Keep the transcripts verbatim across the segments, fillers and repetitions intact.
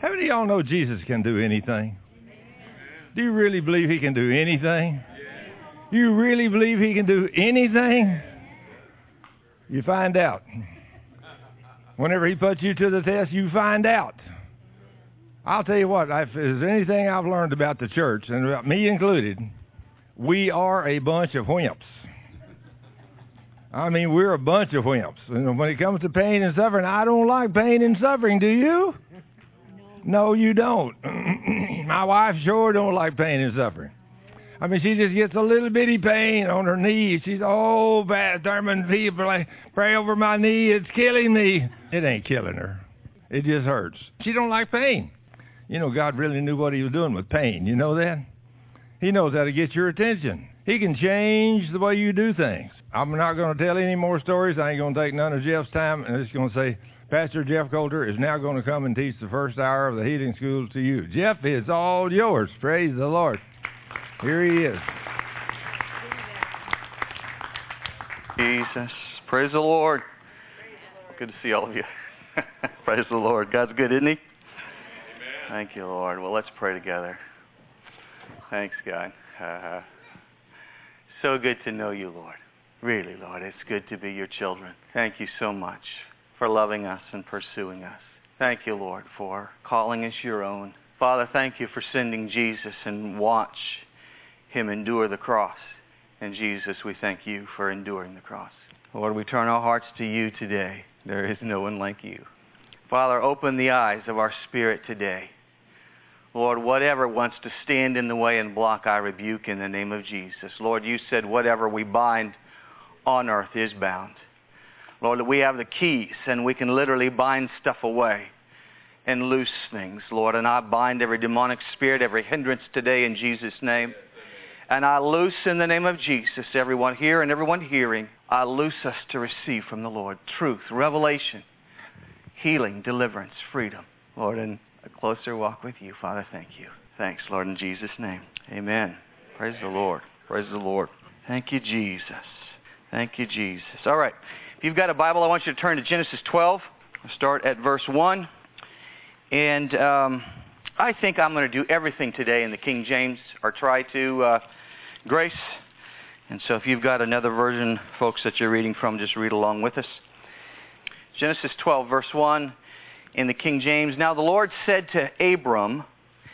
How many of y'all know Jesus can do anything? Do you really believe he can do anything? Do you really believe he can do anything? You find out. Whenever he puts you to the test, you find out. I'll tell you what, if there's anything I've learned about the church, and about me included, we are a bunch of wimps. I mean, we're a bunch of wimps. And when it comes to pain and suffering, I don't like pain and suffering, do you? No, you don't. My wife sure don't like pain and suffering. I mean, she just gets a little bitty pain on her knee. She's, oh, bad, determined people, pray over my knee, it's killing me. It ain't killing her. It just hurts. She don't like pain. You know, God really knew what he was doing with pain. You know that? He knows how to get your attention. He can change the way you do things. I'm not going to tell any more stories. I ain't going to take none of Jeff's time. I'm just going to say, Pastor Jeff Coulter is now going to come and teach the first hour of the healing school to you. Jeff, it's all yours. Praise the Lord. Here he is. Jesus. Praise the Lord. Good to see all of you. Praise the Lord. God's good, isn't he? Amen. Thank you, Lord. Well, let's pray together. Thanks, God. Uh, so good to know you, Lord. Really, Lord, it's good to be your children. Thank you so much for loving us and pursuing us. Thank you, Lord, for calling us your own. Father, thank you for sending Jesus and watch him endure the cross. And Jesus, we thank you for enduring the cross. Lord, we turn our hearts to you today. There is no one like you. Father, open the eyes of our spirit today. Lord, whatever wants to stand in the way and block, I rebuke in the name of Jesus. Lord, you said whatever we bind on earth is bound. Lord, we have the keys and we can literally bind stuff away and loose things, Lord. And I bind every demonic spirit, every hindrance today in Jesus' name. And I loose in the name of Jesus, everyone here and everyone hearing, I loose us to receive from the Lord truth, revelation, healing, deliverance, freedom. Lord, and a closer walk with you, Father, thank you. Thanks, Lord, in Jesus' name. Amen. Praise the Lord. Praise the Lord. Thank you, Jesus. Thank you, Jesus. All right. If you've got a Bible, I want you to turn to Genesis twelve. I'll start at verse one. And um, I think I'm going to do everything today in the King James, or try to, uh, Grace. And so if you've got another version, folks, that you're reading from, just read along with us. Genesis twelve, verse one. In the King James, now the Lord said to Abram,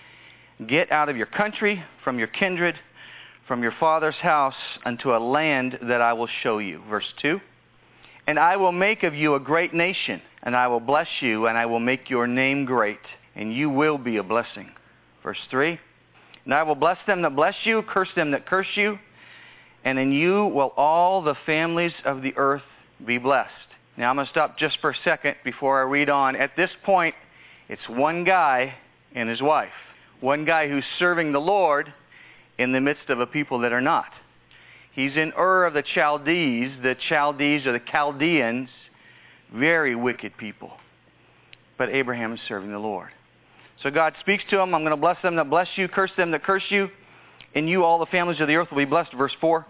get out of your country, from your kindred, from your father's house, unto a land that I will show you. Verse two, and I will make of you a great nation, and I will bless you, and I will make your name great, and you will be a blessing. Verse three, and I will bless them that bless you, curse them that curse you, and in you will all the families of the earth be blessed. Now, I'm going to stop just for a second before I read on. At this point, it's one guy and his wife. One guy who's serving the Lord in the midst of a people that are not. He's in Ur of the Chaldees. The Chaldees are the Chaldeans, very wicked people. But Abraham is serving the Lord. So God speaks to him, I'm going to bless them that bless you, curse them that curse you. In you all the families of the earth will be blessed. Verse four.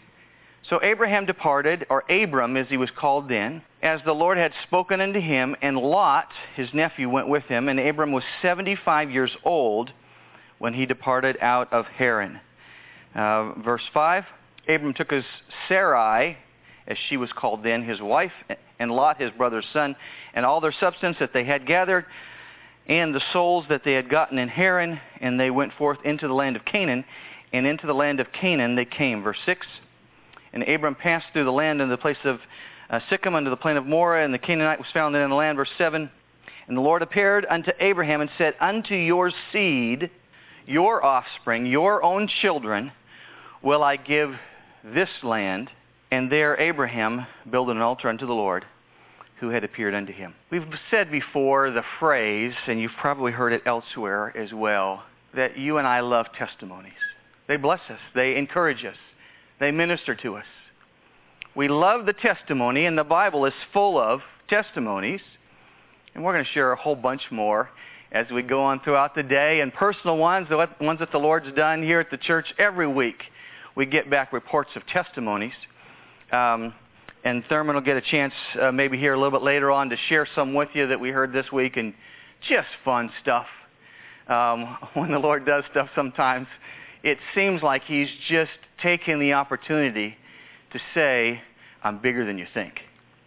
So Abraham departed, or Abram as he was called then, as the Lord had spoken unto him, and Lot, his nephew, went with him. And Abram was seventy-five years old when he departed out of Haran. Uh, verse five, Abram took his Sarai, as she was called then, his wife, and Lot, his brother's son, and all their substance that they had gathered, and the souls that they had gotten in Haran, and they went forth into the land of Canaan, and into the land of Canaan they came. Verse six, and Abram passed through the land into the place of uh, Sichem unto the plain of Moreh, and the Canaanite was found in the land. Verse seven, and the Lord appeared unto Abraham and said, unto your seed, your offspring, your own children, will I give this land. And there Abraham built an altar unto the Lord, who had appeared unto him. We've said before the phrase, and you've probably heard it elsewhere as well, that you and I love testimonies. They bless us. They encourage us. They minister to us. We love the testimony, and the Bible is full of testimonies. And we're going to share a whole bunch more as we go on throughout the day, and personal ones, the ones that the Lord's done here at the church every week. We get back reports of testimonies. Um, and Thurman will get a chance uh, maybe here a little bit later on to share some with you that we heard this week, and just fun stuff. Um, when the Lord does stuff sometimes, it seems like he's just taking the opportunity to say, I'm bigger than you think.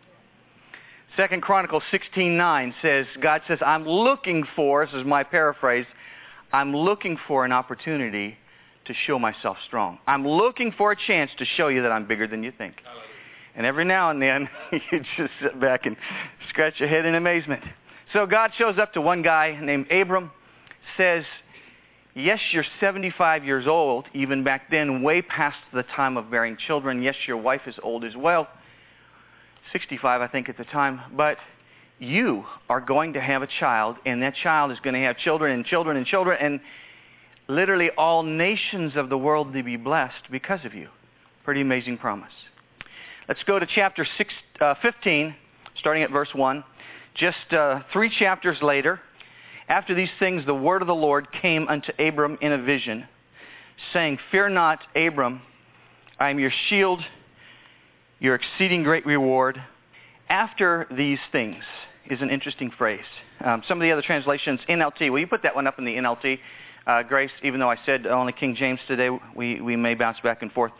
Second Chronicles sixteen nine says, God says, I'm looking for, this is my paraphrase, I'm looking for an opportunity to show myself strong. I'm looking for a chance to show you that I'm bigger than you think. Hallelujah. And every now and then, you just sit back and scratch your head in amazement. So God shows up to one guy named Abram, says, yes, you're seventy-five years old, even back then, way past the time of bearing children. Yes, your wife is old as well, sixty-five, I think, at the time. But you are going to have a child, and that child is going to have children and children and children, and literally all nations of the world to be blessed because of you. Pretty amazing promise. Let's go to chapter six, uh, fifteen, starting at verse one. Just uh, three chapters later, after these things, the word of the Lord came unto Abram in a vision, saying, fear not, Abram, I am your shield, your exceeding great reward. After these things is an interesting phrase. Um, some of the other translations, N L T, will you put that one up in the N L T? Uh, Grace, even though I said only King James today, we, we may bounce back and forth.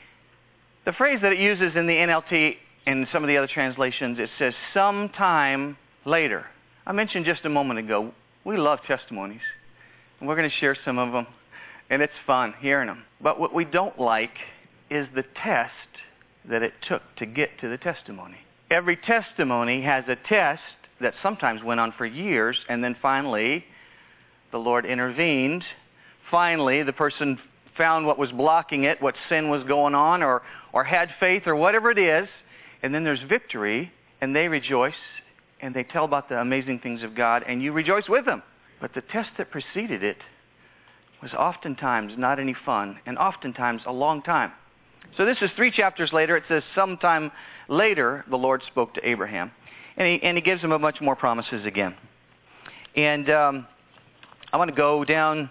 The phrase that it uses in the N L T and some of the other translations, it says, sometime later. I mentioned just a moment ago, we love testimonies, and we're going to share some of them, and it's fun hearing them. But what we don't like is the test that it took to get to the testimony. Every testimony has a test that sometimes went on for years, and then finally the Lord intervened. Finally, the person found what was blocking it, what sin was going on, or, or had faith, or whatever it is, and then there's victory, and they rejoice, and they tell about the amazing things of God, and you rejoice with them. But the test that preceded it was oftentimes not any fun, and oftentimes a long time. So this is three chapters later. It says, sometime later, the Lord spoke to Abraham, and he, and he gives him a bunch more promises again. And um, I want to go down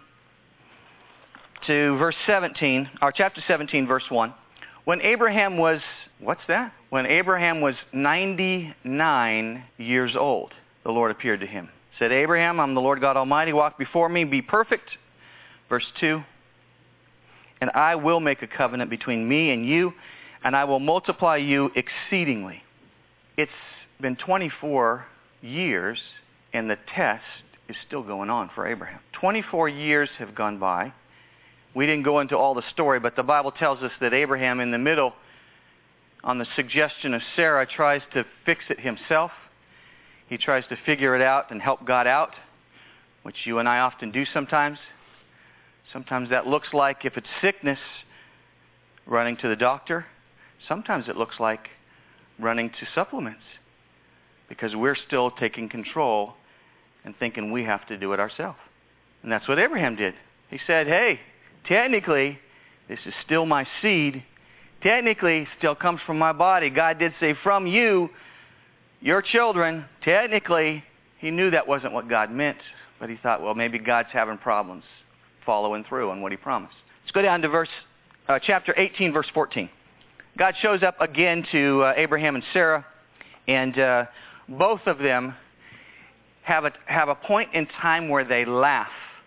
to verse seventeen, or chapter seventeen, verse one. When Abraham was, what's that? When Abraham was ninety-nine years old, the Lord appeared to him. Said, Abraham, I'm the Lord God Almighty. Walk before me, be perfect. Verse two. And I will make a covenant between me and you, and I will multiply you exceedingly. It's been twenty-four years, and the test is still going on for Abraham. twenty-four years have gone by. We didn't go into all the story, but the Bible tells us that Abraham, in the middle, on the suggestion of Sarah, tries to fix it himself. He tries to figure it out and help God out, which you and I often do sometimes. Sometimes that looks like, if it's sickness, running to the doctor. Sometimes it looks like running to supplements, because we're still taking control and thinking we have to do it ourselves. And that's what Abraham did. He said, hey, technically, this is still my seed. Technically, still comes from my body. God did say, from you, your children. Technically, he knew that wasn't what God meant, but he thought, well, maybe God's having problems following through on what he promised. Let's go down to verse, uh, chapter eighteen, verse fourteen. God shows up again to uh, Abraham and Sarah, and uh, both of them have a, have a point in time where they laugh,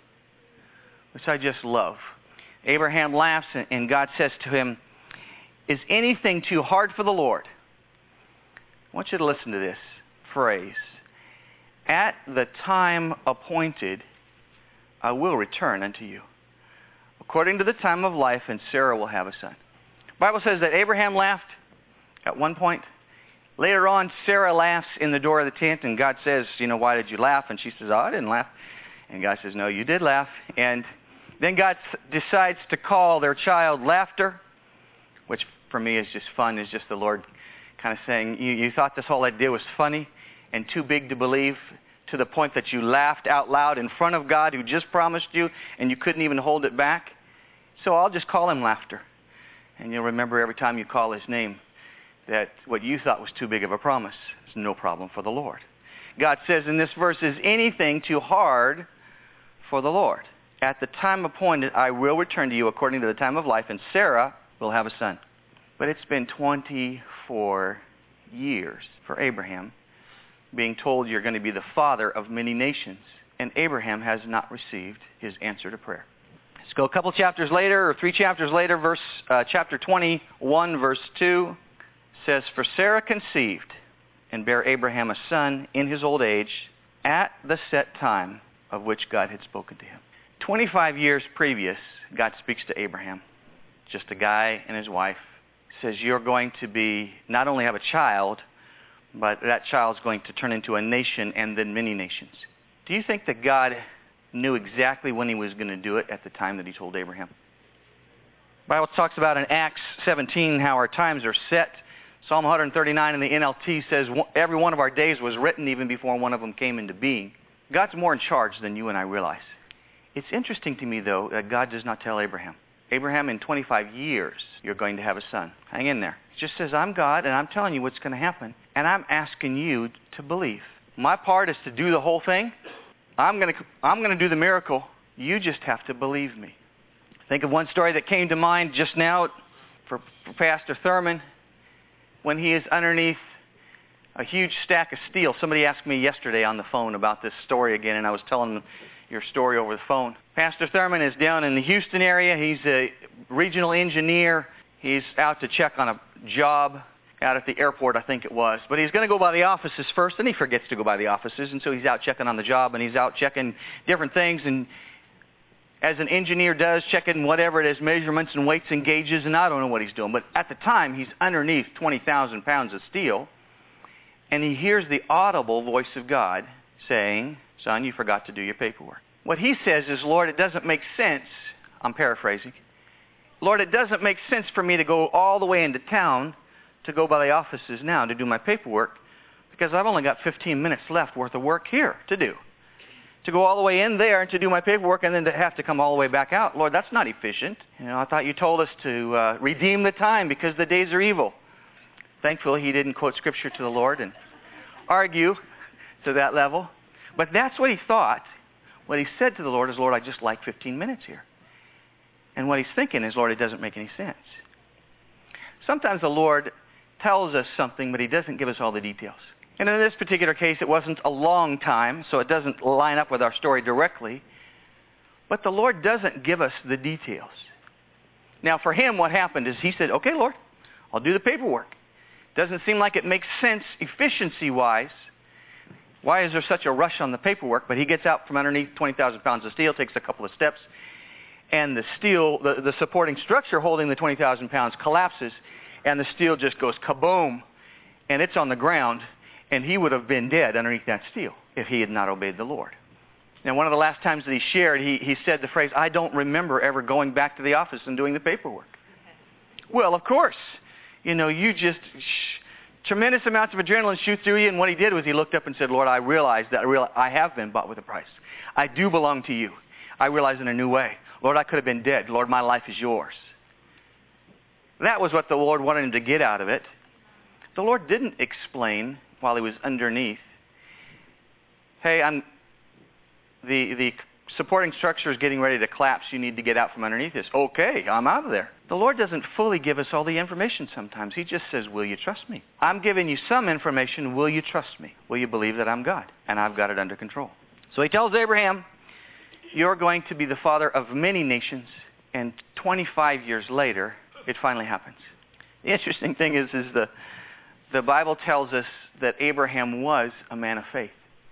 which I just love. Abraham laughs, and God says to him, is anything too hard for the Lord? I want you to listen to this phrase. At the time appointed, I will return unto you, according to the time of life, and Sarah will have a son. The Bible says that Abraham laughed at one point. Later on, Sarah laughs in the door of the tent, and God says, you know, why did you laugh? And she says, oh, I didn't laugh. And God says, no, you did laugh. And then God decides to call their child Laughter, which for me is just fun, is just the Lord kind of saying, you, you thought this whole idea was funny and too big to believe, to the point that you laughed out loud in front of God who just promised you, and you couldn't even hold it back. So I'll just call him Laughter. And you'll remember every time you call his name that what you thought was too big of a promise is no problem for the Lord. God says in this verse, is anything too hard for the Lord? At the time appointed, I will return to you according to the time of life, and Sarah will have a son. But it's been twenty-four years for Abraham being told you're going to be the father of many nations. And Abraham has not received his answer to prayer. Let's go a couple chapters later, or three chapters later, verse uh, chapter twenty-one, verse two, says, "For Sarah conceived and bare Abraham a son in his old age at the set time of which God had spoken to him." twenty-five years previous, God speaks to Abraham, just a guy and his wife, says, you're going to be, not only have a child, but that child's going to turn into a nation and then many nations. Do you think that God knew exactly when he was going to do it at the time that he told Abraham? The Bible talks about in Acts seventeen how our times are set. Psalm one thirty-nine in the N L T says every one of our days was written even before one of them came into being. God's more in charge than you and I realize. It's interesting to me, though, that God does not tell Abraham, Abraham, in twenty-five years, you're going to have a son. Hang in there. He just says, I'm God, and I'm telling you what's going to happen, and I'm asking you to believe. My part is to do the whole thing. I'm going to, I'm going to do the miracle. You just have to believe me. Think of one story that came to mind just now for, for Pastor Thurman when he is underneath a huge stack of steel. Somebody asked me yesterday on the phone about this story again, and I was telling them your story over the phone. Pastor Thurman is down in the Houston area. He's a regional engineer. He's out to check on a job out at the airport, I think it was. But he's going to go by the offices first, and he forgets to go by the offices, and so he's out checking on the job, and he's out checking different things, and as an engineer does, checking whatever it is, measurements and weights and gauges, and I don't know what he's doing. But at the time, he's underneath twenty thousand pounds of steel, and he hears the audible voice of God saying, son, you forgot to do your paperwork. What he says is, Lord, it doesn't make sense. I'm paraphrasing. Lord, it doesn't make sense for me to go all the way into town to go by the offices now to do my paperwork because I've only got fifteen minutes left worth of work here to do. To go all the way in there to do my paperwork and then to have to come all the way back out. Lord, that's not efficient. You know, I thought you told us to uh, redeem the time because the days are evil. Thankfully, he didn't quote Scripture to the Lord and argue to that level. But that's what he thought. What he said to the Lord is, Lord, I just like fifteen minutes here. And what he's thinking is, Lord, it doesn't make any sense. Sometimes the Lord tells us something, but he doesn't give us all the details. And in this particular case, it wasn't a long time, so it doesn't line up with our story directly. But the Lord doesn't give us the details. Now, for him, what happened is he said, okay, Lord, I'll do the paperwork. Doesn't seem like it makes sense efficiency-wise. Why is there such a rush on the paperwork? But he gets out from underneath twenty thousand pounds of steel, takes a couple of steps, and the steel, the, the supporting structure holding the twenty thousand pounds collapses, and the steel just goes kaboom, and it's on the ground, and he would have been dead underneath that steel if he had not obeyed the Lord. Now, one of the last times that he shared, he, he said the phrase, I don't remember ever going back to the office and doing the paperwork. Well, of course, you know, you just... Shh, tremendous amounts of adrenaline shoot through you, and what he did was he looked up and said, Lord, I realize that I, realize I have been bought with a price. I do belong to you. I realize in a new way. Lord, I could have been dead. Lord, my life is yours. That was what the Lord wanted him to get out of it. The Lord didn't explain while he was underneath, hey, I'm, the, the supporting structure is getting ready to collapse. You need to get out from underneath this. Okay, I'm out of there. The Lord doesn't fully give us all the information sometimes. He just says, will you trust me? I'm giving you some information. Will you trust me? Will you believe that I'm God? And I've got it under control. So he tells Abraham, you're going to be the father of many nations. And twenty-five years later, it finally happens. The interesting thing is, is the, the Bible tells us that Abraham was a man of faith.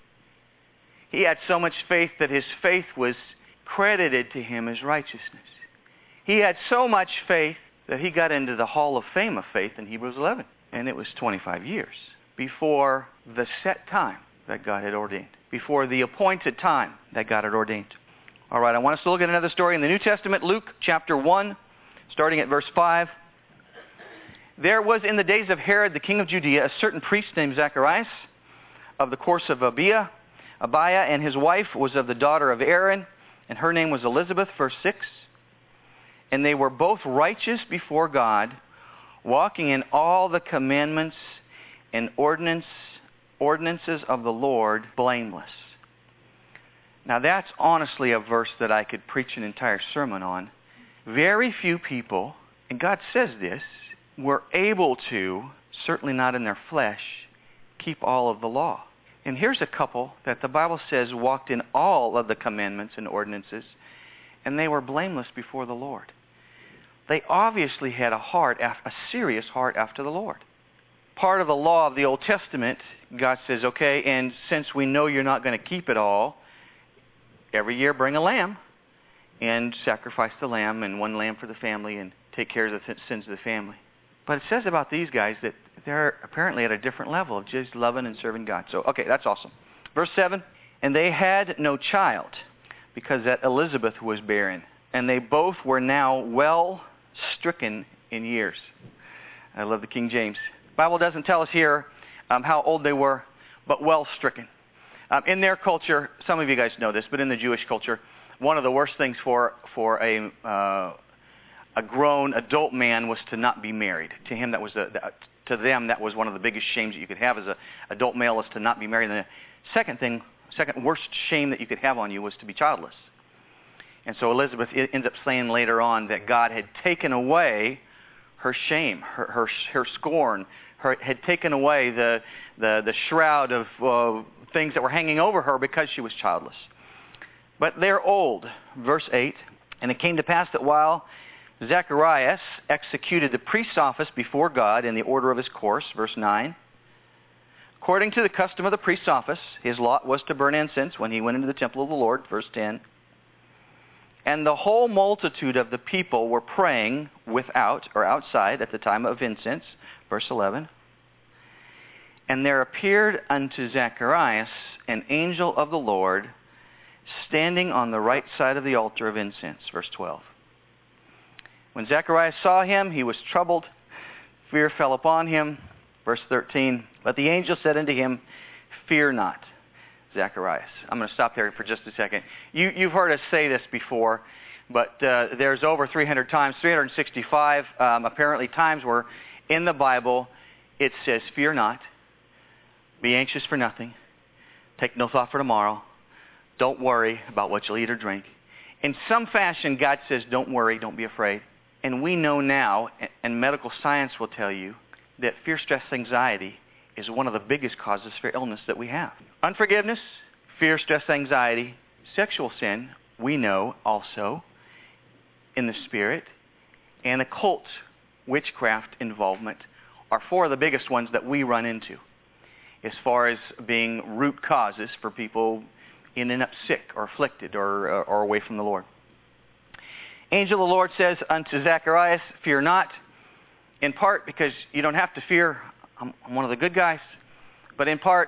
He had so much faith that his faith was credited to him as righteousness. He had so much faith that he got into the Hall of Fame of Faith in Hebrews eleven. And it was twenty-five years before the set time that God had ordained, before the appointed time that God had ordained. All right, I want us to look at another story in the New Testament, Luke chapter one, starting at verse five. There was in the days of Herod, the king of Judea, a certain priest named Zacharias of the course of Abiah. Abiah and his wife was of the daughter of Aaron, and her name was Elizabeth, verse six. And they were both righteous before God, walking in all the commandments and ordinance, ordinances of the Lord, blameless. Now that's honestly a verse that I could preach an entire sermon on. Very few people, and God says this, were able to, certainly not in their flesh, keep all of the law. And here's a couple that the Bible says walked in all of the commandments and ordinances, and they were blameless before the Lord. They obviously had a heart, a serious heart after the Lord. Part of the law of the Old Testament, God says, okay, and since we know you're not going to keep it all, every year bring a lamb and sacrifice the lamb, and one lamb for the family, and take care of the sins of the family. But it says about these guys that they're apparently at a different level of just loving and serving God. So, okay, that's awesome. Verse seven, and they had no child, because that Elizabeth was barren, and they both were now well stricken in years. I love the King James. The Bible doesn't tell us here um, how old they were, but well stricken. Um, in their culture, some of you guys know this, but in the Jewish culture, one of the worst things for for a uh, a grown adult man was to not be married. To him, that was a, to them that was one of the biggest shames that you could have as an adult male, is to not be married. And the second thing, second worst shame that you could have on you was to be childless. And so Elizabeth ends up saying later on that God had taken away her shame, her her, her scorn, her, had taken away the the, the shroud of uh, things that were hanging over her because she was childless. But they're old. Verse eight, and it came to pass that while Zacharias executed the priest's office before God in the order of his course, verse nine, according to the custom of the priest's office, his lot was to burn incense when he went into the temple of the Lord, verse ten. And the whole multitude of the people were praying without or outside at the time of incense, verse eleven. And there appeared unto Zacharias an angel of the Lord standing on the right side of the altar of incense, verse twelve. When Zacharias saw him, he was troubled. Fear fell upon him. Verse thirteen, but the angel said unto him, fear not, Zacharias. I'm going to stop there for just a second. You, you've heard us say this before, but uh, there's over three hundred times, three hundred sixty-five um, apparently times where in the Bible it says, fear not, be anxious for nothing, take no thought for tomorrow, don't worry about what you'll eat or drink. In some fashion, God says, don't worry, don't be afraid. And we know now, and medical science will tell you, that fear, stress, anxiety is one of the biggest causes for illness that we have. Unforgiveness, fear, stress, anxiety, sexual sin, we know also, in the spirit, and occult witchcraft involvement are four of the biggest ones that we run into as far as being root causes for people ending up sick or afflicted or, or, or away from the Lord. Angel of the Lord says unto Zacharias, fear not, in part because you don't have to fear, I'm, I'm one of the good guys, but in part,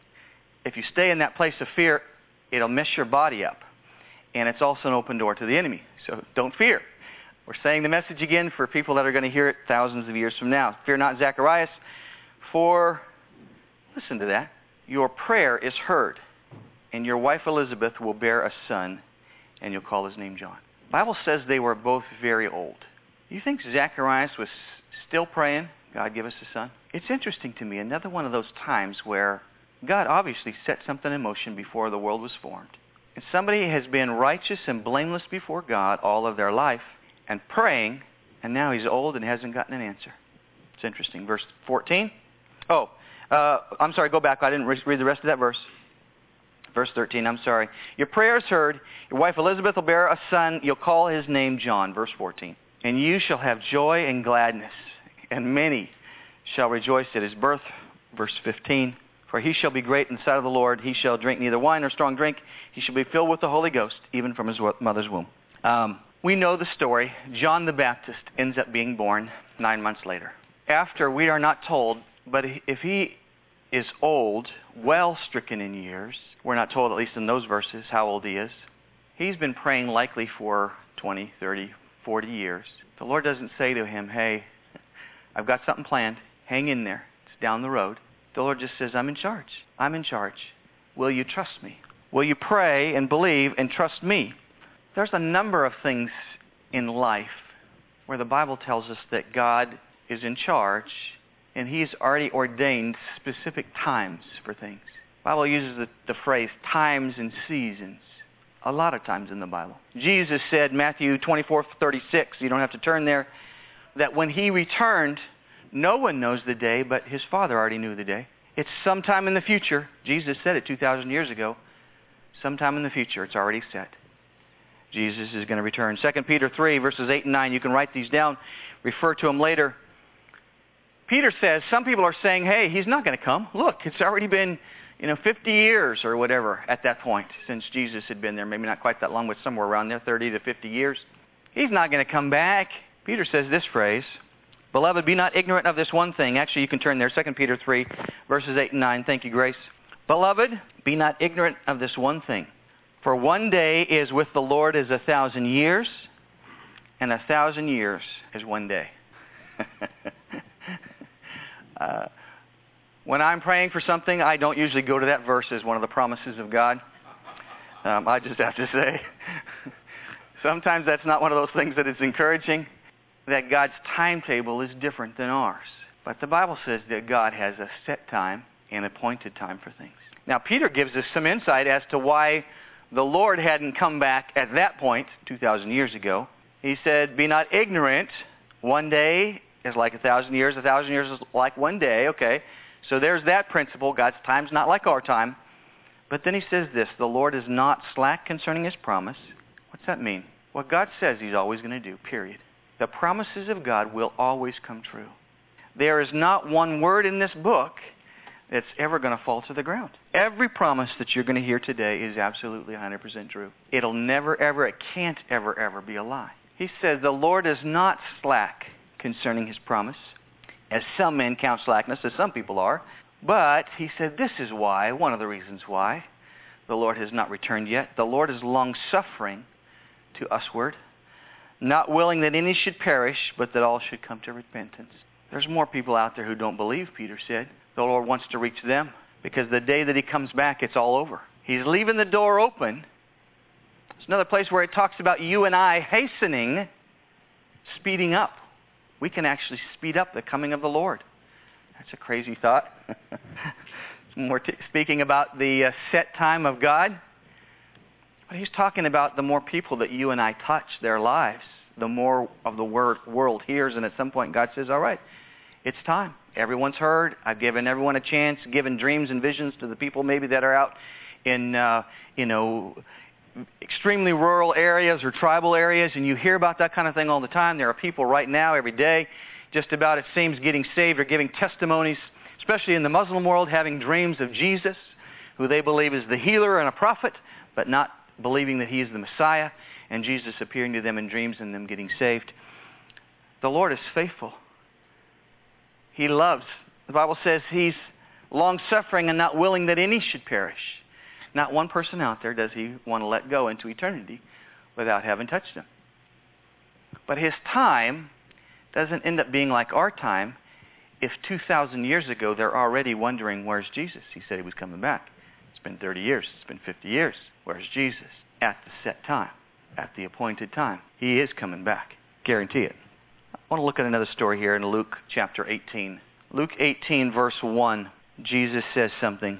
if you stay in that place of fear, it'll mess your body up. And it's also an open door to the enemy. So don't fear. We're saying the message again for people that are going to hear it thousands of years from now. Fear not, Zacharias, for, listen to that, your prayer is heard, and your wife Elizabeth will bear a son, and you'll call his name John. The Bible says they were both very old. You think Zacharias was still praying, God give us a son? It's interesting to me, another one of those times where God obviously set something in motion before the world was formed. And somebody has been righteous and blameless before God all of their life and praying, and now he's old and hasn't gotten an answer. It's interesting. Verse fourteen. Oh, uh, I'm sorry, go back. I didn't re- read the rest of that verse. Verse thirteen, I'm sorry. Your prayer is heard. Your wife Elizabeth will bear a son. You'll call his name John. Verse fourteen. And you shall have joy and gladness, and many shall rejoice at his birth. Verse fifteen. For he shall be great in the sight of the Lord. He shall drink neither wine nor strong drink. He shall be filled with the Holy Ghost, even from his mother's womb. Um, we know the story. John the Baptist ends up being born nine months later. After, we are not told, but if he is old, well stricken in years, we're not told, at least in those verses, how old he is. He's been praying likely for twenty, thirty, forty years. The Lord doesn't say to him, hey, I've got something planned. Hang in there. It's down the road. The Lord just says, I'm in charge. I'm in charge. Will you trust me? Will you pray and believe and trust me? There's a number of things in life where the Bible tells us that God is in charge and he's already ordained specific times for things. The Bible uses the, the phrase times and seasons a lot of times in the Bible. Jesus said, Matthew twenty-four thirty-six, you don't have to turn there, that when he returned, no one knows the day, but his Father already knew the day. It's sometime in the future. Jesus said it two thousand years ago. Sometime in the future. It's already set. Jesus is going to return. Second Peter three, verses eight and nine. You can write these down. Refer to them later. Peter says, some people are saying, hey, he's not going to come. Look, it's already been, you know, fifty years or whatever at that point since Jesus had been there. Maybe not quite that long, but somewhere around there, thirty to fifty years. He's not going to come back. Peter says this phrase, beloved, be not ignorant of this one thing. Actually, you can turn there, Second Peter three, verses eight and nine. Thank you, Grace. Beloved, be not ignorant of this one thing. For one day is with the Lord as a thousand years, and a thousand years is one day. uh, when I'm praying for something, I don't usually go to that verse as one of the promises of God. Um, I just have to say, sometimes that's not one of those things that is encouraging, that God's timetable is different than ours. But the Bible says that God has a set time and appointed time for things. Now, Peter gives us some insight as to why the Lord hadn't come back at that point, two thousand years ago. He said, be not ignorant. One day is like a thousand years. A thousand years is like one day. Okay, so there's that principle. God's time's not like our time. But then he says this, the Lord is not slack concerning his promise. What's that mean? What God says he's always going to do, period. The promises of God will always come true. There is not one word in this book that's ever going to fall to the ground. Every promise that you're going to hear today is absolutely one hundred percent true. It'll never, ever, it can't ever, ever be a lie. He says, the Lord is not slack concerning his promise, as some men count slackness, as some people are. But he said, this is why, one of the reasons why the Lord has not returned yet. The Lord is long-suffering to usward, not willing that any should perish, but that all should come to repentance. There's more people out there who don't believe, Peter said. The Lord wants to reach them, because the day that he comes back, it's all over. He's leaving the door open. It's another place where it talks about you and I hastening, speeding up. We can actually speed up the coming of the Lord. That's a crazy thought. More t- speaking about the uh, set time of God. But he's talking about the more people that you and I touch their lives, the more of the word, world hears, and at some point God says, all right, it's time. Everyone's heard. I've given everyone a chance, given dreams and visions to the people maybe that are out in, uh, you know, extremely rural areas or tribal areas, and you hear about that kind of thing all the time. There are people right now, every day, just about, it seems, getting saved or giving testimonies, especially in the Muslim world, having dreams of Jesus, who they believe is the healer and a prophet, but not believing that he is the Messiah, and Jesus appearing to them in dreams and them getting saved. The Lord is faithful. He loves. The Bible says he's long-suffering and not willing that any should perish. Not one person out there does he want to let go into eternity without having touched him. But his time doesn't end up being like our time if two thousand years ago they're already wondering, where's Jesus? He said he was coming back. It's been thirty years. It's been fifty years. Where's Jesus? At the set time. At the appointed time. He is coming back. Guarantee it. I want to look at another story here in Luke chapter eighteen. Luke eighteen, verse one. Jesus says something.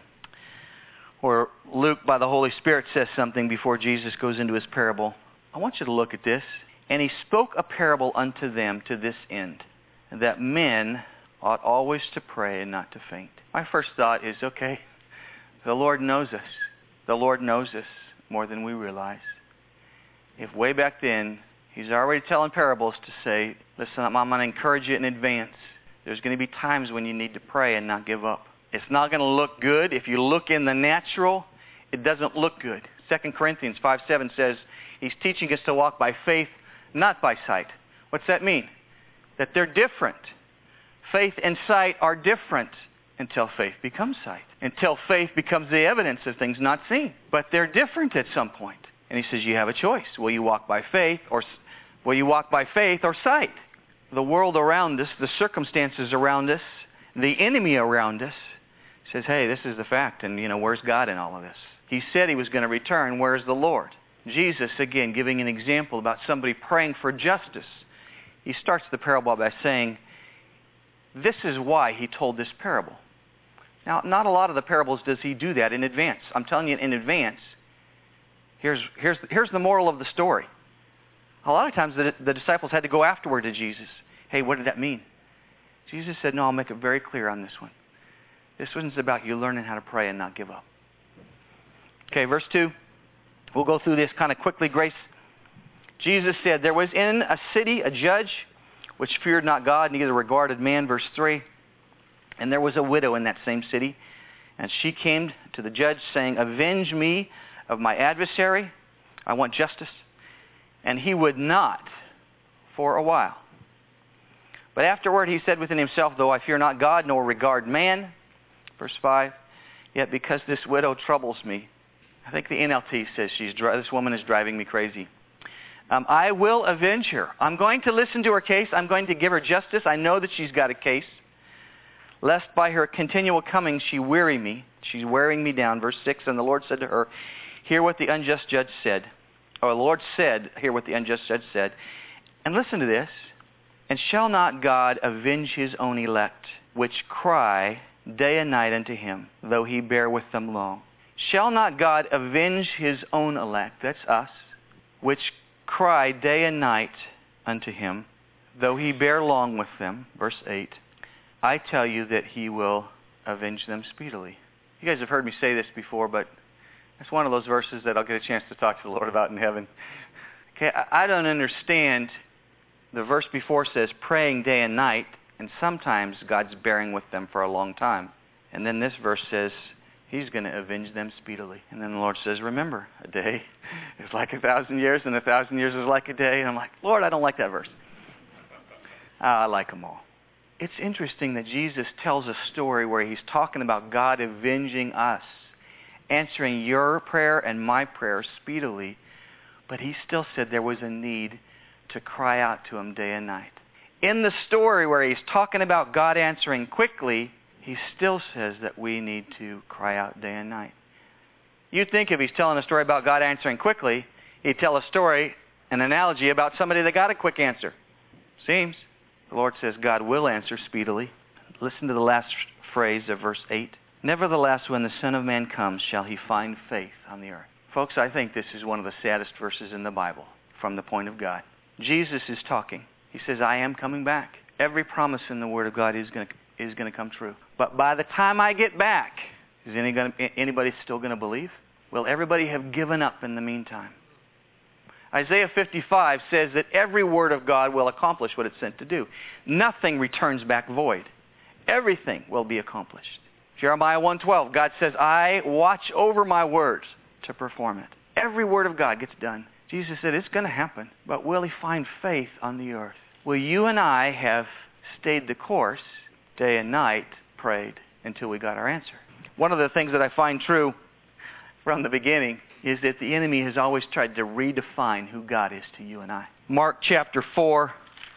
Or Luke, by the Holy Spirit, says something before Jesus goes into his parable. I want you to look at this. And he spoke a parable unto them to this end, that men ought always to pray and not to faint. My first thought is, okay, the Lord knows us. The Lord knows us more than we realize. If way back then, he's already telling parables to say, listen, I'm going to encourage you in advance. There's going to be times when you need to pray and not give up. It's not going to look good. If you look in the natural, it doesn't look good. Second Corinthians five seven says, he's teaching us to walk by faith, not by sight. What's that mean? That they're different. Faith and sight are different until faith becomes sight. Until faith becomes the evidence of things not seen. But they're different at some point. And he says you have a choice. Will you walk by faith or will you walk by faith or sight? The world around us, the circumstances around us, the enemy around us says, hey, this is the fact, and you know, where's God in all of this? He said he was going to return. Where's the Lord? Jesus, again, giving an example about somebody praying for justice. He starts the parable by saying, this is why he told this parable. Now, not a lot of the parables does he do that in advance. I'm telling you in advance. Here's, here's, here's the moral of the story. A lot of times the, the disciples had to go afterward to Jesus. Hey, what did that mean? Jesus said, no, I'll make it very clear on this one. This one's about you learning how to pray and not give up. Okay, verse two. We'll go through this kind of quickly. Grace. Jesus said, there was in a city a judge which feared not God, neither regarded man. Verse three. And there was a widow in that same city. And she came to the judge saying, avenge me of my adversary. I want justice. And he would not for a while. But afterward he said within himself, though I fear not God, nor regard man. Verse five. Yet because this widow troubles me. I think the N L T says she's this woman is driving me crazy. Um, I will avenge her. I'm going to listen to her case. I'm going to give her justice. I know that she's got a case. Lest by her continual coming she weary me. She's wearing me down. Verse six, and the Lord said to her, hear what the unjust judge said. Or the Lord said, hear what the unjust judge said. And listen to this. And shall not God avenge his own elect, which cry day and night unto him, though he bear with them long? Shall not God avenge his own elect, that's us, which cry day and night unto him, though he bear long with them? Verse eight. I tell you that he will avenge them speedily. You guys have heard me say this before, but it's one of those verses that I'll get a chance to talk to the Lord about in heaven. Okay, I don't understand. The verse before says praying day and night, and sometimes God's bearing with them for a long time. And then this verse says he's going to avenge them speedily. And then the Lord says, remember, a day is like a thousand years, and a thousand years is like a day. And I'm like, Lord, I don't like that verse. Uh, I like them all. It's interesting that Jesus tells a story where he's talking about God avenging us, answering your prayer and my prayer speedily, but he still said there was a need to cry out to him day and night. In the story where he's talking about God answering quickly, he still says that we need to cry out day and night. You'd think if he's telling a story about God answering quickly, he'd tell a story, an analogy about somebody that got a quick answer. Seems. The Lord says God will answer speedily. Listen to the last phrase of verse eight. Nevertheless, when the Son of Man comes, shall he find faith on the earth? Folks, I think this is one of the saddest verses in the Bible from the point of God. Jesus is talking. He says, I am coming back. Every promise in the Word of God is going to, is going to come true. But by the time I get back, is any gonna, anybody still going to believe? Will everybody have given up in the meantime? Isaiah fifty-five says that every word of God will accomplish what it's sent to do. Nothing returns back void. Everything will be accomplished. Jeremiah one twelve, God says, I watch over my words to perform it. Every word of God gets done. Jesus said it's going to happen, but will he find faith on the earth? Will you and I have stayed the course, day and night, prayed until we got our answer? One of the things that I find true from the beginning is that the enemy has always tried to redefine who God is to you and I. Mark chapter four,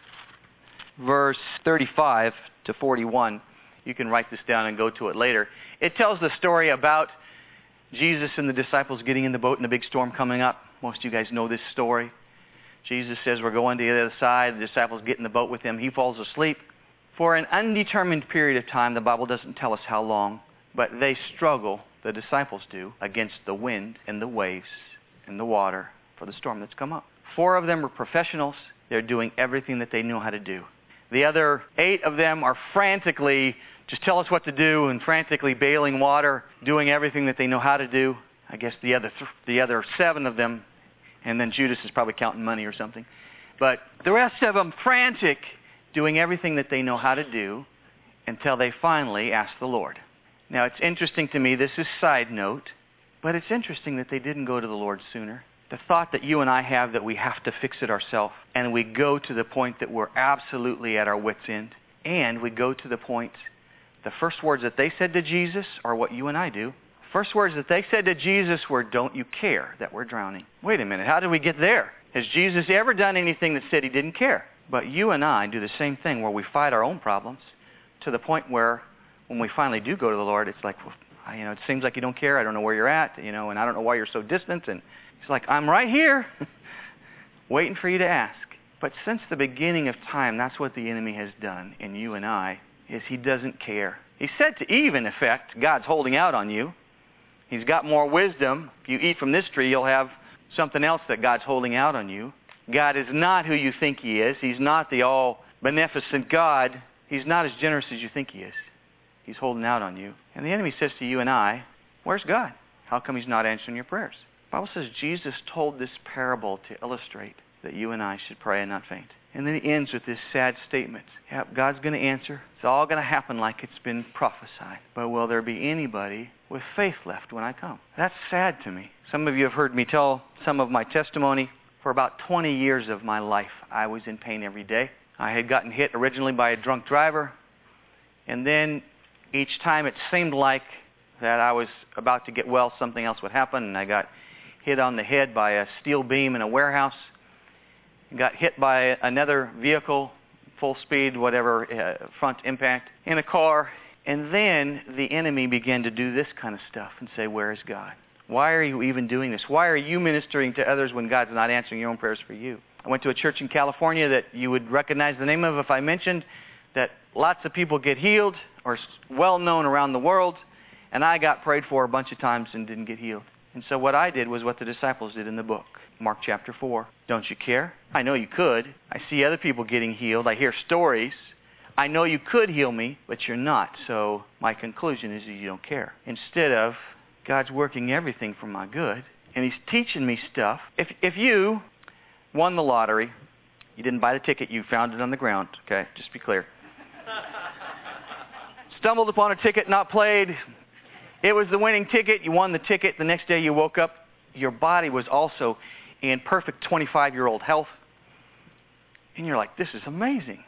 verse thirty-five to forty-one. You can write this down and go to it later. It tells the story about Jesus and the disciples getting in the boat and a big storm coming up. Most of you guys know this story. Jesus says, we're going to the other side. The disciples get in the boat with him. He falls asleep. For an undetermined period of time, the Bible doesn't tell us how long, but they struggle, the disciples do, against the wind and the waves and the water for the storm that's come up. Four of them are professionals. They're doing everything that they know how to do. The other eight of them are frantically, just tell us what to do, and frantically bailing water, doing everything that they know how to do. I guess the other th- the other seven of them, and then Judas is probably counting money or something. But the rest of them frantic, doing everything that they know how to do until they finally ask the Lord. Now, it's interesting to me, this is side note, but it's interesting that they didn't go to the Lord sooner. The thought that you and I have that we have to fix it ourselves, and we go to the point that we're absolutely at our wit's end, and we go to the point, the first words that they said to Jesus are what you and I do. First words that they said to Jesus were, don't you care that we're drowning? Wait a minute, how did we get there? Has Jesus ever done anything that said he didn't care? But you and I do the same thing where we fight our own problems to the point where when we finally do go to the Lord, it's like, well, you know, it seems like you don't care. I don't know where you're at, you know, and I don't know why you're so distant. And he's like, I'm right here, waiting for you to ask. But since the beginning of time, that's what the enemy has done in you and I, is he doesn't care. He said to Eve, in effect, God's holding out on you. He's got more wisdom. If you eat from this tree, you'll have something else that God's holding out on you. God is not who you think he is. He's not the all-beneficent God. He's not as generous as you think he is. He's holding out on you. And the enemy says to you and I, where's God? How come he's not answering your prayers? The Bible says Jesus told this parable to illustrate that you and I should pray and not faint. And then he ends with this sad statement. Yep, God's going to answer. It's all going to happen like it's been prophesied. But will there be anybody with faith left when I come? That's sad to me. Some of you have heard me tell some of my testimony. For about twenty years of my life, I was in pain every day. I had gotten hit originally by a drunk driver. And then each time it seemed like that I was about to get well, something else would happen. And I got hit on the head by a steel beam in a warehouse. Got hit by another vehicle, full speed, whatever, uh, front impact, in a car. And then the enemy began to do this kind of stuff and say, where is God? Why are you even doing this? Why are you ministering to others when God's not answering your own prayers for you? I went to a church in California that you would recognize the name of if I mentioned that lots of people get healed or well known around the world. And I got prayed for a bunch of times and didn't get healed. And so what I did was what the disciples did in the book, Mark chapter four. Don't you care? I know you could. I see other people getting healed. I hear stories. I know you could heal me, but you're not. So my conclusion is that you don't care. Instead of God's working everything for my good, and he's teaching me stuff. If if you won the lottery, you didn't buy the ticket, you found it on the ground, okay? Just be clear. Stumbled upon a ticket not played. It was the winning ticket. You won the ticket. The next day you woke up. Your body was also in perfect twenty-five-year-old health. And you're like, this is amazing.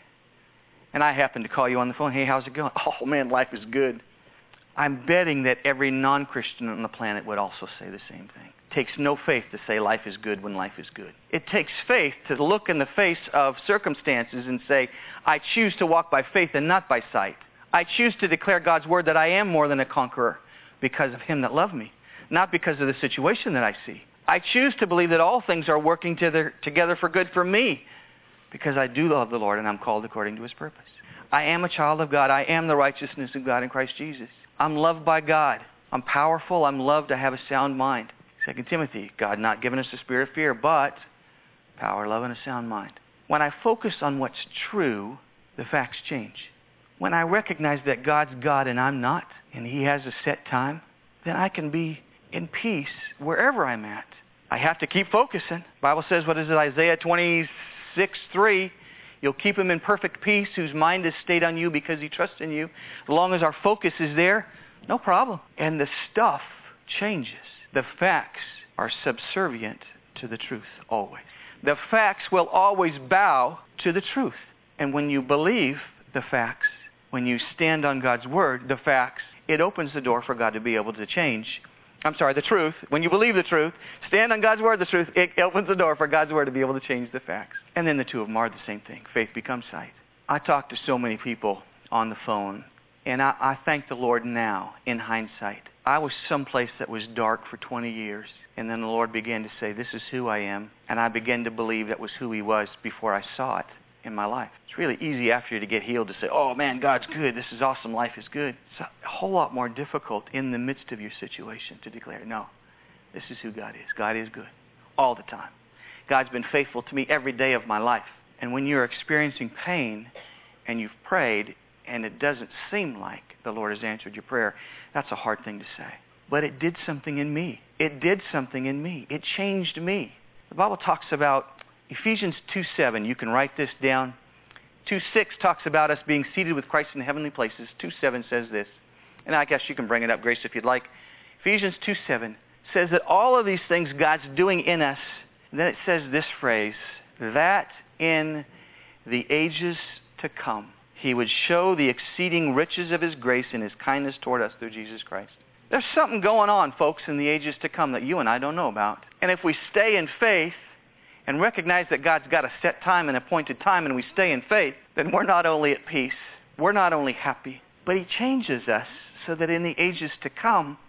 And I happened to call you on the phone. Hey, how's it going? Oh, man, life is good. I'm betting that every non-Christian on the planet would also say the same thing. It takes no faith to say life is good when life is good. It takes faith to look in the face of circumstances and say, I choose to walk by faith and not by sight. I choose to declare God's word that I am more than a conqueror because of him that loved me, not because of the situation that I see. I choose to believe that all things are working together, together for good for me because I do love the Lord and I'm called according to his purpose. I am a child of God. I am the righteousness of God in Christ Jesus. I'm loved by God. I'm powerful. I'm loved. I have a sound mind. Second Timothy, God not given us a spirit of fear, but power, love, and a sound mind. When I focus on what's true, the facts change. When I recognize that God's God and I'm not, and he has a set time, then I can be in peace wherever I'm at. I have to keep focusing. The Bible says, what is it, Isaiah twenty-six three? You'll keep him in perfect peace whose mind is stayed on you because he trusts in you. As long as our focus is there, no problem. And the stuff changes. The facts are subservient to the truth always. The facts will always bow to the truth. And when you believe the facts, when you stand on God's word, the facts, it opens the door for God to be able to change. I'm sorry, the truth. When you believe the truth, stand on God's word, the truth, it opens the door for God's word to be able to change the facts. And then the two of them are the same thing. Faith becomes sight. I talk to so many people on the phone, and I, I thank the Lord now, in hindsight. I was someplace that was dark for twenty years, and then the Lord began to say, this is who I am, and I began to believe that was who he was before I saw it in my life. It's really easy after you to get healed to say, oh man, God's good, this is awesome, life is good. It's a whole lot more difficult in the midst of your situation to declare, no, this is who God is. God is good all the time. God's been faithful to me every day of my life. And when you're experiencing pain and you've prayed and it doesn't seem like the Lord has answered your prayer, that's a hard thing to say. But it did something in me. It did something in me. It changed me. The Bible talks about Ephesians two seven, you can write this down. two six talks about us being seated with Christ in heavenly places. two seven says this. And I guess you can bring it up, Grace, if you'd like. Ephesians two seven says that all of these things God's doing in us. And then it says this phrase, that in the ages to come, he would show the exceeding riches of his grace and his kindness toward us through Jesus Christ. There's something going on, folks, in the ages to come that you and I don't know about. And if we stay in faith, and recognize that God's got a set time, an appointed time, and we stay in faith, then we're not only at peace, we're not only happy, but he changes us so that in the ages to come,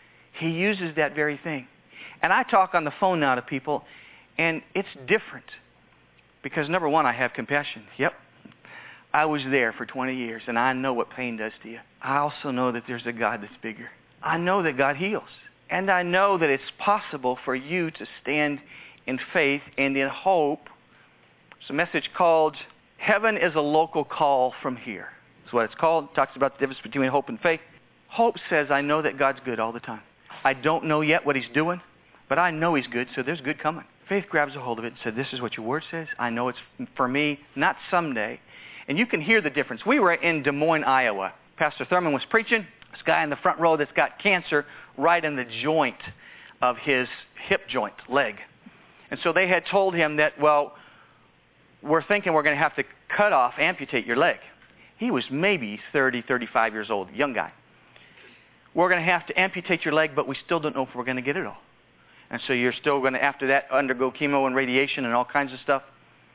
he uses that very thing. And I talk on the phone now to people, and it's different. Because number one, I have compassion. Yep. I was there for twenty years, and I know what pain does to you. I also know that there's a God that's bigger. I know that God heals. And I know that it's possible for you to stand in faith and in hope. It's a message called Heaven is a Local Call from Here. That's what it's called. It talks about the difference between hope and faith. Hope says, I know that God's good all the time. I don't know yet what he's doing, but I know he's good, so there's good coming. Faith grabs a hold of it and said, this is what your word says. I know it's for me, not someday. And you can hear the difference. We were in Des Moines, Iowa. Pastor Thurman was preaching. This guy in the front row that's got cancer right in the joint of his hip joint, leg. And so they had told him that, well, we're thinking we're going to have to cut off, amputate your leg. He was maybe thirty, thirty-five years old, young guy. We're going to have to amputate your leg, but we still don't know if we're going to get it all. And so you're still going to, after that, undergo chemo and radiation and all kinds of stuff.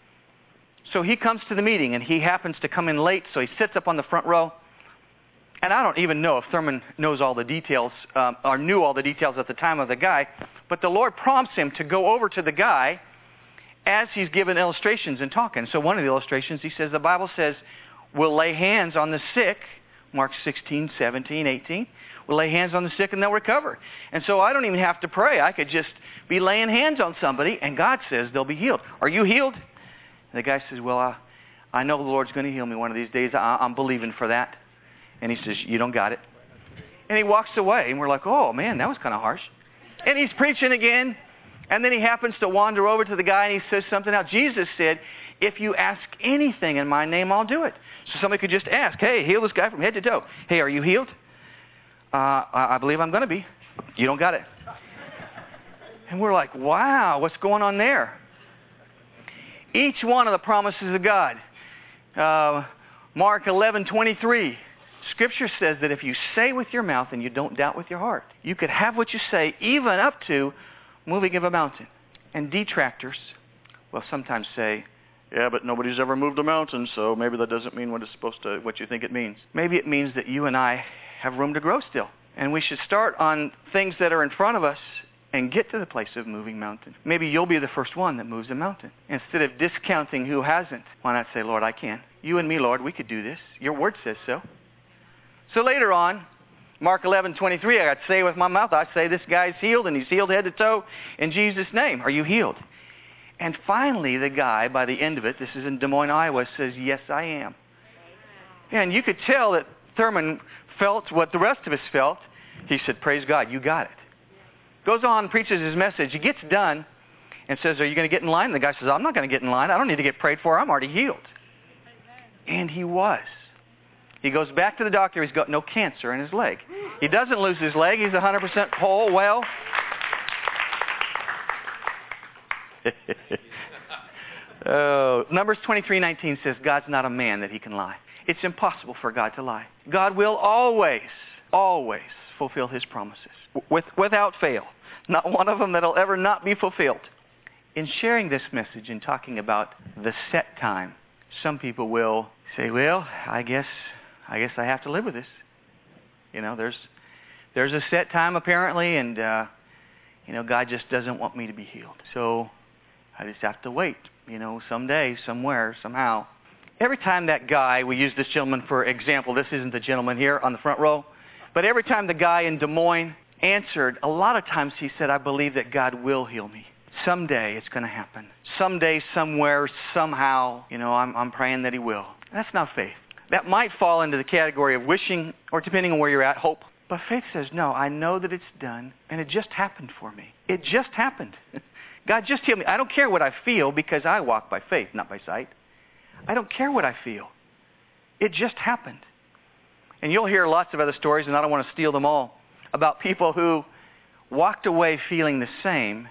So he comes to the meeting, and he happens to come in late, so he sits up on the front row. And I don't even know if Thurman knows all the details, um, or knew all the details at the time of the guy, but the Lord prompts him to go over to the guy as he's giving illustrations and talking. So one of the illustrations, he says, the Bible says, we'll lay hands on the sick, Mark sixteen, seventeen, eighteen. We'll lay hands on the sick and they'll recover. And so I don't even have to pray. I could just be laying hands on somebody, and God says they'll be healed. Are you healed? And the guy says, well, I, I know the Lord's going to heal me one of these days. I, I'm believing for that. And he says, you don't got it. And he walks away, and we're like, oh, man, that was kind of harsh. And he's preaching again, and then he happens to wander over to the guy, and he says something else. Jesus said, if you ask anything in my name, I'll do it. So somebody could just ask, hey, heal this guy from head to toe. Hey, are you healed? Uh, I believe I'm going to be. You don't got it. And we're like, wow, what's going on there? Each one of the promises of God. Uh, Mark eleven twenty-three. Scripture says that if you say with your mouth and you don't doubt with your heart, you could have what you say, even up to moving of a mountain. And detractors will sometimes say, yeah, but nobody's ever moved a mountain, so maybe that doesn't mean what it's supposed to, what you think it means. Maybe it means that you and I have room to grow still. And we should start on things that are in front of us and get to the place of moving mountains. Maybe you'll be the first one that moves a mountain. Instead of discounting who hasn't, why not say, Lord, I can. You and me, Lord, we could do this. Your word says so. So later on, Mark eleven twenty-three, I got to say with my mouth, I say this guy's healed, and he's healed head to toe in Jesus' name. Are you healed? And finally, the guy, by the end of it, this is in Des Moines, Iowa, says, yes, I am. And you could tell that Thurman felt what the rest of us felt. He said, praise God, you got it. Goes on, preaches his message. He gets done and says, are you going to get in line? And the guy says, I'm not going to get in line. I don't need to get prayed for. I'm already healed. And he was. He goes back to the doctor. He's got no cancer in his leg. He doesn't lose his leg. He's one hundred percent whole, well. Oh, Numbers twenty-three nineteen says, God's not a man that he can lie. It's impossible for God to lie. God will always, always fulfill his promises with, without fail. Not one of them that will ever not be fulfilled. In sharing this message and talking about the set time, some people will say, well, I guess I guess I have to live with this. You know, there's there's a set time apparently, and uh, you know, God just doesn't want me to be healed. So I just have to wait, you know, someday, somewhere, somehow. Every time that guy, we use this gentleman for example, this isn't the gentleman here on the front row, but every time the guy in Des Moines answered, a lot of times he said, I believe that God will heal me. Someday it's going to happen. Someday, somewhere, somehow, you know, I'm, I'm praying that he will. That's not faith. That might fall into the category of wishing, or depending on where you're at, hope. But faith says, no, I know that it's done, and it just happened for me. It just happened. God just healed me. I don't care what I feel, because I walk by faith, not by sight. I don't care what I feel. It just happened. And you'll hear lots of other stories, and I don't want to steal them all, about people who walked away feeling the same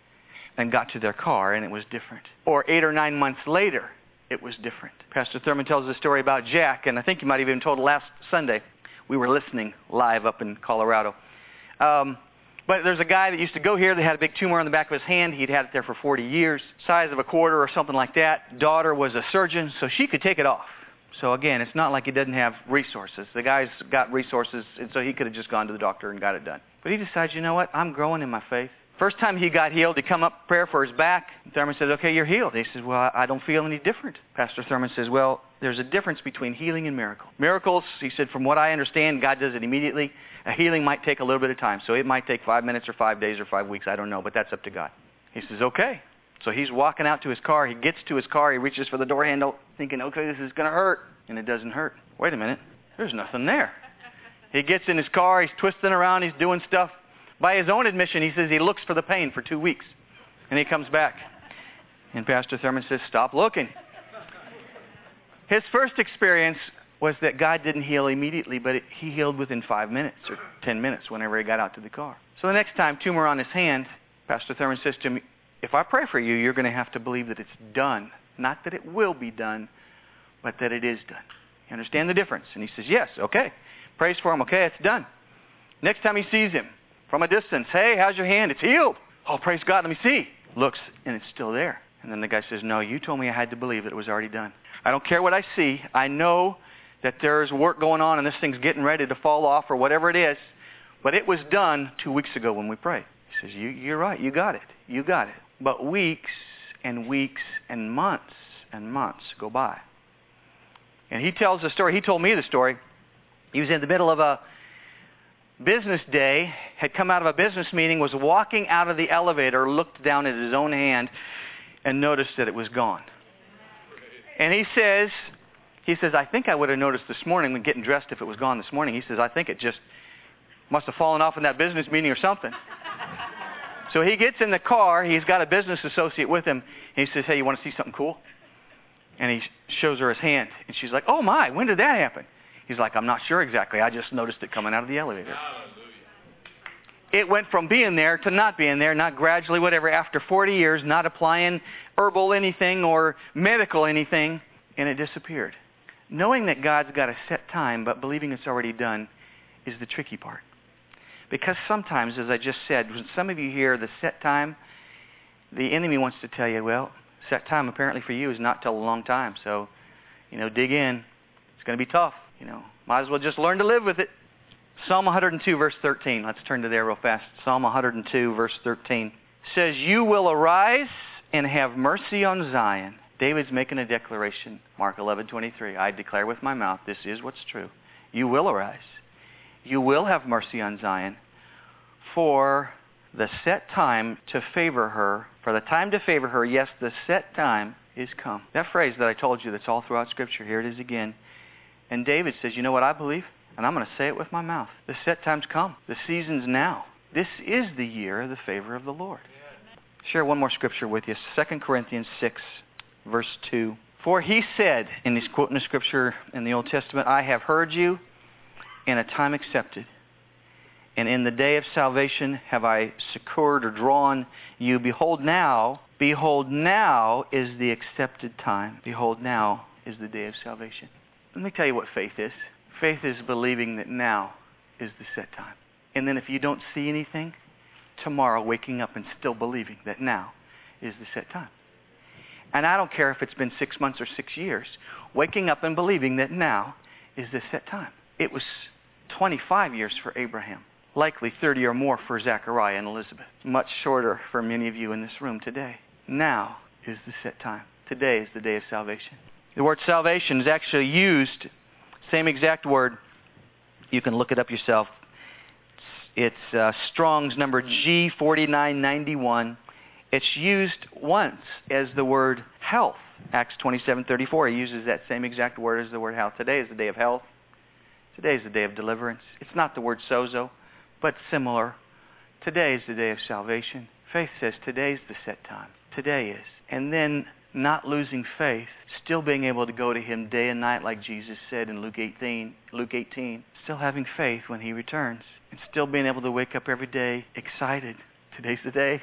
and got to their car, and it was different. Or eight or nine months later, it was different. Pastor Thurman tells a story about Jack, and I think you might have even told it last Sunday. We were listening live up in Colorado. Um, but there's a guy that used to go here that had a big tumor on the back of his hand. He'd had it there for forty years, size of a quarter or something like that. Daughter was a surgeon, so she could take it off. So again, it's not like he doesn't have resources. The guy's got resources, and so he could have just gone to the doctor and got it done. But he decides, you know what? I'm growing in my faith. First time he got healed, he come up prayer for his back. Thurman says, okay, you're healed. He says, well, I don't feel any different. Pastor Thurman says, well, there's a difference between healing and miracle. Miracles, he said, from what I understand, God does it immediately. A healing might take a little bit of time. So it might take five minutes or five days or five weeks. I don't know, but that's up to God. He says, okay. So he's walking out to his car. He gets to his car. He reaches for the door handle thinking, okay, this is going to hurt. And it doesn't hurt. Wait a minute. There's nothing there. He gets in his car. He's twisting around. He's doing stuff. By his own admission, he says he looks for the pain for two weeks. And he comes back. And Pastor Thurman says, stop looking. His first experience was that God didn't heal immediately, but it, he healed within five minutes or ten minutes whenever he got out to the car. So the next time, tumor on his hand, Pastor Thurman says to him, if I pray for you, you're going to have to believe that it's done. Not that it will be done, but that it is done. You understand the difference? And he says, yes, okay. Prays for him, okay, it's done. Next time he sees him from a distance, hey, how's your hand? It's healed. Oh, praise God, let me see. Looks, and it's still there. And then the guy says, no, you told me I had to believe that it was already done. I don't care what I see. I know that there's work going on and this thing's getting ready to fall off or whatever it is, but it was done two weeks ago when we prayed. He says, you, you're right, you got it, you got it. But weeks and weeks and months and months go by. And he tells the story, he told me the story. He was in the middle of a business day, had come out of a business meeting, was walking out of the elevator, looked down at his own hand, and noticed that it was gone. And he says, he says, I think I would have noticed this morning when getting dressed if it was gone this morning. He says, I think it just must have fallen off in that business meeting or something. So he gets in the car. He's got a business associate with him. And he says, hey, you want to see something cool? And he shows her his hand. And she's like, oh, my, when did that happen? He's like, I'm not sure exactly. I just noticed it coming out of the elevator. It went from being there to not being there, not gradually, whatever, after forty years, not applying herbal anything or medical anything, and it disappeared. Knowing that God's got a set time, but believing it's already done, is the tricky part. Because sometimes, as I just said, when some of you hear the set time, the enemy wants to tell you, well, set time apparently for you is not till a long time. So, you know, dig in. It's going to be tough. You know, might as well just learn to live with it. Psalm one hundred two, verse thirteen. Let's turn to there real fast. Psalm one hundred two, verse thirteen. Says, you will arise and have mercy on Zion. David's making a declaration. Mark eleven twenty-three. I declare with my mouth, this is what's true. You will arise. You will have mercy on Zion. For the set time to favor her, for the time to favor her, yes, the set time is come. That phrase that I told you that's all throughout Scripture, here it is again. And David says, you know what I believe? And I'm going to say it with my mouth. The set time's come. The season's now. This is the year of the favor of the Lord. Amen. Share one more scripture with you. Second Corinthians six, verse two. For he said, and he's quoting a scripture in the Old Testament, I have heard you in a time accepted. And in the day of salvation have I succored or drawn you. Behold now, behold now is the accepted time. Behold now is the day of salvation. Let me tell you what faith is. Faith is believing that now is the set time. And then if you don't see anything, tomorrow waking up and still believing that now is the set time. And I don't care if it's been six months or six years, waking up and believing that now is the set time. It was twenty-five years for Abraham, likely thirty or more for Zechariah and Elizabeth, much shorter for many of you in this room today. Now is the set time. Today is the day of salvation. The word salvation is actually used, same exact word. You can look it up yourself. It's uh, Strong's number G forty-nine ninety-one. It's used once as the word health. Acts twenty-seven thirty-four, he uses that same exact word as the word health. Today is the day of health. Today is the day of deliverance. It's not the word sozo, but similar. Today is the day of salvation. Faith says today's the set time. Today is. And then not losing faith, still being able to go to him day and night like Jesus said in Luke eighteen, Luke eighteen, still having faith when he returns, and still being able to wake up every day excited. Today's the day.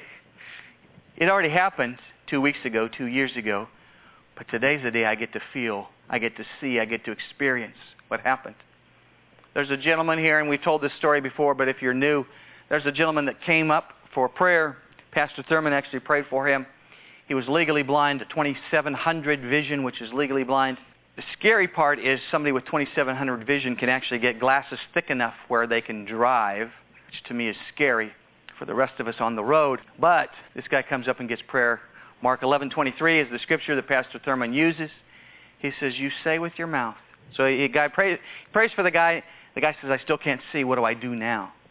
It already happened two weeks ago, two years ago, but today's the day I get to feel, I get to see, I get to experience what happened. There's a gentleman here, and we've told this story before, but if you're new, there's a gentleman that came up for prayer. Pastor Thurman actually prayed for him. He was legally blind, twenty-seven hundred vision, which is legally blind. The scary part is somebody with twenty-seven hundred vision can actually get glasses thick enough where they can drive, which to me is scary for the rest of us on the road. But this guy comes up and gets prayer. Mark eleven twenty-three is the scripture that Pastor Thurman uses. He says, you say with your mouth. So the guy prays, prays for the guy. The guy says, I still can't see. What do I do now?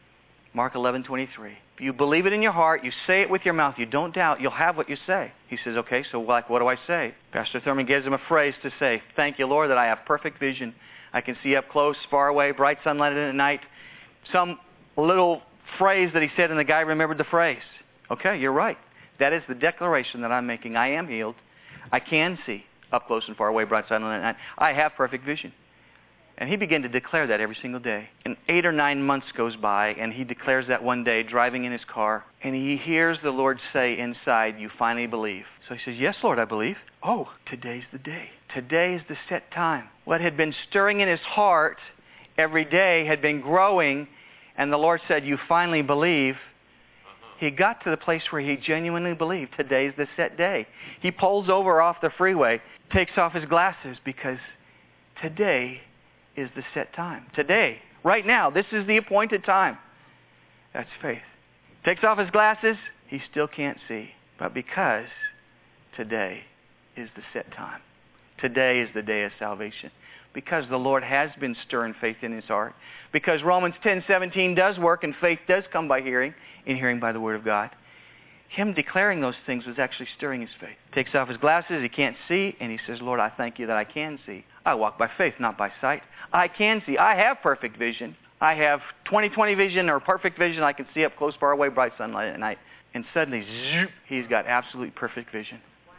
Mark eleven twenty-three. If you believe it in your heart, you say it with your mouth, you don't doubt, you'll have what you say. He says, okay, so like, what do I say? Pastor Thurman gives him a phrase to say, thank you, Lord, that I have perfect vision. I can see up close, far away, bright sunlight at night. Some little phrase that he said, and the guy remembered the phrase. Okay, you're right. That is the declaration that I'm making. I am healed. I can see up close and far away, bright sunlight at night. I have perfect vision. And he began to declare that every single day. And eight or nine months goes by, and he declares that one day, driving in his car, and he hears the Lord say inside, you finally believe. So he says, yes, Lord, I believe. Oh, today's the day. Today is the set time. What had been stirring in his heart every day had been growing, and the Lord said, you finally believe. He got to the place where he genuinely believed today's the set day. He pulls over off the freeway, takes off his glasses, because today is the set time. Today, right now, this is the appointed time. That's faith. Takes off his glasses, he still can't see. But because today is the set time. Today is the day of salvation. Because the Lord has been stirring faith in his heart. Because Romans ten seventeen does work, and faith does come by hearing, and hearing by the word of God. Him declaring those things was actually stirring his faith. Takes off his glasses, he can't see, and he says, Lord, I thank you that I can see. I walk by faith, not by sight. I can see. I have perfect vision. I have twenty twenty vision or perfect vision. I can see up close, far away, bright sunlight at night. And suddenly, zoop, he's got absolute perfect vision.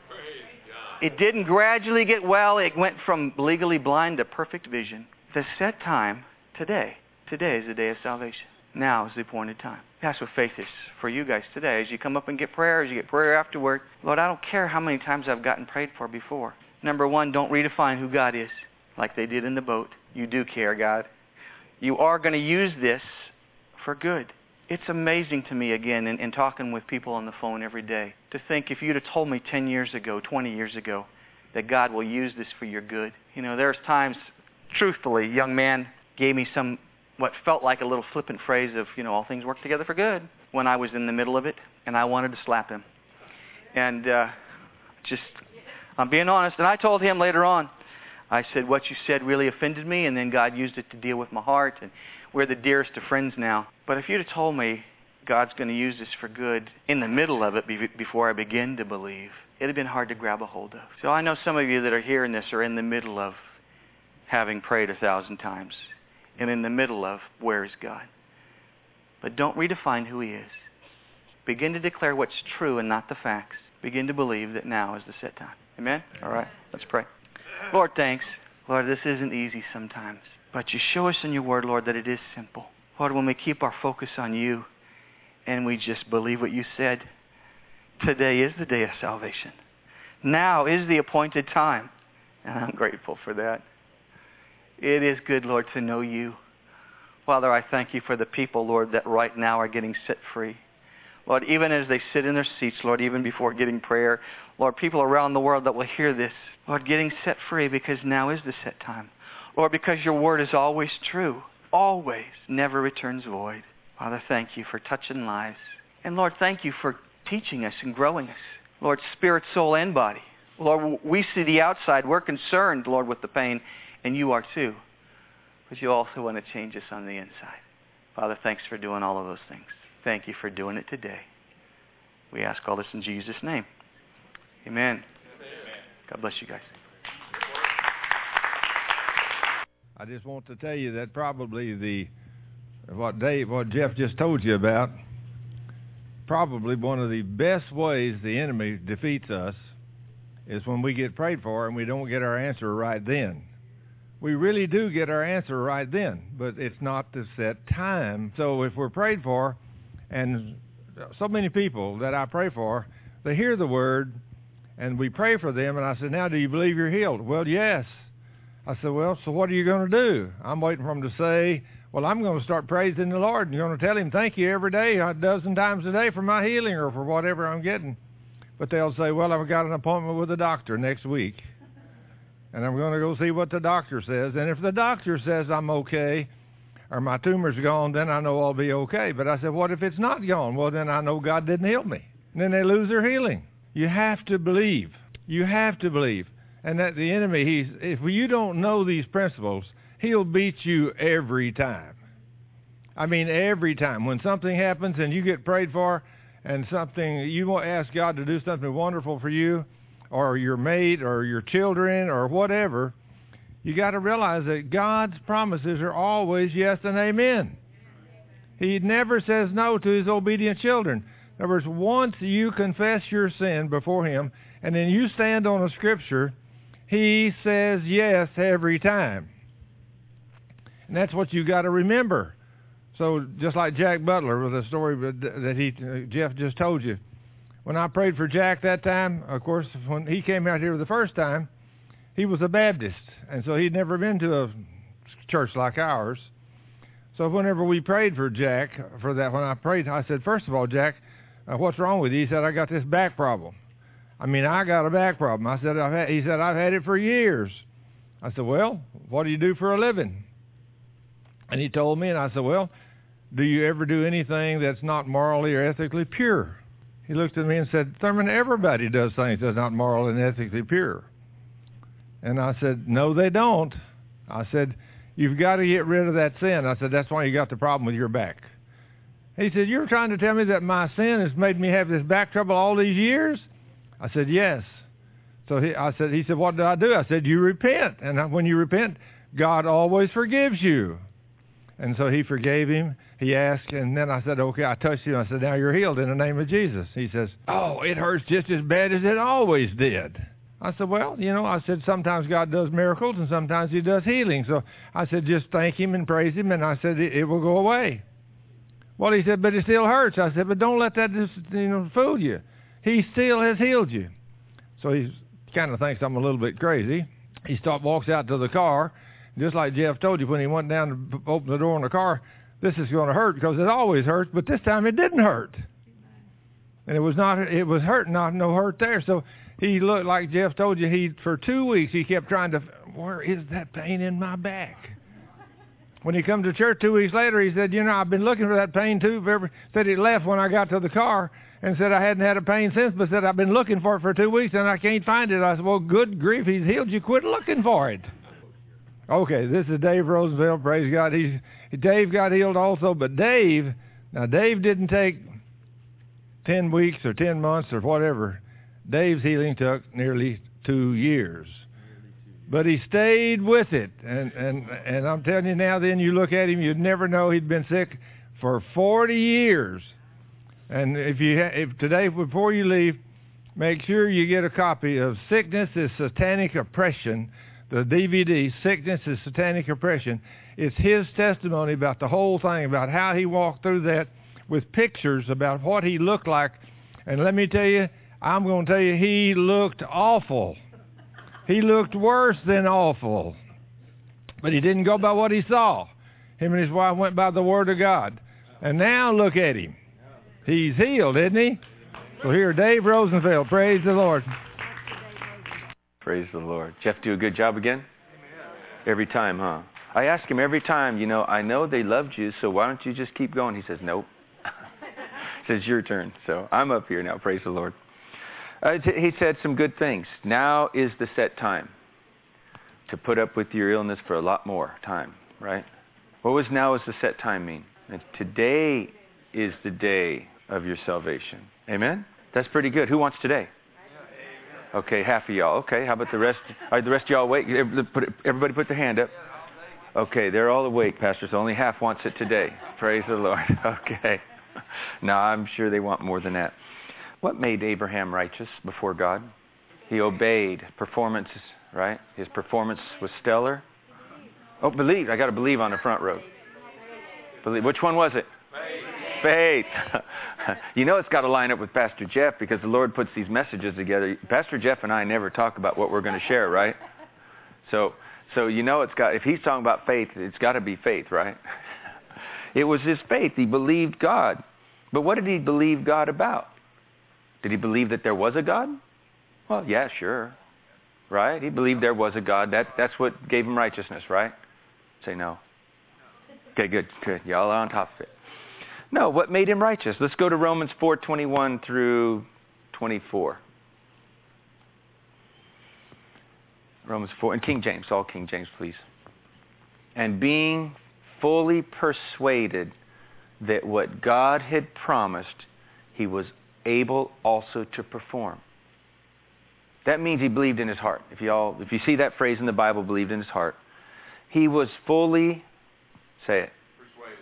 It didn't gradually get well. It went from legally blind to perfect vision. The set time, today. Today is the day of salvation. Now is the appointed time. That's what faith is for you guys today. As you come up and get prayer, as you get prayer afterward, Lord, I don't care how many times I've gotten prayed for before. Number one, don't redefine who God is like they did in the boat. You do care, God. You are going to use this for good. It's amazing to me, again, in, in talking with people on the phone every day, to think if you'd have told me ten years ago, twenty years ago, that God will use this for your good. You know, there's times, truthfully, a young man gave me some, what felt like a little flippant phrase of, you know, all things work together for good, when I was in the middle of it, and I wanted to slap him. And uh, just, I'm being honest, and I told him later on, I said, what you said really offended me, and then God used it to deal with my heart, and we're the dearest of friends now. But if you'd have told me God's going to use this for good in the middle of it be- before I begin to believe, it would have been hard to grab a hold of. So I know some of you that are hearing this are in the middle of having prayed a thousand times, and in the middle of, where is God? But don't redefine who he is. Begin to declare what's true and not the facts. Begin to believe that now is the set time. Amen? All right, let's pray. Lord, thanks. Lord, this isn't easy sometimes. But you show us in your word, Lord, that it is simple. Lord, when we keep our focus on you and we just believe what you said, today is the day of salvation. Now is the appointed time. And I'm grateful for that. It is good, Lord, to know you. Father, I thank you for the people, Lord, that right now are getting set free. Lord, even as they sit in their seats, Lord, even before getting prayer, Lord, people around the world that will hear this, Lord, getting set free because now is the set time. Lord, because your word is always true, always, never returns void. Father, thank you for touching lives. And Lord, thank you for teaching us and growing us. Lord, spirit, soul, and body. Lord, we see the outside. We're concerned, Lord, with the pain, and you are too. But you also want to change us on the inside. Father, thanks for doing all of those things. Thank you for doing it today. We ask all this in Jesus' name. Amen. Amen. God bless you guys. I just want to tell you that probably the what Dave, what Jeff just told you about, probably one of the best ways the enemy defeats us is when we get prayed for and we don't get our answer right then. We really do get our answer right then, but it's not the set time. So if we're prayed for, and so many people that I pray for, they hear the word, and we pray for them, and I said, now do you believe you're healed? Well, yes. I said, well, so what are you going to do? I'm waiting for them to say, well, I'm going to start praising the Lord, and you're going to tell him thank you every day, a dozen times a day for my healing or for whatever I'm getting. But they'll say, well, I've got an appointment with the doctor next week, and I'm going to go see what the doctor says. And if the doctor says I'm okay or my tumor's gone, then I know I'll be okay. But I said, what if it's not gone? Well, then I know God didn't heal me. And then they lose their healing. You have to believe. You have to believe. And that the enemy, he's, if you don't know these principles, he'll beat you every time. I mean, every time. When something happens and you get prayed for and something, you want to ask God to do something wonderful for you or your mate or your children or whatever, you got to realize that God's promises are always yes and amen. He never says no to his obedient children. In other words, once you confess your sin before him and then you stand on a scripture, he says yes every time. And that's what you got to remember. So just like Jack Butler with the story that he uh, Jeff just told you. When I prayed for Jack that time, of course, when he came out here the first time, he was a Baptist. And so he'd never been to a church like ours. So whenever we prayed for Jack, for that, when I prayed, I said, first of all, Jack, uh, what's wrong with you? He said, I got this back problem. I mean, I got a back problem. I said, I've had, he said, I've had it for years. I said, well, what do you do for a living? And he told me, and I said, well, do you ever do anything that's not morally or ethically pure? He looked at me and said, Thurman, everybody does things that's not morally and ethically pure. And I said, no, they don't. I said, you've got to get rid of that sin. I said, that's why you got the problem with your back. He said, you're trying to tell me that my sin has made me have this back trouble all these years? I said, yes. So he, I said, he said, what do I do? I said, you repent. And when you repent, God always forgives you. And so he forgave him. He asked, and then I said, okay, I touched him. I said, now you're healed in the name of Jesus. He says, oh, it hurts just as bad as it always did. I said, well, you know, I said, sometimes God does miracles and sometimes he does healing. So I said, just thank him and praise him. And I said, it, it will go away. Well, he said, but it still hurts. I said, but don't let that just, you know, fool you. He still has healed you. So he kind of thinks I'm a little bit crazy. He stopped, walks out to the car. Just like Jeff told you, when he went down to open the door in the car, this is going to hurt because it always hurts, but this time it didn't hurt. And it was not, it was hurt, not no hurt there. So he looked, like Jeff told you, he, for two weeks, he kept trying to, where is that pain in my back? When he come to church two weeks later, he said, you know, I've been looking for that pain too. Said it left when I got to the car and said I hadn't had a pain since, but said I've been looking for it for two weeks and I can't find it. I said, well, good grief, he's healed you. Quit looking for it. Okay, this is Dave Rosenfeld. Praise God. He's, Dave got healed also, but Dave, now Dave didn't take ten weeks or ten months or whatever. Dave's healing took nearly two years. But he stayed with it. And, and, and I'm telling you now, then you look at him, you'd never know he'd been sick for forty years. And if you ha- if today, before you leave, make sure you get a copy of Sickness is Satanic Oppression, the D V D, Sickness is Satanic Oppression. It's his testimony about the whole thing, about how he walked through that with pictures about what he looked like. And let me tell you, I'm going to tell you, he looked awful. He looked worse than awful. But he didn't go by what he saw. Him and his wife went by the Word of God. And now look at him. He's healed, isn't he? So here, Dave Rosenfeld. Praise the Lord. Praise the Lord. Jeff do a good job again? Every time, huh? I ask him every time, you know, I know they loved you, so why don't you just keep going? He says, nope. He says, your turn. So I'm up here now. Praise the Lord. Uh, t- he said some good things. Now is the set time to put up with your illness for a lot more time, right? What was now is the set time mean? And today is the day of your salvation. Amen? That's pretty good. Who wants today? Okay, half of y'all. Okay, how about the rest? All right, the rest of y'all awake? Everybody put their hand up. Okay, they're all awake, Pastor, so only half wants it today. Praise the Lord. Okay. No, I'm sure they want more than that. What made Abraham righteous before God? He obeyed. Performance, right? His performance was stellar. Oh, believe. I got to believe on the front row. Believe. Which one was it? Faith. You know it's got to line up with Pastor Jeff because the Lord puts these messages together. Pastor Jeff and I never talk about what we're going to share, right? So, so you know it's got. If he's talking about faith, it's got to be faith, right? It was his faith. He believed God. But what did he believe God about? Did he believe that there was a God? Well, yeah, sure. Right? He believed there was a God. That, that's what gave him righteousness, right? Say no. Okay, good, good. Y'all are on top of it. No, what made him righteous? Let's go to Romans four twenty-one through twenty-four. Romans four, and King James, all King James, please. And being fully persuaded that what God had promised, he was able also to perform. That means he believed in his heart. If you all, if you see that phrase in the Bible, believed in his heart. He was fully, say it. Persuaded.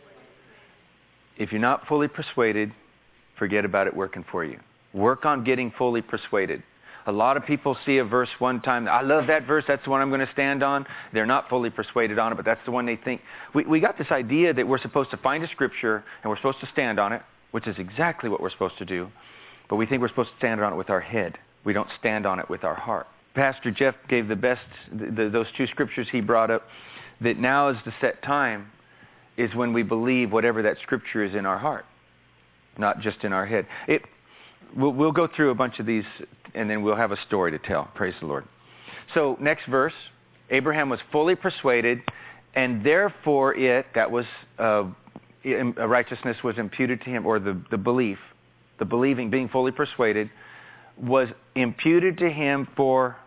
If you're not fully persuaded, forget about it working for you. Work on getting fully persuaded. A lot of people see a verse one time. I love that verse. That's the one I'm going to stand on. They're not fully persuaded on it, but that's the one they think. We, we got this idea that we're supposed to find a scripture and we're supposed to stand on it, which is exactly what we're supposed to do. But we think we're supposed to stand on it with our head. We don't stand on it with our heart. Pastor Jeff gave the best, the, the, those two scriptures he brought up, that now is the set time is when we believe whatever that scripture is in our heart, not just in our head. It, we'll, we'll go through a bunch of these, and then we'll have a story to tell. Praise the Lord. So next verse, Abraham was fully persuaded, and therefore it, that was, uh, righteousness was imputed to him, or the, the belief, the believing, being fully persuaded, was imputed to him for...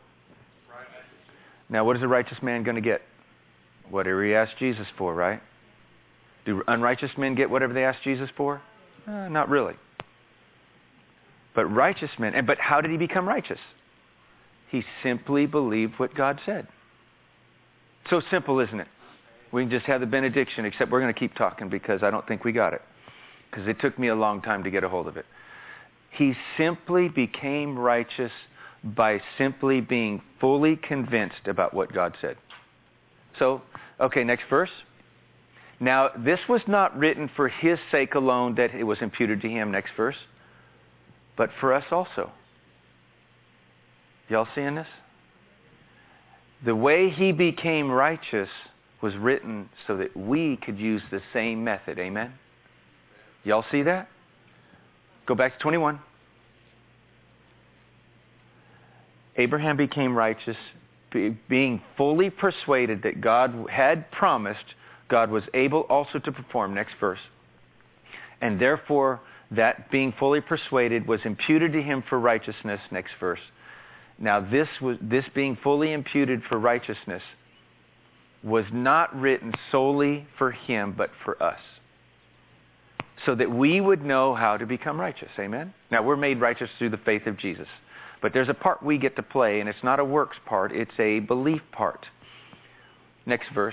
Now, what is a righteous man going to get? Whatever he asked Jesus for, right? Do unrighteous men get whatever they ask Jesus for? Uh, not really. But righteous men, and but how did he become righteous? He simply believed what God said. So simple, isn't it? We can just have the benediction, except we're going to keep talking because I don't think we got it. Because it took me a long time to get a hold of it. He simply became righteous by simply being fully convinced about what God said. So, okay, next verse. Now, this was not written for his sake alone that it was imputed to him, next verse, but for us also. Y'all seeing this? The way he became righteous was written so that we could use the same method. Amen? Y'all see that? Go back to twenty-one. Abraham became righteous, being fully persuaded that God had promised, God was able also to perform. Next verse. And therefore, that being fully persuaded was imputed to him for righteousness. Next verse. Now, this was this being fully imputed for righteousness was not written solely for him, but for us, so that we would know how to become righteous. Amen? Now, we're made righteous through the faith of Jesus. But there's a part we get to play, and it's not a works part, it's a belief part. Next verse.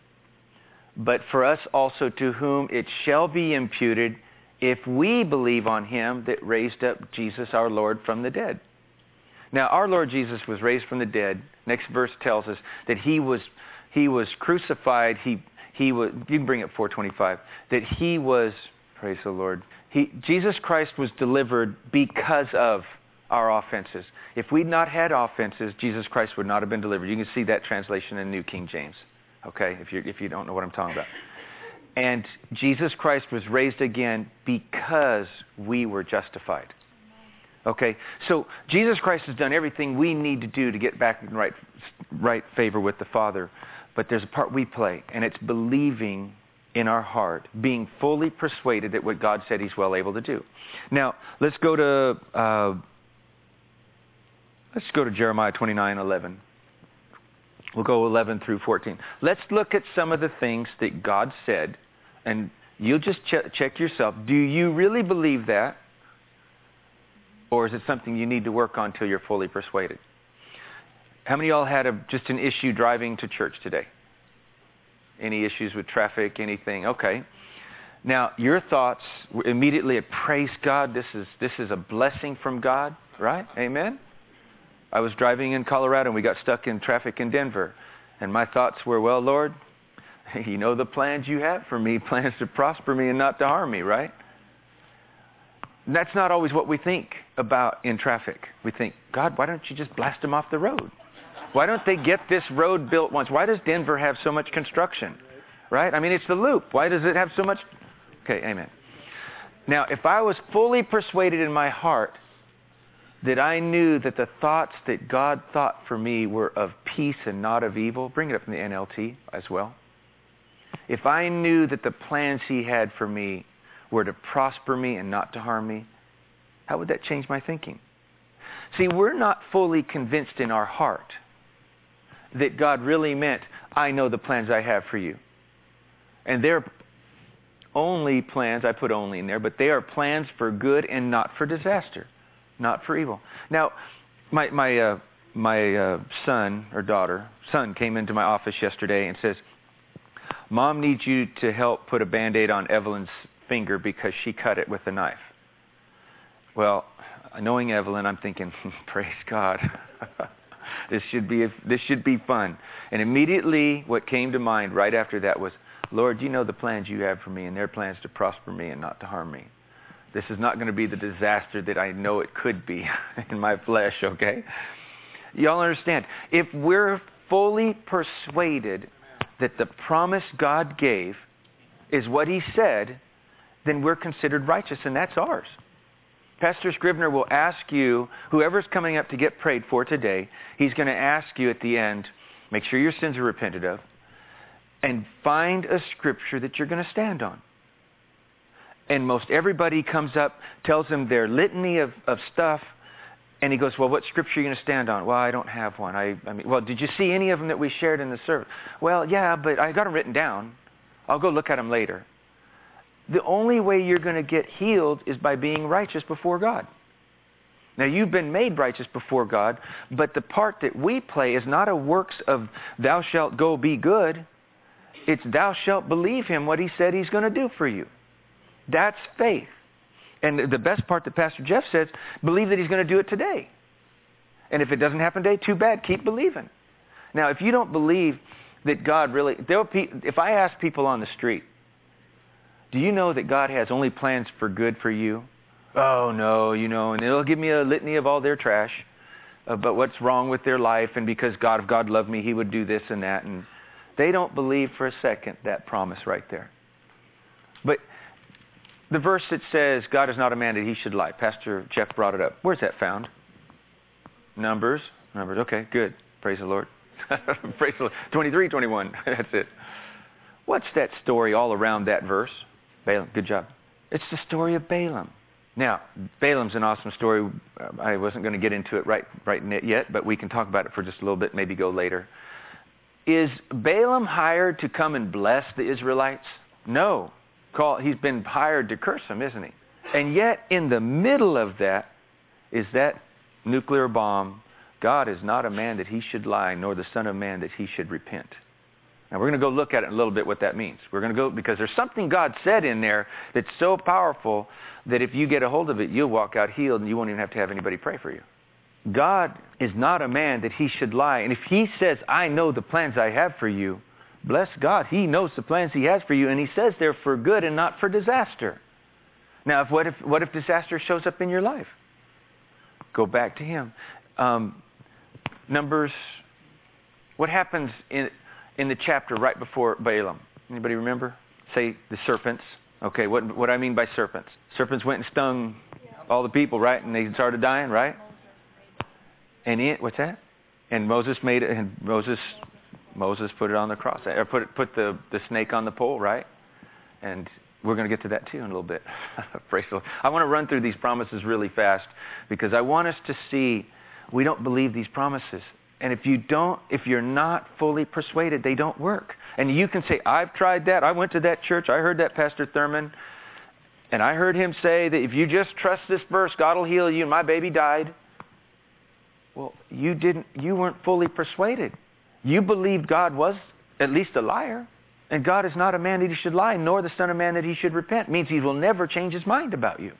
But for us also, to whom it shall be imputed, if we believe on him that raised up Jesus our Lord from the dead. Now, our Lord Jesus was raised from the dead. Next verse tells us that he was he was crucified. He he was. You can bring up four twenty-five. That he was. Praise the Lord. He Jesus Christ was delivered because of our offenses. If we'd not had offenses, Jesus Christ would not have been delivered. You can see that translation in New King James. Okay, if you if you don't know what I'm talking about. And Jesus Christ was raised again because we were justified. Okay, so Jesus Christ has done everything we need to do to get back in right, right favor with the Father. But there's a part we play, and it's believing in our heart, being fully persuaded that what God said he's well able to do. Now, let's go to uh, let's go to Jeremiah twenty-nine eleven. We'll go eleven through fourteen. Let's look at some of the things that God said, and you'll just ch- check yourself. Do you really believe that? Or is it something you need to work on until you're fully persuaded? How many of y'all had a, just an issue driving to church today? Any issues with traffic, anything? Okay. Now, your thoughts were immediately, praise God, this is this is a blessing from God, right? Amen? I was driving in Colorado and we got stuck in traffic in Denver. And my thoughts were, well, Lord, you know the plans you have for me, plans to prosper me and not to harm me, right? And that's not always what we think about in traffic. We think, God, why don't you just blast them off the road? Why don't they get this road built once? Why does Denver have so much construction? Right? I mean, it's the loop. Why does it have so much? Okay, amen. Now, if I was fully persuaded in my heart that I knew that the thoughts that God thought for me were of peace and not of evil, bring it up in the N L T as well. If I knew that the plans he had for me were to prosper me and not to harm me, how would that change my thinking? See, we're not fully convinced in our heart that God really meant, I know the plans I have for you. And they're only plans, I put only in there, but they are plans for good and not for disaster, not for evil. Now, my my uh, my uh, son or daughter, son came into my office yesterday and says, Mom needs you to help put a Band-Aid on Evelyn's finger because she cut it with a knife. Well, knowing Evelyn, I'm thinking, praise God. This should be this should be fun. And immediately what came to mind right after that was, Lord, you know the plans you have for me, and they're plans to prosper me and not to harm me. This is not going to be the disaster that I know it could be in my flesh, okay? Y'all understand? If we're fully persuaded that the promise God gave is what He said, then we're considered righteous, and that's ours. Pastor Scrivener will ask you, whoever's coming up to get prayed for today, he's going to ask you at the end, make sure your sins are repented of, and find a scripture that you're going to stand on. And most everybody comes up, tells him their litany of, of stuff, and he goes, well, what scripture are you going to stand on? Well, I don't have one. I, I mean, well, did you see any of them that we shared in the service? Well, yeah, but I got them written down. I'll go look at them later. The only way you're going to get healed is by being righteous before God. Now, you've been made righteous before God, but the part that we play is not a works of thou shalt go be good. It's thou shalt believe Him what He said He's going to do for you. That's faith. And the best part that Pastor Jeff says, believe that He's going to do it today. And if it doesn't happen today, too bad. Keep believing. Now, if you don't believe that God really... There'll be, if I ask people on the street, do you know that God has only plans for good for you? Oh, no, you know, and they'll give me a litany of all their trash about what's wrong with their life, and because God, if God loved me, He would do this and that. And they don't believe for a second that promise right there. But the verse that says, God is not a man that He should lie, Pastor Jeff brought it up. Where's that found? Numbers. Numbers, okay, good. Praise the Lord. Praise the Lord. twenty-three, twenty-one, that's it. What's that story all around that verse? Balaam, good job. It's the story of Balaam. Now, Balaam's an awesome story. I wasn't going to get into it right, right yet, but we can talk about it for just a little bit, maybe go later. Is Balaam hired to come and bless the Israelites? No. Call, he's been hired to curse them, isn't he? And yet, in the middle of that, is that nuclear bomb. God is not a man that He should lie, nor the Son of Man that He should repent. Now, we're going to go look at it in a little bit what that means. We're going to go, because there's something God said in there that's so powerful that if you get a hold of it, you'll walk out healed and you won't even have to have anybody pray for you. God is not a man that He should lie. And if He says, I know the plans I have for you, bless God, He knows the plans He has for you, and He says they're for good and not for disaster. Now, if, what if what if disaster shows up in your life? Go back to Him. Um, Numbers, what happens in... in the chapter right before Balaam? Anybody remember? Say the serpents. Okay, what what I mean by serpents? Serpents went and stung all the people, right? And they started dying, right? And it, what's that? And Moses made it, and Moses Moses put it on the cross, or put it, put the, the snake on the pole, right? And we're going to get to that too in a little bit. Praise the Lord. I want to run through these promises really fast because I want us to see we don't believe these promises. And if you don't, if you're not fully persuaded, they don't work. And you can say, I've tried that. I went to that church. I heard that Pastor Thurman. And I heard him say that if you just trust this verse, God will heal you. And my baby died. Well, you didn't, you weren't fully persuaded. You believed God was at least a liar. And God is not a man that He should lie, nor the Son of Man that He should repent. It means He will never change His mind about you.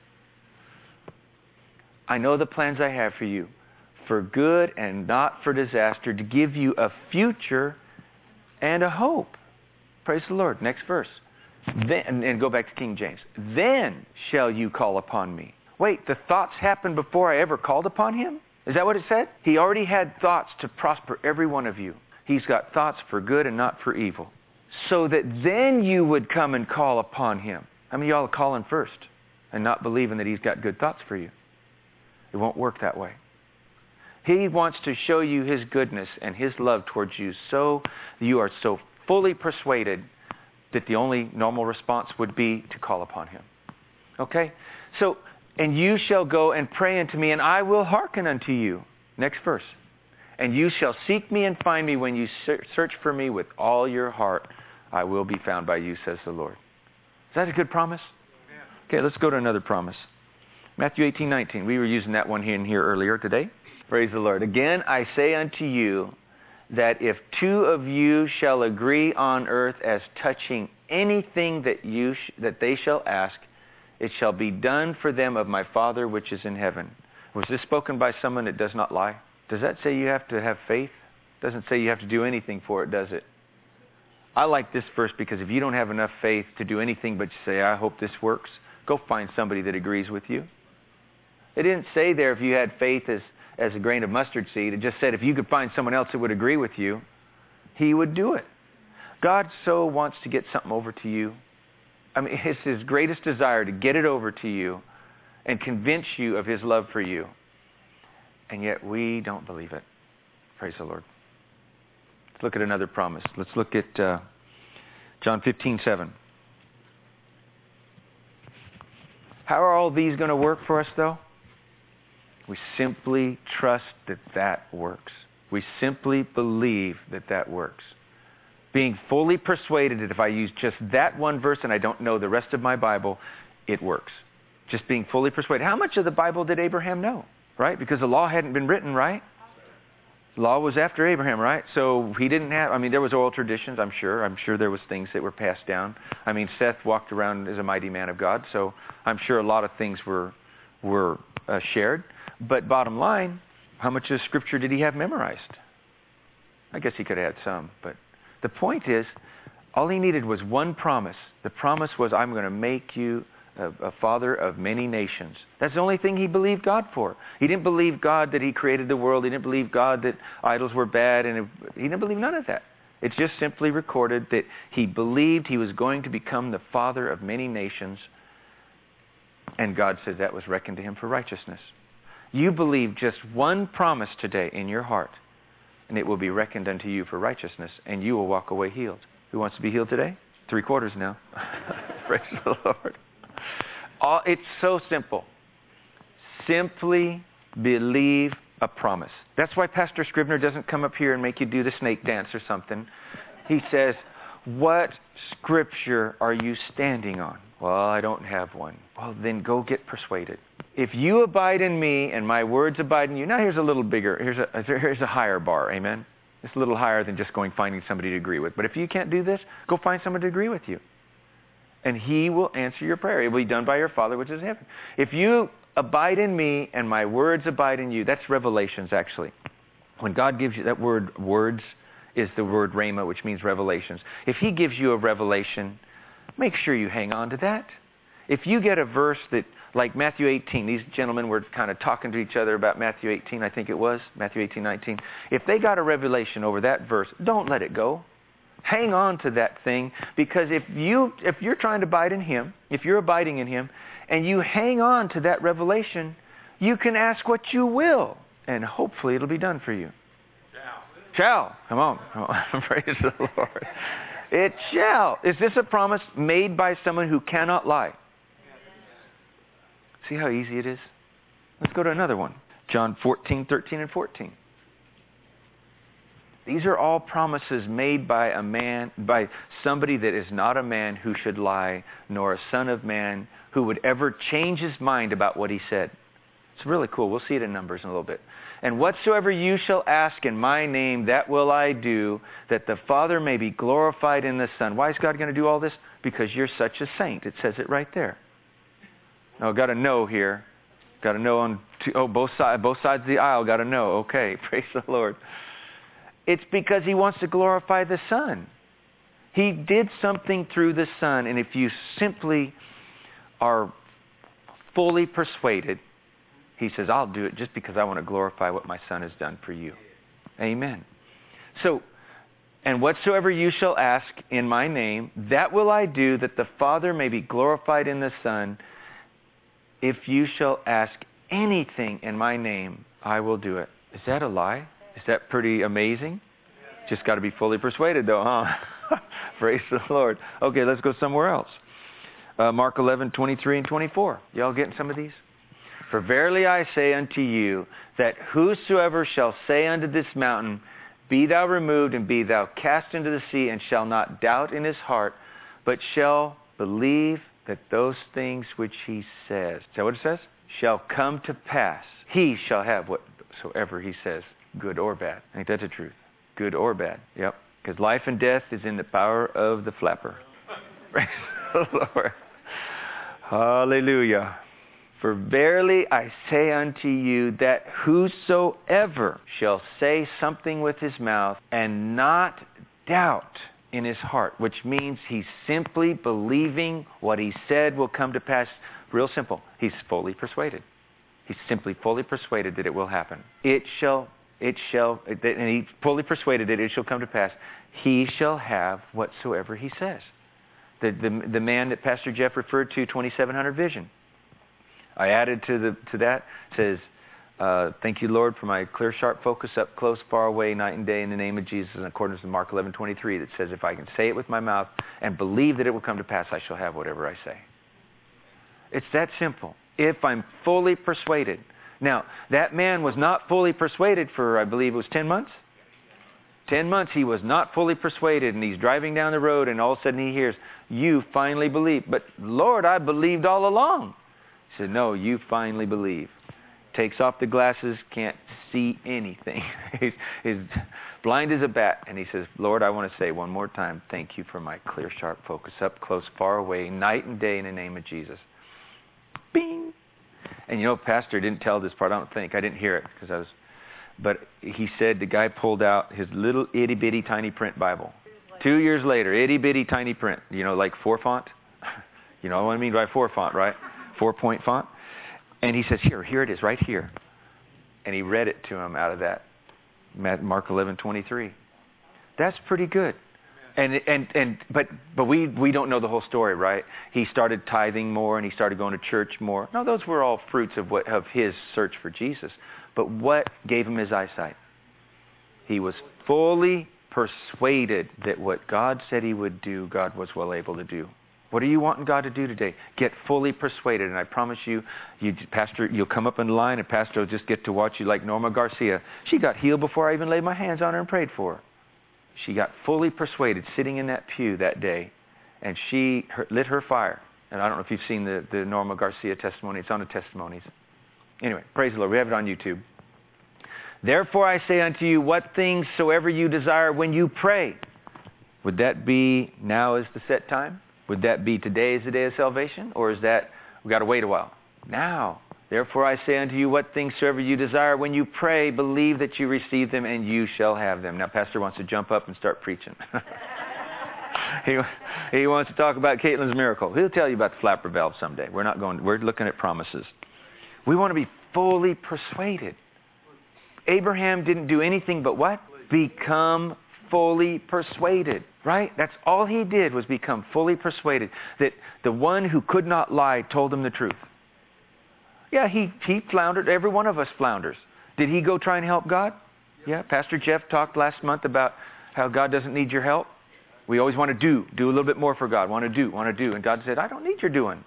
I know the plans I have for you, for good and not for disaster, to give you a future and a hope. Praise the Lord. Next verse. Then, and go back to King James. Then shall you call upon me. Wait, the thoughts happened before I ever called upon Him? Is that what it said? He already had thoughts to prosper every one of you. He's got thoughts for good and not for evil. So that then you would come and call upon Him. How many of y'all are calling first and not believing that He's got good thoughts for you? It won't work that way. He wants to show you His goodness and His love towards you, so you are so fully persuaded that the only normal response would be to call upon Him. Okay? So, and you shall go and pray unto me, and I will hearken unto you. Next verse. And you shall seek me and find me when you search for me with all your heart. I will be found by you, says the Lord. Is that a good promise? Okay, let's go to another promise. Matthew eighteen nineteen. We were using that one here and here earlier today. Praise the Lord. Again, I say unto you that if two of you shall agree on earth as touching anything that you sh- that they shall ask, it shall be done for them of my Father which is in heaven. Was this spoken by someone that does not lie? Does that say you have to have faith? Doesn't say you have to do anything for it, does it? I like this verse because if you don't have enough faith to do anything but say, I hope this works, go find somebody that agrees with you. It didn't say there if you had faith as, as a grain of mustard seed. It just said if you could find someone else that would agree with you, He would do it. God so wants to get something over to you. I mean, it's His greatest desire to get it over to you and convince you of His love for you. And yet we don't believe it. Praise the Lord. Let's look at another promise. Let's look at uh, John fifteen seven. How are all these going to work for us, though? We simply trust that that works. We simply believe that that works. Being fully persuaded that if I use just that one verse and I don't know the rest of my Bible, it works. Just being fully persuaded. How much of the Bible did Abraham know? Right? Because the law hadn't been written, right? The law was after Abraham, right? So he didn't have, I mean, there was oral traditions, I'm sure. I'm sure there was things that were passed down. I mean, Seth walked around as a mighty man of God, so I'm sure a lot of things were were uh, shared. But bottom line, how much of Scripture did he have memorized? I guess he could have had some, but the point is, all he needed was one promise. The promise was, I'm going to make you a, a father of many nations. That's the only thing he believed God for. He didn't believe God that He created the world. He didn't believe God that idols were bad, and it, he didn't believe none of that. It's just simply recorded that he believed he was going to become the father of many nations, and God said that was reckoned to him for righteousness. You believe just one promise today in your heart, and it will be reckoned unto you for righteousness, and you will walk away healed. Who wants to be healed today? Three quarters now. Praise the Lord. All, it's so simple. Simply believe a promise. That's why Pastor Scribner doesn't come up here and make you do the snake dance or something. He says, what Scripture are you standing on? Well, I don't have one. Well, then go get persuaded. If you abide in me and my words abide in you. Now here's a little bigger, here's a, here's a higher bar, amen? It's a little higher than just going finding somebody to agree with. But if you can't do this, go find someone to agree with you. And He will answer your prayer. It will be done by your Father which is in heaven. If you abide in me and my words abide in you, that's Revelations actually. When God gives you that word, words, is the word rhema, which means revelations. If He gives you a revelation, make sure you hang on to that. If you get a verse that, like Matthew eighteen, these gentlemen were kind of talking to each other about Matthew eighteen, I think it was, Matthew eighteen nineteen. If they got a revelation over that verse, don't let it go. Hang on to that thing, because if, you, if you're trying to abide in Him, if you're abiding in Him, and you hang on to that revelation, you can ask what you will, and hopefully it'll be done for you. Shall. Come on. Come on. Praise the Lord. It shall. Is this a promise made by someone who cannot lie? See how easy it is? Let's go to another one. John fourteen, thirteen, and fourteen. These are all promises made by a man, by somebody that is not a man who should lie, nor a son of man who would ever change his mind about what he said. It's really cool. We'll see it in Numbers in a little bit. And whatsoever you shall ask in my name, that will I do, that the Father may be glorified in the Son. Why is God going to do all this? Because you're such a saint. It says it right there. Now, got to know here. Got to know on two, oh both sides, both sides of the aisle. Got to know. Okay, praise the Lord. It's because He wants to glorify the Son. He did something through the Son, and if you simply are fully persuaded, He says, I'll do it just because I want to glorify what my Son has done for you. Amen. So, and whatsoever you shall ask in my name, that will I do, that the Father may be glorified in the Son. If you shall ask anything in my name, I will do it. Is that a lie? Is that pretty amazing? Just got to be fully persuaded though, huh? Praise the Lord. Okay, let's go somewhere else. Uh, Mark eleven, twenty-three and twenty-four. Y'all getting some of these? For verily I say unto you, that whosoever shall say unto this mountain, be thou removed and be thou cast into the sea, and shall not doubt in his heart, but shall believe that those things which he says, is that what it says? Shall come to pass. He shall have whatsoever he says, good or bad. I think that's the truth. Good or bad. Yep. Because life and death is in the power of the flapper. Praise the Lord. Hallelujah. For verily I say unto you that whosoever shall say something with his mouth and not doubt in his heart, which means he's simply believing what he said will come to pass. Real simple. He's fully persuaded. He's simply fully persuaded that it will happen. It shall, it shall, and he's fully persuaded that it shall come to pass. He shall have whatsoever he says. The, the, the man that Pastor Jeff referred to, twenty-seven hundred vision. I added to the to that, says, uh, thank you, Lord, for my clear, sharp focus up close, far away, night and day in the name of Jesus, in accordance with Mark eleven twenty-three, that says, if I can say it with my mouth and believe that it will come to pass, I shall have whatever I say. It's that simple. If I'm fully persuaded. Now, that man was not fully persuaded for, I believe it was ten months. Ten months he was not fully persuaded, and he's driving down the road, and all of a sudden he hears, you finally believe. But Lord, I believed all along. He said, no, you finally believe. Takes off the glasses, can't see anything. he's, he's blind as a bat, and he says, Lord, I want to say one more time, thank you for my clear, sharp focus, up close, far away, night and day in the name of Jesus. Bing! And you know, Pastor didn't tell this part, I don't think. I didn't hear it because I was... But he said the guy pulled out his little itty-bitty tiny print Bible. Two years later, itty-bitty tiny print. You know, like four font? You know what I mean by four font, right? Four-point font. And he says, here, here it is, right here. And he read it to him out of that. Mark eleven twenty-three. That's pretty good. And and and but but we we don't know the whole story, right? He started tithing more and he started going to church more. No, those were all fruits of what of his search for Jesus. But what gave him his eyesight? He was fully persuaded that what God said he would do, God was well able to do. What are you wanting God to do today? Get fully persuaded. And I promise you, you Pastor, you'll come up in line and Pastor will just get to watch you like Norma Garcia. She got healed before I even laid my hands on her and prayed for her. She got fully persuaded sitting in that pew that day. And she her, lit her fire. And I don't know if you've seen the, the Norma Garcia testimony. It's on the testimonies. Anyway, praise the Lord. We have it on YouTube. Therefore I say unto you, what things soever you desire when you pray. Would that be now is the set time? Would that be today is the day of salvation? Or is that, we got to wait a while? Now. Therefore I say unto you, what things soever you desire when you pray, believe that you receive them and you shall have them. Now, Pastor wants to jump up and start preaching. he, he wants to talk about Caitlin's miracle. He'll tell you about the flapper valve someday. We're not going, we're looking at promises. We want to be fully persuaded. Abraham didn't do anything but what? Become fully persuaded, right? That's all he did was become fully persuaded that the one who could not lie told him the truth. Yeah, he, he floundered. Every one of us flounders. Did he go try and help God? Yeah, Pastor Jeff talked last month about how God doesn't need your help. We always want to do, do a little bit more for God. Want to do, want to do. And God said, I don't need your doing.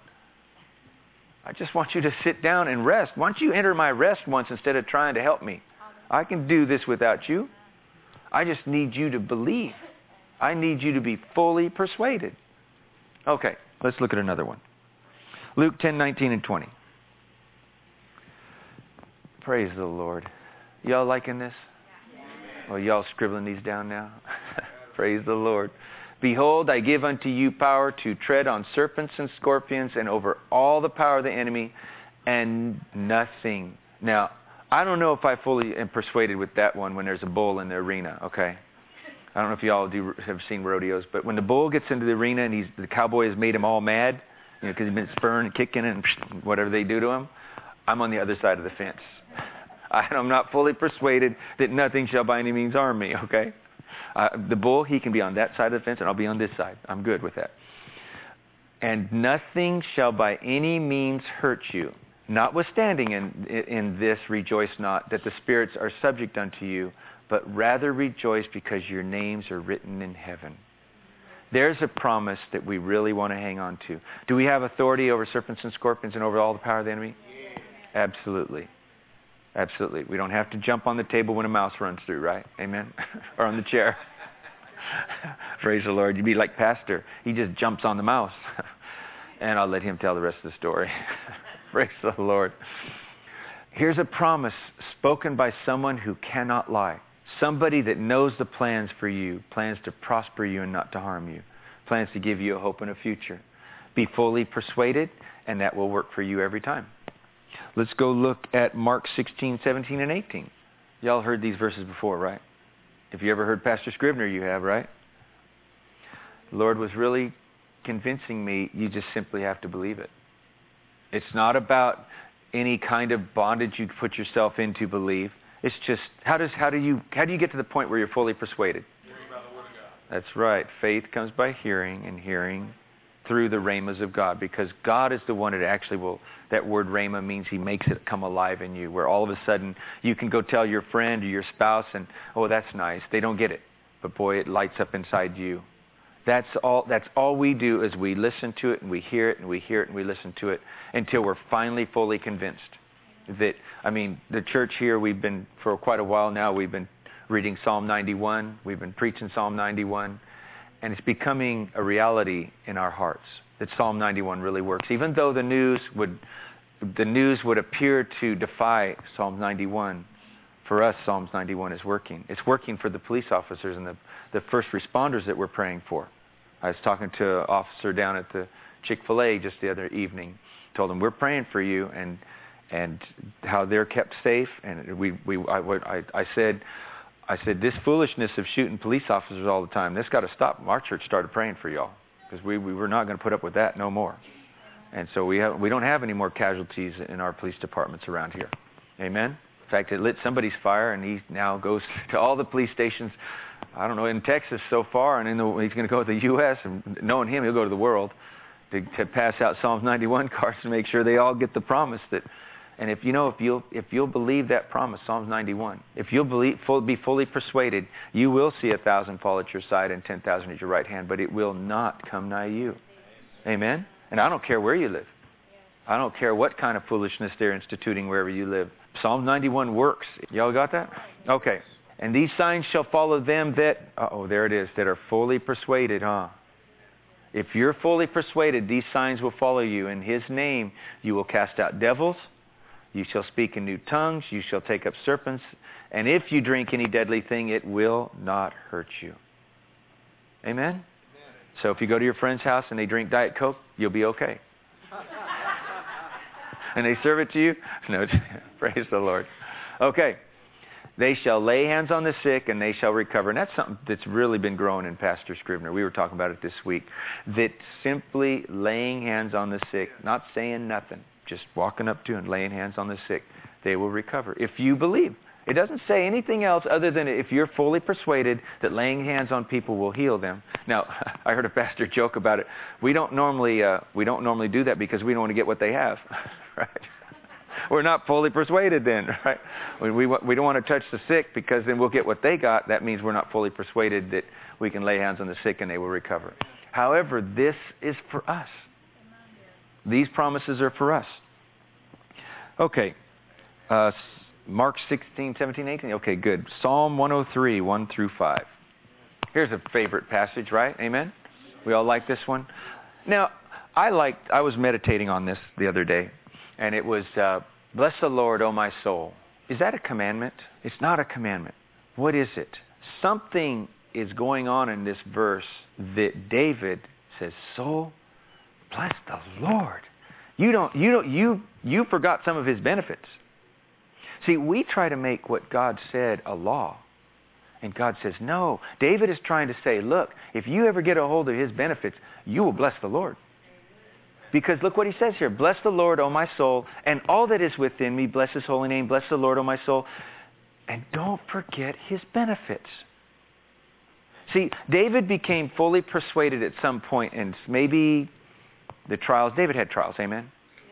I just want you to sit down and rest. Why don't you enter my rest once instead of trying to help me? I can do this without you. I just need you to believe. I need you to be fully persuaded. Okay, let's look at another one. Luke ten, nineteen, and twenty. Praise the Lord. Y'all liking this? Well, y'all scribbling these down now? Praise the Lord. Behold, I give unto you power to tread on serpents and scorpions and over all the power of the enemy, and nothing. Now, I don't know if I fully am persuaded with that one when there's a bull in the arena, okay? I don't know if y'all do have seen rodeos, but when the bull gets into the arena and he's the cowboy has made him all mad, you know, because he's been spurring and kicking and whatever they do to him, I'm on the other side of the fence. I'm not fully persuaded that nothing shall by any means harm me, okay? Uh, the bull, he can be on that side of the fence and I'll be on this side. I'm good with that. And nothing shall by any means hurt you. Notwithstanding in, in this, rejoice not that the spirits are subject unto you, but rather rejoice because your names are written in heaven. There's a promise that we really want to hang on to. Do we have authority over serpents and scorpions and over all the power of the enemy? Yeah. Absolutely. Absolutely. We don't have to jump on the table when a mouse runs through, right? Amen? Or on the chair. Praise the Lord. You'd be like Pastor. He just jumps on the mouse. and I'll let him tell the rest of the story. Praise the Lord. Here's a promise spoken by someone who cannot lie. Somebody that knows the plans for you, plans to prosper you and not to harm you, plans to give you a hope and a future. Be fully persuaded, and that will work for you every time. Let's go look at Mark sixteen, seventeen, and eighteen. Y'all heard these verses before, right? If you ever heard Pastor Scrivener, you have, right? The Lord was really convincing me, you just simply have to believe it. It's not about any kind of bondage you put yourself in to believe. It's just, how does how do you how do you get to the point where you're fully persuaded? Hearing by the word of God. That's right. Faith comes by hearing, and hearing through the rhemas of God, because God is the one that actually will, that word rhema means he makes it come alive in you, where all of a sudden you can go tell your friend or your spouse and, oh, that's nice. They don't get it. But boy, it lights up inside you. That's all, that's all we do is we listen to it and we hear it and we hear it and we listen to it until we're finally fully convinced. That, I mean, the church here, we've been, for quite a while now, we've been reading Psalm ninety-one. We've been preaching Psalm ninety-one. And it's becoming a reality in our hearts that Psalm ninety-one really works. Even though the news would, the news would appear to defy Psalm ninety-one, for us, Psalms ninety-one is working. It's working for the police officers and the, the first responders that we're praying for. I was talking to an officer down at the Chick-fil-A just the other evening. Told him, we're praying for you, and and how they're kept safe. And we, we I, I, I said, I said, this foolishness of shooting police officers all the time, this got to stop. Our church started praying for y'all, because we, we were not going to put up with that no more. And so we have, we don't have any more casualties in our police departments around here. Amen? In fact, it lit somebody's fire, and he now goes to all the police stations, I don't know, in Texas so far, and in the, he's going to go to the U S, and knowing him, he'll go to the world to, to pass out Psalms ninety-one cards to make sure they all get the promise that. And if you know, if you'll if you'll believe that promise, Psalms ninety-one, if you'll believe, full, be fully persuaded, you will see a thousand fall at your side and ten thousand at your right hand, but it will not come nigh you. Amen? And I don't care where you live. I don't care what kind of foolishness they're instituting wherever you live. Psalm ninety-one works. Y'all got that? Okay. And these signs shall follow them that, uh-oh, there it is, that are fully persuaded, huh? If you're fully persuaded, these signs will follow you. In his name, you will cast out devils. You shall speak in new tongues. You shall take up serpents. And if you drink any deadly thing, it will not hurt you. Amen? Amen. So if you go to your friend's house and they drink Diet Coke, you'll be okay. And they serve it to you? No, praise the Lord. Okay. They shall lay hands on the sick and they shall recover. And that's something that's really been growing in Pastor Scrivener. We were talking about it this week. That simply laying hands on the sick, not saying nothing, just walking up to and laying hands on the sick, they will recover. If you believe. It doesn't say anything else other than if you're fully persuaded that laying hands on people will heal them. Now, I heard a pastor joke about it. We don't normally uh, we don't normally do that because we don't want to get what they have, right? We're not fully persuaded then, right? We, we we don't want to touch the sick because then we'll get what they got. That means we're not fully persuaded that we can lay hands on the sick and they will recover. However, this is for us. These promises are for us. Okay. Uh, Mark sixteen, seventeen, eighteen. Okay, good. Psalm one oh three, one through five. Here's a favorite passage, right? Amen? We all like this one? Now, I liked, I was meditating on this the other day, and it was, uh, bless the Lord, O my soul. Is that a commandment? It's not a commandment. What is it? Something is going on in this verse that David says, soul, bless the Lord. You don't, you don't, you, you forgot some of his benefits. See, we try to make what God said a law. And God says, no. David is trying to say, look, if you ever get a hold of his benefits, you will bless the Lord. Because look what he says here. Bless the Lord, O my soul, and all that is within me. Bless his holy name. Bless the Lord, O my soul. And don't forget his benefits. See, David became fully persuaded at some point, and maybe the trials. David had trials, amen?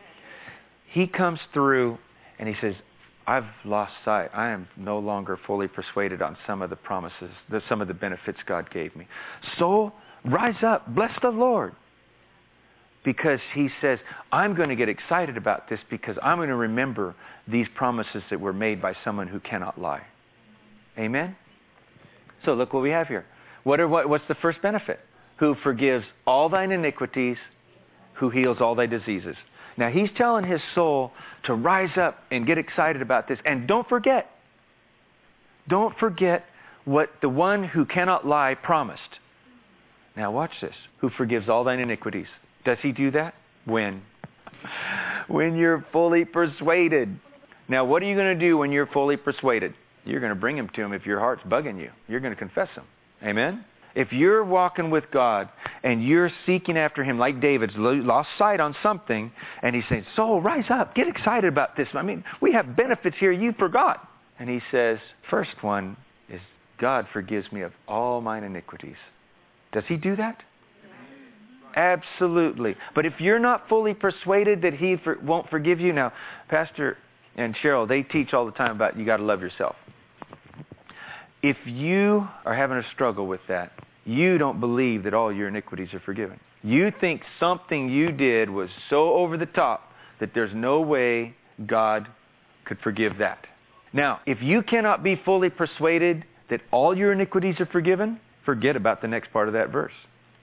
He comes through and he says, I've lost sight. I am no longer fully persuaded on some of the promises, the, some of the benefits God gave me. So rise up, bless the Lord. Because he says, I'm going to get excited about this because I'm going to remember these promises that were made by someone who cannot lie. Amen? So look what we have here. What are what, what's the first benefit? Who forgives all thine iniquities, who heals all thy diseases. Now he's telling his soul to rise up and get excited about this. And don't forget, don't forget what the one who cannot lie promised. Now watch this. Who forgives all thine iniquities. Does he do that? When? When you're fully persuaded. Now what are you going to do when you're fully persuaded? You're going to bring him to him if your heart's bugging you. You're going to confess him. Amen? If you're walking with God and you're seeking after him like David's lost sight on something, and he's saying, soul, rise up, get excited about this. I mean, we have benefits here you forgot. And he says, first one is God forgives me of all mine iniquities. Does he do that? Absolutely. But if you're not fully persuaded that he for, won't forgive you, now, Pastor and Cheryl, they teach all the time about you got to love yourself. If you are having a struggle with that, you don't believe that all your iniquities are forgiven. You think something you did was so over the top that there's no way God could forgive that. Now, if you cannot be fully persuaded that all your iniquities are forgiven, forget about the next part of that verse.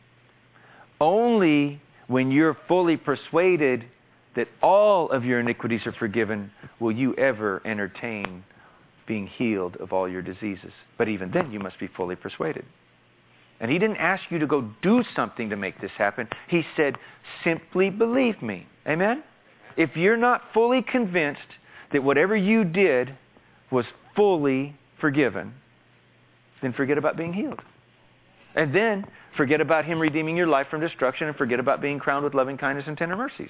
Only when you're fully persuaded that all of your iniquities are forgiven will you ever entertain being healed of all your diseases. But even then, you must be fully persuaded. And he didn't ask you to go do something to make this happen. He said, simply believe me. Amen? If you're not fully convinced that whatever you did was fully forgiven, then forget about being healed. And then forget about him redeeming your life from destruction, and forget about being crowned with loving kindness and tender mercies.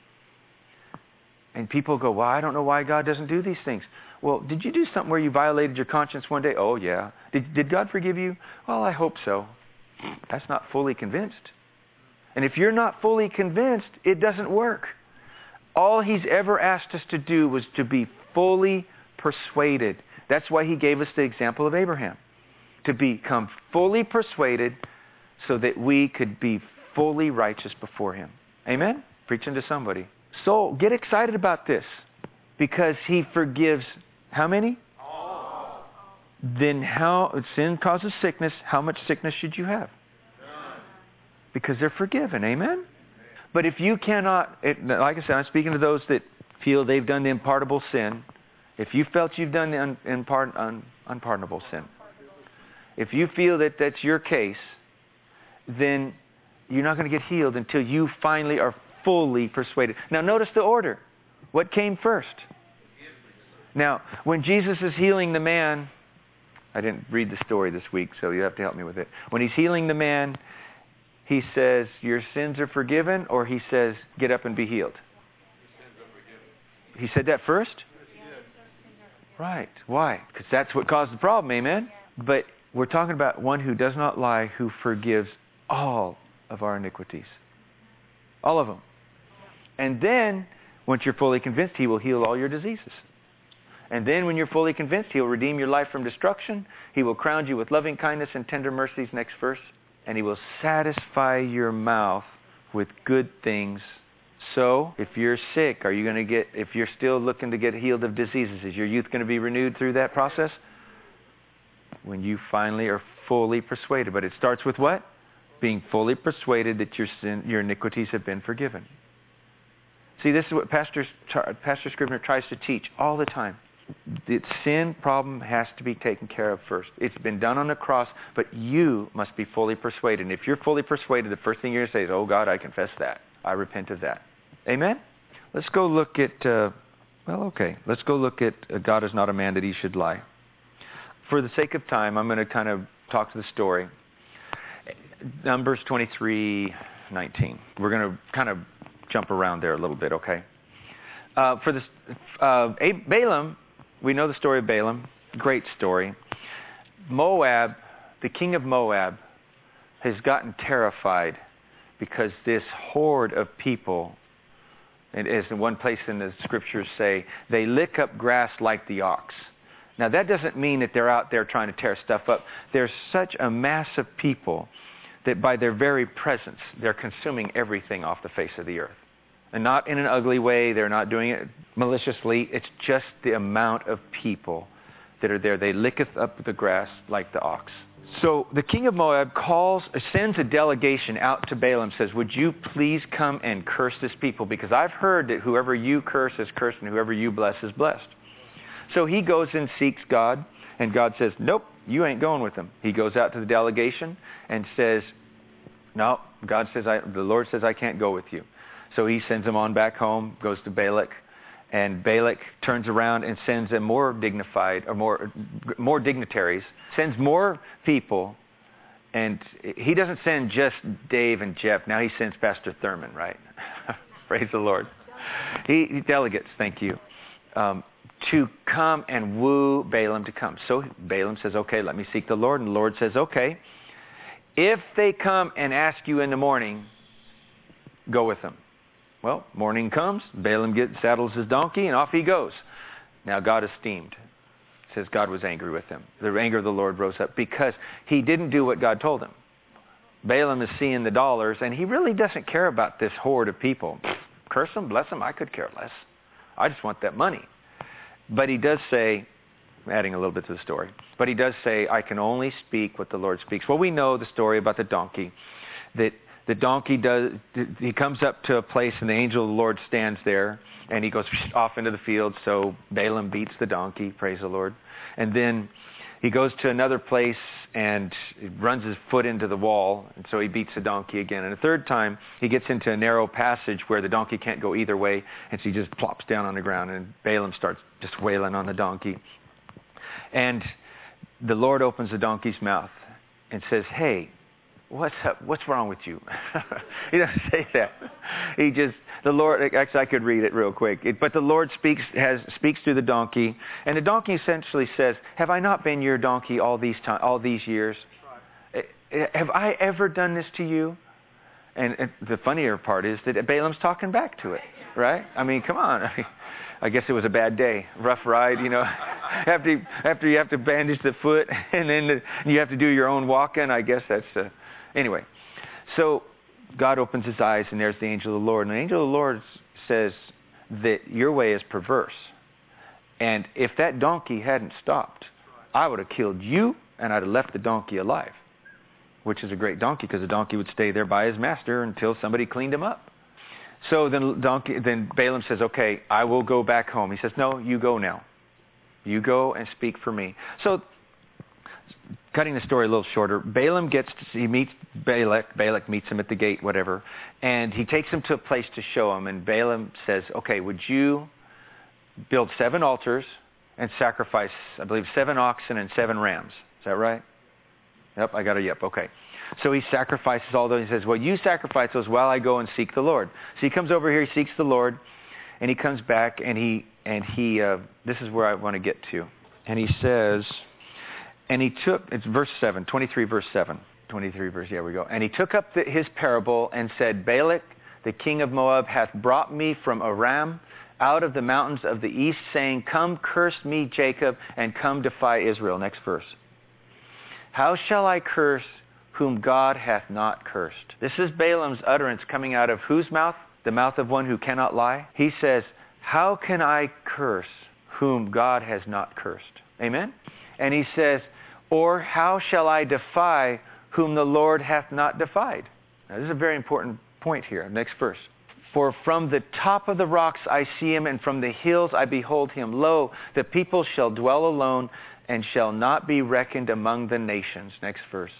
And people go, well, I don't know why God doesn't do these things. Well, did you do something where you violated your conscience one day? Oh, yeah. Did, did God forgive you? Well, I hope so. That's not fully convinced. And if you're not fully convinced, it doesn't work. All he's ever asked us to do was to be fully persuaded. That's why he gave us the example of Abraham. To become fully persuaded so that we could be fully righteous before him. Amen? Preaching to somebody. So get excited about this, because he forgives how many? All. Then how sin causes sickness, how much sickness should you have? None. Because they're forgiven. Amen? But if you cannot, it, like I said, I'm speaking to those that feel they've done the unpardonable sin. If you felt you've done the un, unpard, un, unpardonable sin, if you feel that that's your case, then you're not going to get healed until you finally are fully persuaded. Now notice the order. What came first? Now, when Jesus is healing the man, I didn't read the story this week, so you have to help me with it. When he's healing the man, he says, your sins are forgiven, or he says, get up and be healed? He said that first? Right. Why? Because that's what caused the problem, amen? But we're talking about one who does not lie, who forgives all of our iniquities. All of them. And then, once you're fully convinced, he will heal all your diseases. And then when you're fully convinced, he'll redeem your life from destruction. He will crown you with loving kindness and tender mercies, next verse. And he will satisfy your mouth with good things. So, if you're sick, are you going to get, if you're still looking to get healed of diseases, is your youth going to be renewed through that process? When you finally are fully persuaded. But it starts with what? Being fully persuaded that your sin, your iniquities have been forgiven. See, this is what Pastor, Pastor Scrivener tries to teach all the time. The sin problem has to be taken care of first. It's been done on the cross, but you must be fully persuaded. And if you're fully persuaded, the first thing you're going to say is, oh God, I confess that. I repent of that. Amen? Let's go look at, uh, well, okay. Let's go look at uh, God is not a man that he should lie. For the sake of time, I'm going to kind of talk to the story. Numbers twenty-three nineteen. We're going to kind of jump around there a little bit, okay? Uh, for this, uh, Balaam, we know the story of Balaam. Great story. Moab, the king of Moab, has gotten terrified because this horde of people, and as in one place in the scriptures say, they lick up grass like the ox. Now that doesn't mean that they're out there trying to tear stuff up. There's such a mass of people that by their very presence, they're consuming everything off the face of the earth. And not in an ugly way. They're not doing it maliciously. It's just the amount of people that are there. They licketh up the grass like the ox. So the king of Moab calls, sends a delegation out to Balaam, says, would you please come and curse this people? Because I've heard that whoever you curse is cursed and whoever you bless is blessed. So he goes and seeks God, and God says, nope, you ain't going with them. He goes out to the delegation and says, no, God says, I, the Lord says I can't go with you. So he sends them on back home, goes to Balak, and Balak turns around and sends them more dignified, or more more dignitaries, sends more people, and he doesn't send just Dave and Jeff. Now he sends Pastor Thurman, right? Praise the Lord. He, he delegates, thank you, um, to come and woo Balaam to come. So Balaam says, okay, let me seek the Lord. And the Lord says, okay, if they come and ask you in the morning, go with them. Well, morning comes, Balaam gets, saddles his donkey, and off he goes. Now God is steamed. It says God was angry with him. The anger of the Lord rose up because he didn't do what God told him. Balaam is seeing the dollars, and he really doesn't care about this horde of people. Curse them, bless them, I could care less. I just want that money. But he does say, adding a little bit to the story, but he does say, I can only speak what the Lord speaks. Well, we know the story about the donkey, that the donkey does, he comes up to a place and the angel of the Lord stands there and he goes off into the field. So Balaam beats the donkey, praise the Lord. And then he goes to another place and runs his foot into the wall. And so he beats the donkey again. And a third time he gets into a narrow passage where the donkey can't go either way. And so he just plops down on the ground and Balaam starts just wailing on the donkey. And the Lord opens the donkey's mouth and says, hey, what's up? What's wrong with you? He doesn't say that. He just, the Lord, actually I could read it real quick. It, but the Lord speaks has speaks through the donkey. And the donkey essentially says, have I not been your donkey all these time, all these years? Right. Have I ever done this to you? And, and the funnier part is that Balaam's talking back to it, right? I mean, come on. I, mean, I guess it was a bad day, rough ride, you know. after, after you have to bandage the foot and then the, you have to do your own walking, I guess that's... Uh, Anyway, so God opens his eyes and there's the angel of the Lord. And the angel of the Lord says that your way is perverse. And if that donkey hadn't stopped, I would have killed you and I'd have left the donkey alive. Which is a great donkey because the donkey would stay there by his master until somebody cleaned him up. So then, donkey, then Balaam says, okay, I will go back home. He says, no, you go now. You go and speak for me. So cutting the story a little shorter, Balaam gets to, he meets Balak, Balak meets him at the gate, whatever, and he takes him to a place to show him, and Balaam says, okay, would you build seven altars and sacrifice, I believe, seven oxen and seven rams? Is that right? Yep, I got a yep, okay. So he sacrifices all those, he says, well, you sacrifice those while I go and seek the Lord. So he comes over here, he seeks the Lord, and he comes back, and he, and he, uh, this is where I want to get to, and he says... And he took, it's verse seven, twenty-three verse seven, twenty-three verse, here we go. And he took up the, his parable and said, Balak, the king of Moab, hath brought me from Aram out of the mountains of the east, saying, come curse me, Jacob, and come defy Israel. Next verse. How shall I curse whom God hath not cursed? This is Balaam's utterance coming out of whose mouth? The mouth of one who cannot lie. He says, how can I curse whom God has not cursed? Amen? And he says, or how shall I defy whom the Lord hath not defied? Now, this is a very important point here. Next verse. For from the top of the rocks I see him, and from the hills I behold him. Lo, the people shall dwell alone, and shall not be reckoned among the nations. Next verse.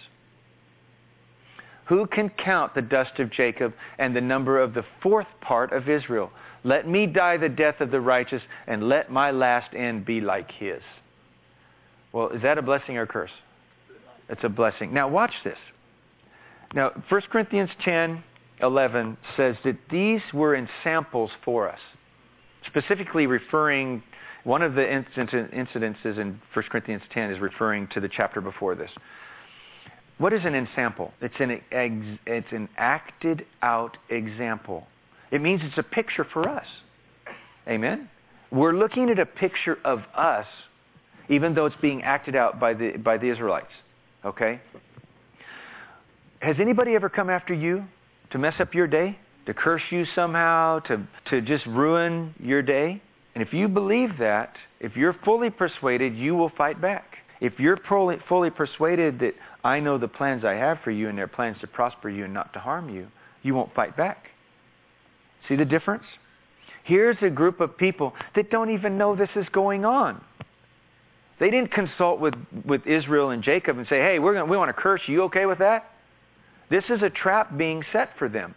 Who can count the dust of Jacob and the number of the fourth part of Israel? Let me die the death of the righteous, and let my last end be like his. Well, is that a blessing or a curse? It's a blessing. Now, watch this. Now, First Corinthians ten eleven says that these were in samples for us. Specifically referring, one of the incidences in First Corinthians ten is referring to the chapter before this. What is an ensample? It's an, it's an acted out example. It means it's a picture for us. Amen? We're looking at a picture of us, even though it's being acted out by the by the Israelites. Okay? Has anybody ever come after you to mess up your day? To curse you somehow? To, to just ruin your day? And if you believe that, If you're fully persuaded, you will fight back. If you're fully, fully persuaded that I know the plans I have for you and they're plans to prosper you and not to harm you, you won't fight back. See the difference? Here's a group of people that don't even know this is going on. They didn't consult with, with Israel and Jacob and say, hey, we're gonna, we want to curse you. You okay with that? This is a trap being set for them.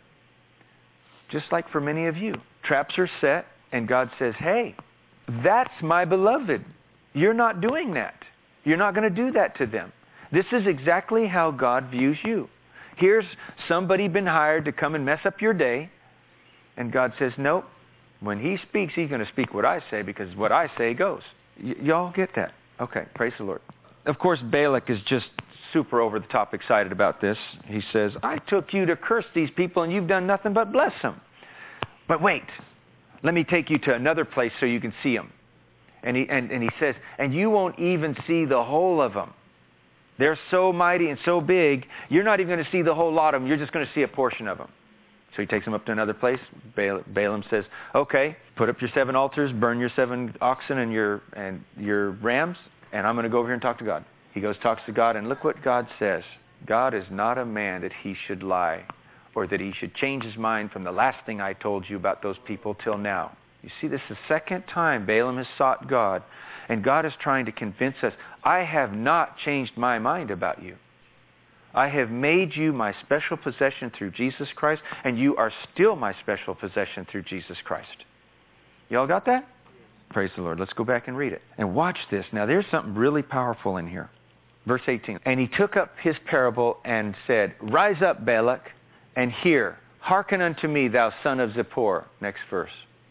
Just like for many of you. Traps are set and God says, hey, that's my beloved. You're not doing that. You're not going to do that to them. This is exactly how God views you. Here's somebody been hired to come and mess up your day. And God says, nope. When He speaks, He's going to speak what I say because what I say goes. Y- y'all get that? Okay, praise the Lord. Of course, Balak is just super over the top excited about this. He says, I took you to curse these people and you've done nothing but bless them. But wait, let me take you to another place so you can see them. And he, and, and he says, and you won't even see the whole of them. They're so mighty and so big, you're not even going to see the whole lot of them. You're just going to see a portion of them. So he takes them up to another place. Balaam says, okay, put up your seven altars, burn your seven oxen and your and your rams, and I'm going to go over here and talk to God. He goes, talks to God, and look what God says. God is not a man that He should lie, or that He should change His mind from the last thing I told you about those people till now. You see, this is the second time Balaam has sought God, and God is trying to convince us, I have not changed my mind about you. I have made you my special possession through Jesus Christ, and you are still my special possession through Jesus Christ. Y'all got that? Praise the Lord. Let's go back and read it. And watch this. Now, there's something really powerful in here. Verse eighteen. And he took up his parable and said, rise up, Balak, and hear. Hearken unto me, thou son of Zippor. Next verse.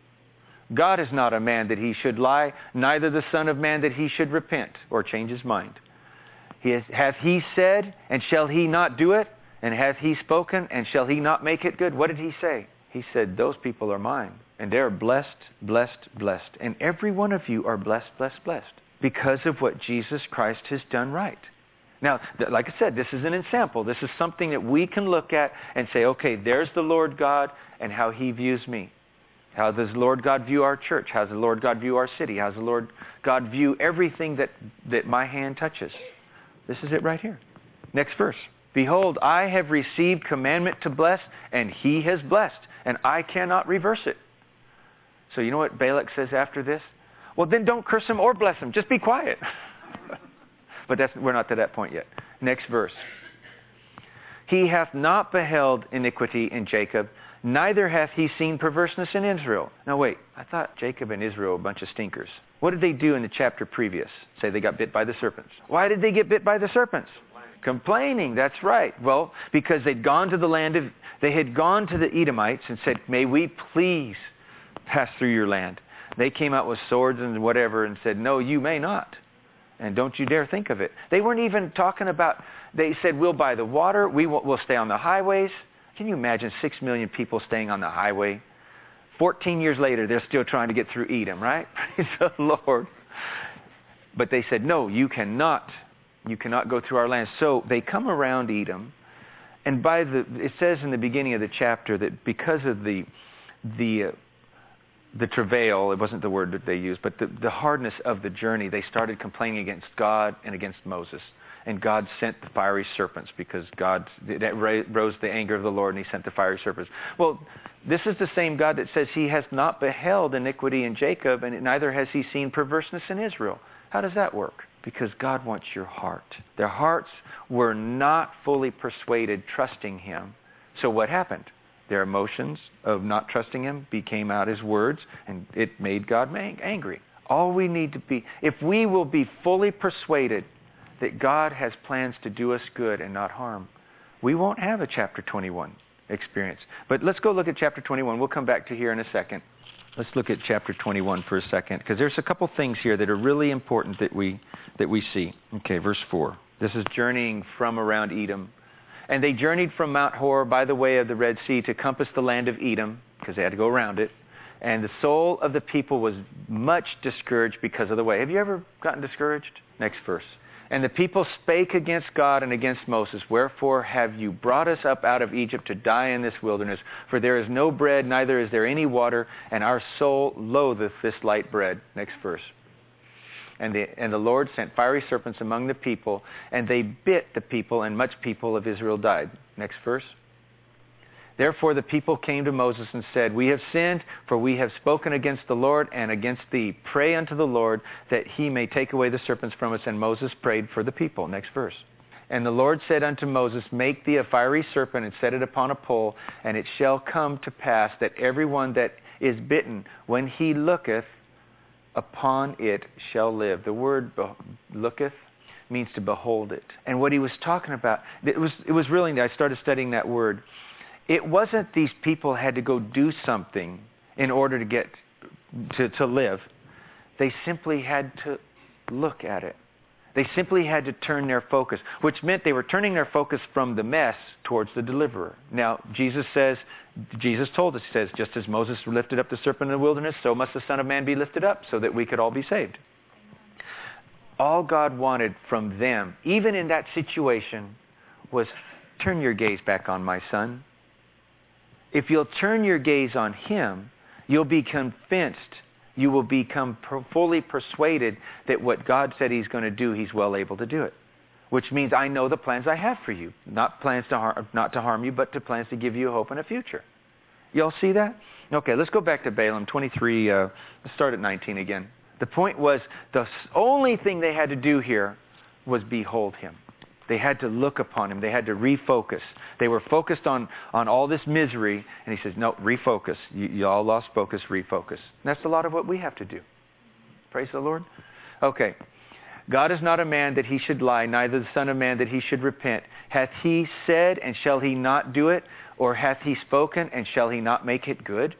God is not a man that He should lie, neither the Son of Man that He should repent or change His mind. He has, hath He said, and shall He not do it? And hath He spoken, and shall He not make it good? What did He say? He said, those people are mine. And they're blessed, blessed, blessed. And every one of you are blessed, blessed, blessed. Because of what Jesus Christ has done right. Now, like I said, this is an example. This is something that we can look at and say, okay, there's the Lord God and how He views me. How does the Lord God view our church? How does the Lord God view our city? How does the Lord God view everything that, that my hand touches? This is it right here. Next verse. Behold, I have received commandment to bless, and He has blessed, and I cannot reverse it. So you know what Balak says after this? Well, then don't curse him or bless him. Just be quiet. But that's, we're not to that point yet. Next verse. He hath not beheld iniquity in Jacob, neither hath He seen perverseness in Israel. Now wait, I thought Jacob and Israel were a bunch of stinkers. What did they do in the chapter previous? Say they got bit by the serpents. Why did they get bit by the serpents? Complaining, that's right. Well, because they'd gone to the land of, they had gone to the Edomites and said, may we please pass through your land. They came out with swords and whatever and said, no, you may not. And don't you dare think of it. They weren't even talking about, they said, we'll buy the water, we will, we'll stay on the highways. Can you imagine six million people staying on the highway? Fourteen years later, they're still trying to get through Edom, right? Praise the Lord. But they said, no, you cannot. You cannot go through our land. So they come around Edom. And by the, it says in the beginning of the chapter that because of the, the, uh, the travail, it wasn't the word that they used, but the, the hardness of the journey, they started complaining against God and against Moses. And God sent the fiery serpents because God, that rose the anger of the Lord, and He sent the fiery serpents. Well, this is the same God that says He has not beheld iniquity in Jacob, and neither has He seen perverseness in Israel. How does that work? Because God wants your heart. Their hearts were not fully persuaded, trusting Him. So what happened? Their emotions of not trusting Him became out as words, and it made God angry. All we need to be, if we will be fully persuaded that God has plans to do us good and not harm, we won't have a chapter twenty-one experience. But let's go look at chapter twenty-one. We'll come back to here in a second. Let's look at chapter twenty-one for a second, because there's a couple things here that are really important that we that we see. Okay, verse four. This is journeying from around Edom. And they journeyed from Mount Hor by the way of the Red Sea to compass the land of Edom, because they had to go around it. And the soul of the people was much discouraged because of the way. Have you ever gotten discouraged? Next verse. And the people spake against God and against Moses, wherefore have you brought us up out of Egypt to die in this wilderness? For there is no bread, neither is there any water, and our soul loatheth this light bread. Next verse. And the, and the Lord sent fiery serpents among the people, and they bit the people, and much people of Israel died. Next verse. Therefore the people came to Moses and said, we have sinned, for we have spoken against the Lord and against thee. Pray unto the Lord that he may take away the serpents from us. And Moses prayed for the people. Next verse. And the Lord said unto Moses, make thee a fiery serpent and set it upon a pole, and it shall come to pass that every one that is bitten, when he looketh upon it, shall live. The word be- looketh means to behold it. And what he was talking about, it was, it was really, I started studying that word. It wasn't these people had to go do something in order to get to, to live. They simply had to look at it. They simply had to turn their focus, which meant they were turning their focus from the mess towards the deliverer. Now, Jesus says, Jesus told us, he says, just as Moses lifted up the serpent in the wilderness, so must the Son of Man be lifted up, so that we could all be saved. All God wanted from them, even in that situation, was turn your gaze back on my son. If you'll turn your gaze on him, you'll be convinced, you will become fully persuaded that what God said he's going to do, he's well able to do it. Which means I know the plans I have for you. Not plans to harm, not to harm you, but to plans to give you a hope and a future. Y'all see that? Okay, let's go back to Balaam twenty-three. Uh, let's start at nineteen again. The point was the only thing they had to do here was behold him. They had to look upon him. They had to refocus. They were focused on, on all this misery. And he says, no, refocus. You, you all lost focus, refocus. And that's a lot of what we have to do. Praise the Lord. Okay. God is not a man that he should lie, neither the Son of Man that he should repent. Hath he said, and shall he not do it? Or hath he spoken, and shall he not make it good?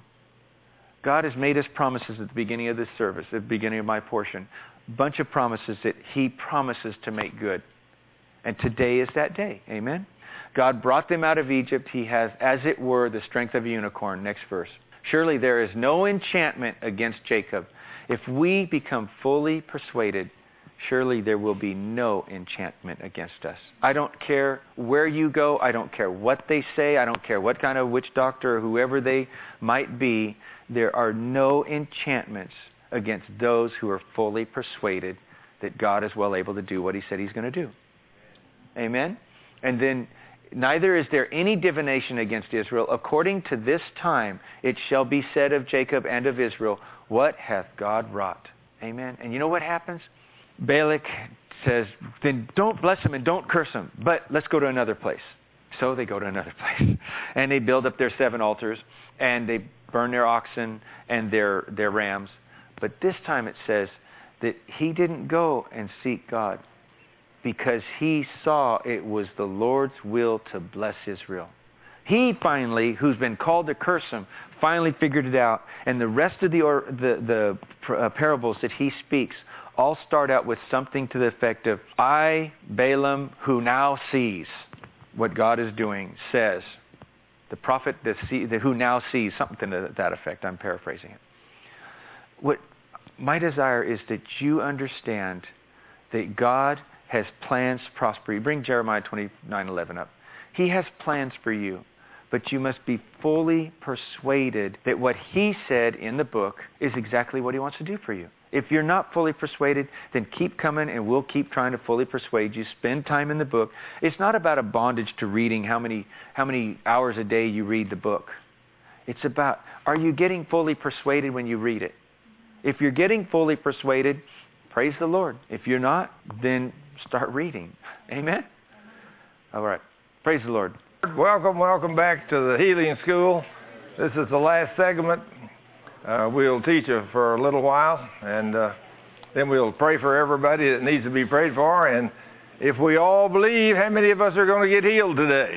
God has made us promises at the beginning of this service, at the beginning of my portion. A bunch of promises that he promises to make good. And today is that day. Amen? God brought them out of Egypt. He has, as it were, the strength of a unicorn. Next verse. Surely there is no enchantment against Jacob. If we become fully persuaded, surely there will be no enchantment against us. I don't care where you go. I don't care what they say. I don't care what kind of witch doctor or whoever they might be. There are no enchantments against those who are fully persuaded that God is well able to do what he said he's going to do. Amen? And then, neither is there any divination against Israel. According to this time, it shall be said of Jacob and of Israel, what hath God wrought? Amen? And you know what happens? Balak says, then don't bless him and don't curse him, but let's go to another place. So they go to another place. And they build up their seven altars, and they burn their oxen and their, their rams. But this time it says that he didn't go and seek God, because he saw it was the Lord's will to bless Israel. He finally, who's been called to curse him, finally figured it out. And the rest of the or, the, the uh, parables that he speaks all start out with something to the effect of, I, Balaam, who now sees what God is doing, says, the prophet that see, the, who now sees, something to that effect. I'm paraphrasing it. What my desire is that you understand that God has plans to prosper you. Bring Jeremiah twenty-nine eleven up. He has plans for you, but you must be fully persuaded that what he said in the book is exactly what he wants to do for you. If you're not fully persuaded, then keep coming and we'll keep trying to fully persuade you. Spend time in the book. It's not about a bondage to reading how many, how many hours a day you read the book. It's about, are you getting fully persuaded when you read it? If you're getting fully persuaded, praise the Lord. If you're not, then start reading. Amen? All right. Praise the Lord. Welcome, welcome back to the Healing School. This is the last segment. Uh, we'll teach you for a little while, and uh, then we'll pray for everybody that needs to be prayed for. And if we all believe, how many of us are going to get healed today?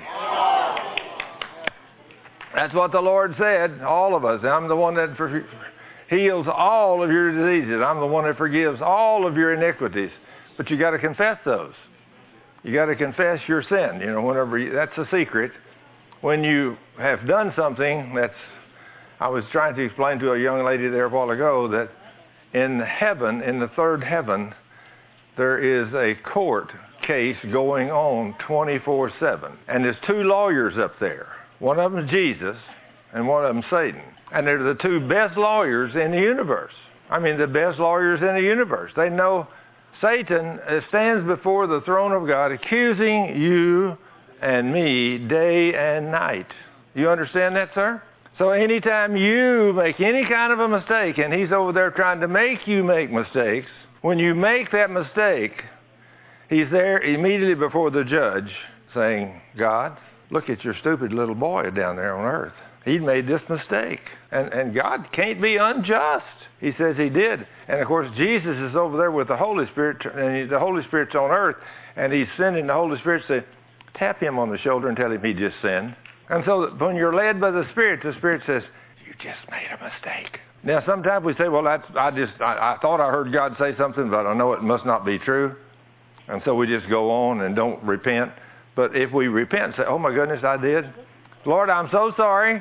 That's what the Lord said, all of us. I'm the one that for, heals all of your diseases. I'm the one that forgives all of your iniquities. But you got to confess those. You got to confess your sin. You know, whenever you, that's a secret. When you have done something that's, I was trying to explain to a young lady there a while ago that in heaven, in the third heaven, there is a court case going on twenty-four seven. And there's two lawyers up there. One of them is Jesus, and one of them is Satan. And they're the two best lawyers in the universe. I mean, the best lawyers in the universe. They know Satan stands before the throne of God accusing you and me day and night. You understand that, sir? So anytime you make any kind of a mistake, and he's over there trying to make you make mistakes, when you make that mistake, he's there immediately before the judge saying, God, look at your stupid little boy down there on earth. He made this mistake. And, and God can't be unjust. He says he did. And, of course, Jesus is over there with the Holy Spirit, and the Holy Spirit's on earth, and he's sending the Holy Spirit to say, tap him on the shoulder and tell him he just sinned. And so when you're led by the Spirit, the Spirit says, you just made a mistake. Now, sometimes we say, well, that's, I just, I, I thought I heard God say something, but I know it must not be true. And so we just go on and don't repent. But if we repent and say, oh, my goodness, I did. Lord, I'm so sorry.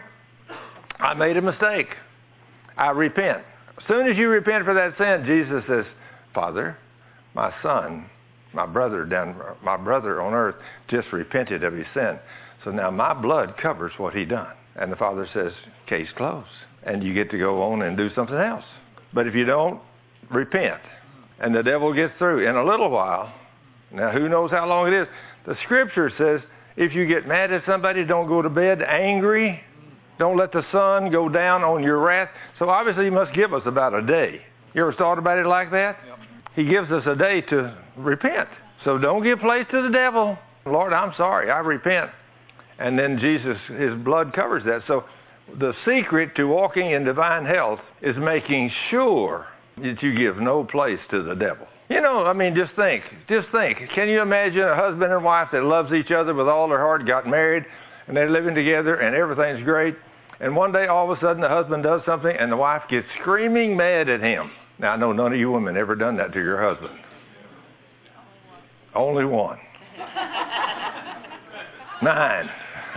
I made a mistake. I repent. As soon as you repent for that sin, Jesus says, Father, my son, my brother down, my brother on earth just repented of his sin. So now my blood covers what he done. And the Father says, case closed. And you get to go on and do something else. But if you don't repent, and the devil gets through in a little while, now who knows how long it is, the Scripture says, if you get mad at somebody, don't go to bed angry. Don't let the sun go down on your wrath. So obviously he must give us about a day. You ever thought about it like that? Yep. He gives us a day to repent. So don't give place to the devil. Lord, I'm sorry. I repent. And then Jesus, his blood covers that. So the secret to walking in divine health is making sure that you give no place to the devil. You know, I mean, just think. Just think. Can you imagine a husband and wife that loves each other with all their heart, got married, and they're living together, and everything's great, and one day all of a sudden the husband does something, and the wife gets screaming mad at him. Now, I know none of you women ever done that to your husband. Only one. Nine.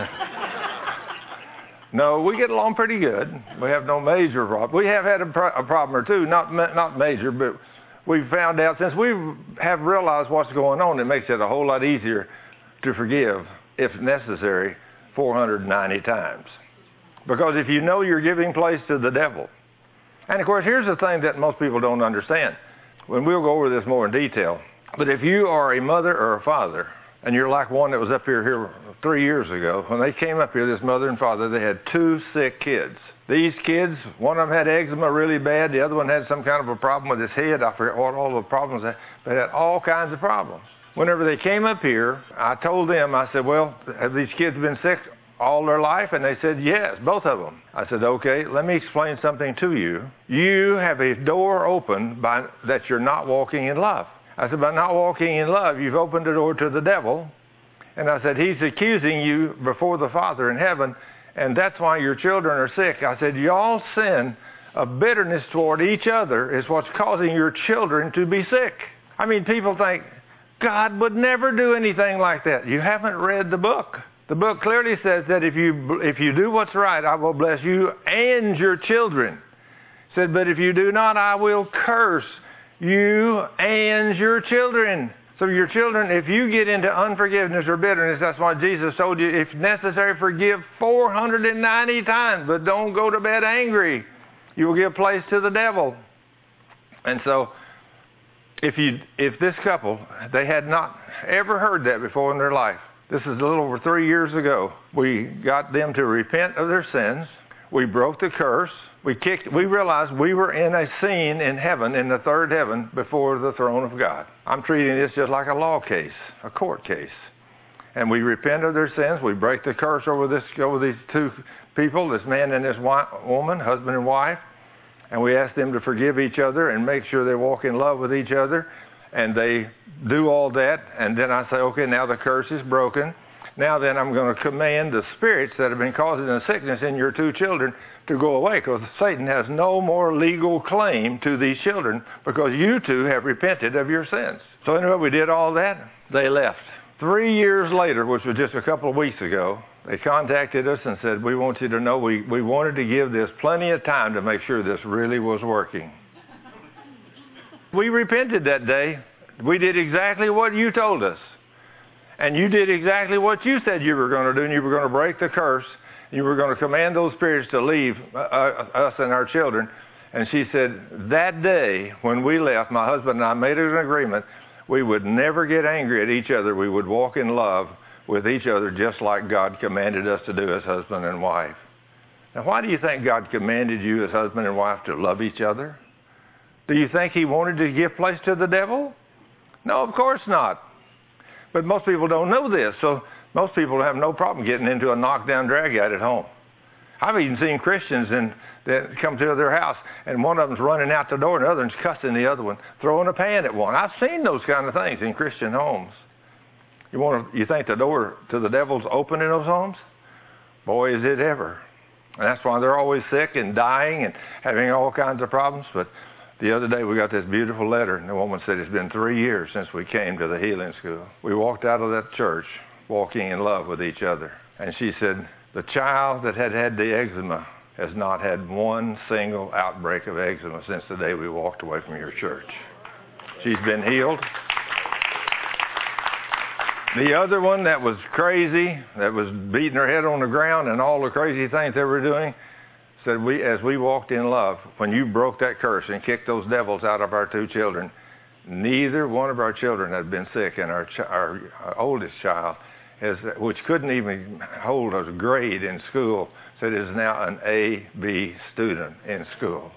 No, we get along pretty good. We have no major problem. We have had a, pro- a problem or two, not not major, but we've found out since we have realized what's going on, it makes it a whole lot easier to forgive, if necessary, four hundred ninety times. Because if you know you're giving place to the devil, and of course, here's the thing that most people don't understand. When we'll go over this more in detail, but if you are a mother or a father, and you're like one that was up here, here three years ago, when they came up here, this mother and father, they had two sick kids. These kids, one of them had eczema really bad, the other one had some kind of a problem with his head. I forget what all the problems they had. They had all kinds of problems. Whenever they came up here, I told them, I said, well, have these kids been sick all their life? And they said, yes, both of them. I said, okay, let me explain something to you. You have a door open by, that you're not walking in love. I said, by not walking in love, you've opened the door to the devil. And I said, he's accusing you before the Father in heaven, and that's why your children are sick. I said, y'all sin of bitterness toward each other is what's causing your children to be sick. I mean, people think, God would never do anything like that. You haven't read the book. The book clearly says that if you if you do what's right, I will bless you and your children. It said, but if you do not, I will curse you and your children. So your children, if you get into unforgiveness or bitterness, that's why Jesus told you, if necessary, forgive four hundred ninety times, but don't go to bed angry. You will give place to the devil. And so, if you, if this couple, they had not ever heard that before in their life. This is a little over three years ago. We got them to repent of their sins. We broke the curse. We kicked, we realized we were in a scene in heaven, in the third heaven, before the throne of God. I'm treating this just like a law case, a court case. And we repent of their sins. We break the curse over this, over these two people, this man and this woman, husband and wife. And we ask them to forgive each other and make sure they walk in love with each other. And they do all that. And then I say, okay, now the curse is broken. Now then I'm going to command the spirits that have been causing the sickness in your two children to go away, because Satan has no more legal claim to these children because you two have repented of your sins. So anyway, we did all that. They left. Three years later, which was just a couple of weeks ago, they contacted us and said, we want you to know we, we wanted to give this plenty of time to make sure this really was working. We repented that day. We did exactly what you told us. And you did exactly what you said you were going to do, and you were going to break the curse. You were going to command those spirits to leave uh, us and our children. And she said, that day when we left, my husband and I made an agreement, we would never get angry at each other. We would walk in love with each other just like God commanded us to do as husband and wife. Now, why do you think God commanded you as husband and wife to love each other? Do you think he wanted to give place to the devil? No, of course not. But most people don't know this, so most people have no problem getting into a knockdown drag-out at home. I've even seen Christians in, that come to their house, and one of them's running out the door, and the other one's cussing the other one, throwing a pan at one. I've seen those kind of things in Christian homes. You want to, you think the door to the devil's open in those homes? Boy, is it ever. And that's why they're always sick and dying and having all kinds of problems. But the other day we got this beautiful letter, and the woman said it's been three years since we came to the healing school. We walked out of that church walking in love with each other. And she said, the child that had had the eczema has not had one single outbreak of eczema since the day we walked away from your church. She's been healed. The other one that was crazy, that was beating her head on the ground and all the crazy things they were doing, said, we, as we walked in love, when you broke that curse and kicked those devils out of our two children, neither one of our children had been sick, and our, ch- our, our oldest child, is, which couldn't even hold a grade in school, said is now an A B student in school.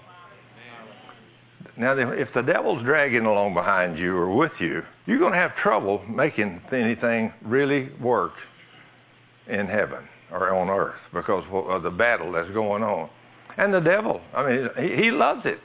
Now, if the devil's dragging along behind you or with you, you're going to have trouble making anything really work in heaven or on earth because of the battle that's going on. And the devil, I mean, he, he loves it.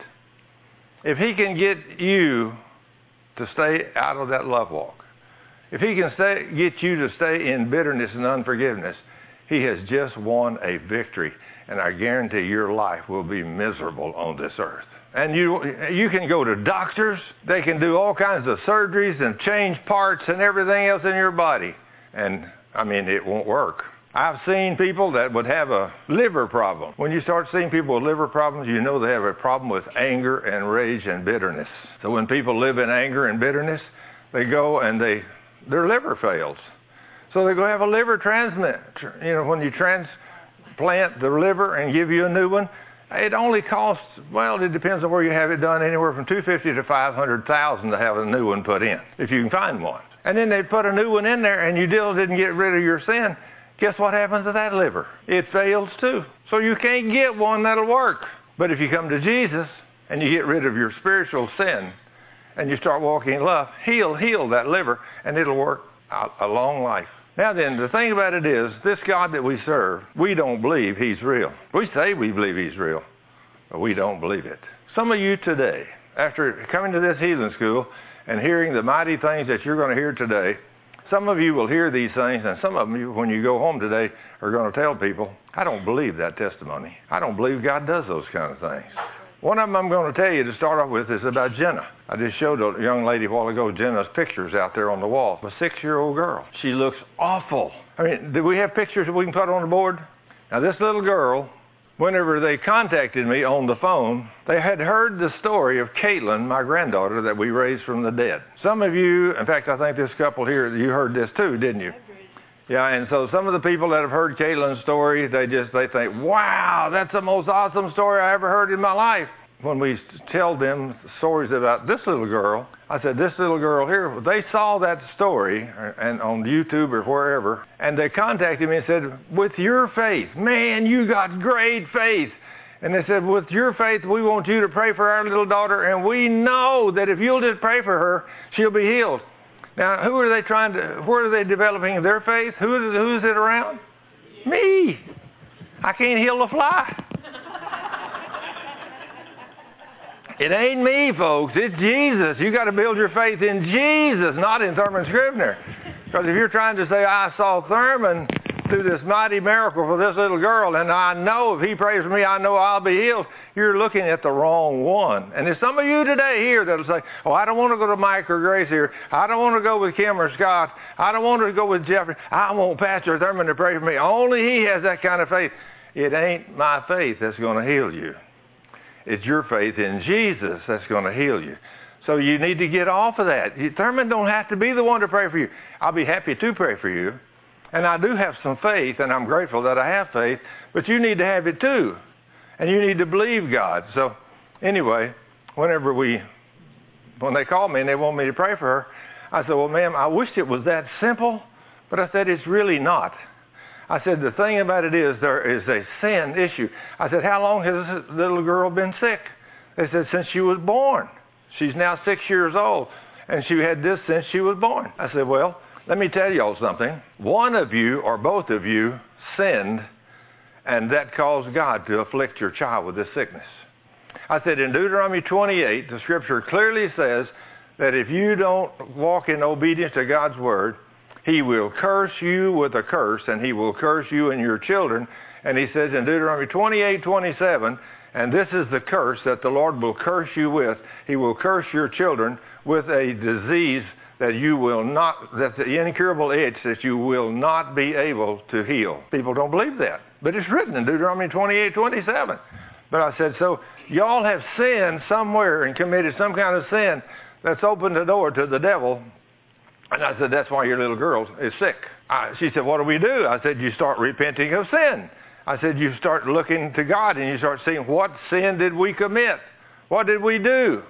If he can get you to stay out of that love walk, if he can stay, get you to stay in bitterness and unforgiveness, he has just won a victory. And I guarantee your life will be miserable on this earth. And you you can go to doctors. They can do all kinds of surgeries and change parts and everything else in your body. And, I mean, it won't work. I've seen people that would have a liver problem. When you start seeing people with liver problems, you know they have a problem with anger and rage and bitterness. So when people live in anger and bitterness, they go and they their liver fails. So they go have a liver transplant. You know, when you transplant the liver and give you a new one, it only costs, well, it depends on where you have it done, anywhere from two hundred fifty thousand to five hundred thousand to have a new one put in, if you can find one. And then they put a new one in there, and you still didn't get rid of your sin. Guess what happens to that liver? It fails too. So you can't get one that'll work. But if you come to Jesus and you get rid of your spiritual sin and you start walking in love, he'll heal that liver, and it'll work a long life. Now then, the thing about it is, this God that we serve, we don't believe he's real. We say we believe he's real, but we don't believe it. Some of you today, after coming to this healing school and hearing the mighty things that you're going to hear today, some of you will hear these things, and some of them, when you go home today, are going to tell people, I don't believe that testimony. I don't believe God does those kind of things. One of them I'm going to tell you to start off with is about Jenna. I just showed a young lady a while ago Jenna's pictures out there on the wall. A six-year-old girl. She looks awful. I mean, do we have pictures that we can put on the board? Now, this little girl, whenever they contacted me on the phone, they had heard the story of Caitlin, my granddaughter, that we raised from the dead. Some of you, in fact, I think this couple here, you heard this too, didn't you? Yeah, and so some of the people that have heard Caitlin's story, they just, they think, wow, that's the most awesome story I ever heard in my life. When we tell them stories about this little girl, I said, this little girl here, they saw that story and on YouTube or wherever, and they contacted me and said, with your faith, man, you got great faith. And they said, with your faith, we want you to pray for our little daughter, and we know that if you'll just pray for her, she'll be healed. Now, who are they trying to, where are they developing their faith? Who is, who is it around? Me. I can't heal a fly. It ain't me, folks. It's Jesus. You got to build your faith in Jesus, not in Thurman Scrivener. Because if you're trying to say, I saw Thurman do this mighty miracle for this little girl, and I know if he prays for me, I know I'll be healed, you're looking at the wrong one. And there's some of you today here that'll say, oh, I don't want to go to Mike or Grace here. I don't want to go with Kim or Scott. I don't want to go with Jeffrey. I want Pastor Thurman to pray for me. Only he has that kind of faith. It ain't my faith that's going to heal you. It's your faith in Jesus that's going to heal you. So you need to get off of that. Thurman don't have to be the one to pray for you. I'll be happy to pray for you. And I do have some faith, and I'm grateful that I have faith, but you need to have it too. And you need to believe God. So Anyway, whenever we, when they called me and they want me to pray for her, I said, well, ma'am, I wish it was that simple, but I said, it's really not. I said, the thing about it is there is a sin issue. I said, how long has this little girl been sick? They said, since she was born. She's now six years old, and she had this since she was born. I said, well, let me tell y'all something. One of you or both of you sinned, and that caused God to afflict your child with this sickness. I said, in Deuteronomy twenty-eight, the scripture clearly says that if you don't walk in obedience to God's word, he will curse you with a curse, and he will curse you and your children. And he says in Deuteronomy twenty-eight twenty-seven, and this is the curse that the Lord will curse you with. He will curse your children with a disease that you will not, that's the incurable itch that you will not be able to heal. People don't believe that, but it's written in Deuteronomy twenty-eight twenty-seven. But I said, so y'all have sinned somewhere and committed some kind of sin that's opened the door to the devil. And I said, that's why your little girl is sick. I, she said, what do we do? I said, you start repenting of sin. I said, you start looking to God and you start seeing, what sin did we commit? What did we do?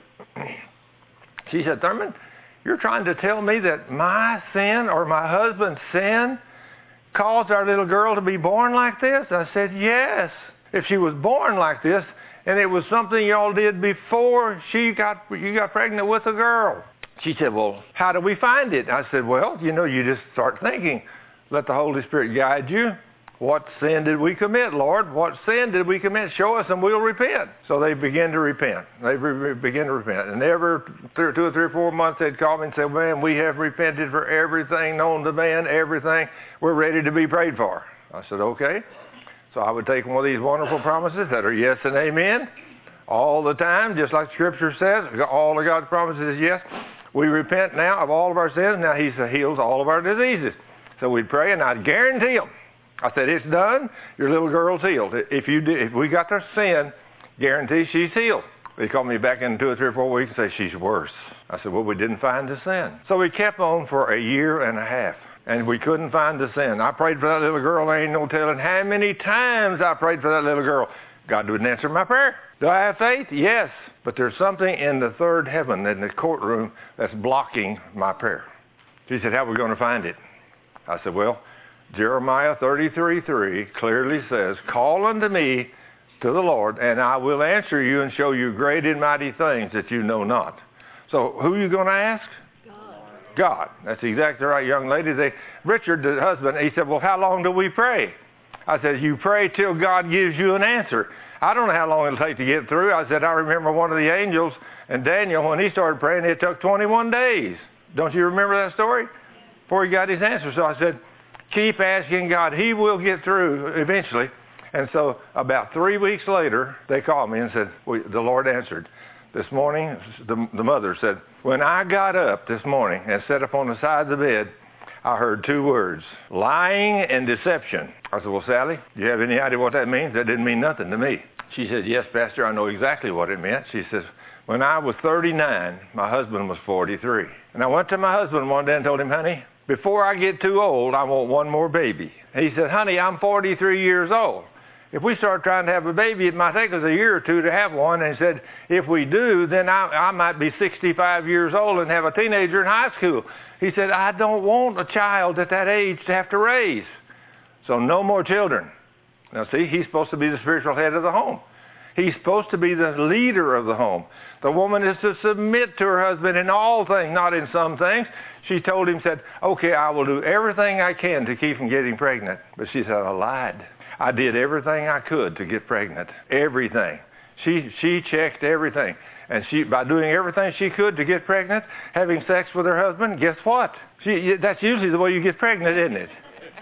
She said, Thurman, you're trying to tell me that my sin or my husband's sin caused our little girl to be born like this? I said, yes. If she was born like this, and it was something y'all did before she got, you got pregnant with a girl. She said, well, how do we find it? I said, well, you know, you just start thinking. Let the Holy Spirit guide you. What sin did we commit, Lord? What sin did we commit? Show us and we'll repent. So they began to repent. They re- began to repent. And every two or three or four months they'd call me and say, man, we have repented for everything known to man, everything. We're ready to be prayed for. I said, okay. So I would take one of these wonderful promises that are yes and amen all the time, just like Scripture says. All of God's promises is yes. We repent now of all of our sins. Now he heals all of our diseases. So we'd pray, and I'd guarantee them. I said, it's done. Your little girl's healed. If you do, if we got their sin, guarantee she's healed. They called me back in two or three or four weeks and say, she's worse. I said, well, we didn't find the sin. So we kept on for a year and a half, and we couldn't find the sin. I prayed for that little girl. There ain't no telling how many times I prayed for that little girl. God didn't answer my prayer. Do I have faith? Yes. But there's something in the third heaven, in the courtroom, that's blocking my prayer. She said, how are we going to find it? I said, well, Jeremiah thirty-three three clearly says, call unto me to the Lord, and I will answer you and show you great and mighty things that you know not. So who are you going to ask? God. God. That's exactly right, young lady. They, Richard, the husband, he said, well, how long do we pray? I said, you pray till God gives you an answer. I don't know how long it'll take to get through. I said, I remember one of the angels, and Daniel, when he started praying, it took twenty-one days. Don't you remember that story? Before he got his answer. So I said, keep asking God. He will get through eventually. And so about three weeks later, they called me and said, well, the Lord answered. This morning, the, the mother said, when I got up this morning and sat up on the side of the bed, I heard two words, lying and deception. I said, well, Sally, do you have any idea what that means? That didn't mean nothing to me. She said, yes, Pastor, I know exactly what it meant. She says, when I was thirty-nine, my husband was forty-three. And I went to my husband one day and told him, honey, before I get too old, I want one more baby. He said, honey, I'm forty-three years old. If we start trying to have a baby, it might take us a year or two to have one. And he said, if we do, then I, I might be sixty-five years old and have a teenager in high school. He said, I don't want a child at that age to have to raise. So no more children. Now see, he's supposed to be the spiritual head of the home. He's supposed to be the leader of the home. The woman is to submit to her husband in all things, not in some things. She told him, said, okay, I will do everything I can to keep from getting pregnant. But she said, I lied. I did everything I could to get pregnant. Everything. She she checked everything. And she, by doing everything she could to get pregnant, having sex with her husband, guess what? She, that's usually the way you get pregnant, isn't it?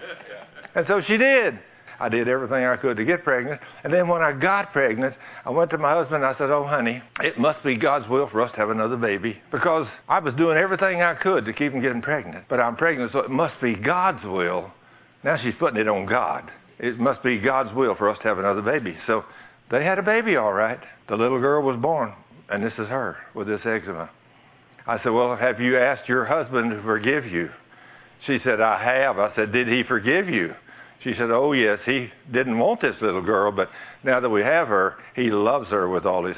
And so she did. I did everything I could to get pregnant. And then when I got pregnant, I went to my husband and I said, oh, honey, it must be God's will for us to have another baby. Because I was doing everything I could to keep from getting pregnant. But I'm pregnant, so it must be God's will. Now she's putting it on God. It must be God's will for us to have another baby. So they had a baby, all right. The little girl was born, and this is her with this eczema. I said, well, have you asked your husband to forgive you? She said, I have. I said, did he forgive you? She said, oh, yes, he didn't want this little girl, but now that we have her, he loves her with all his heart.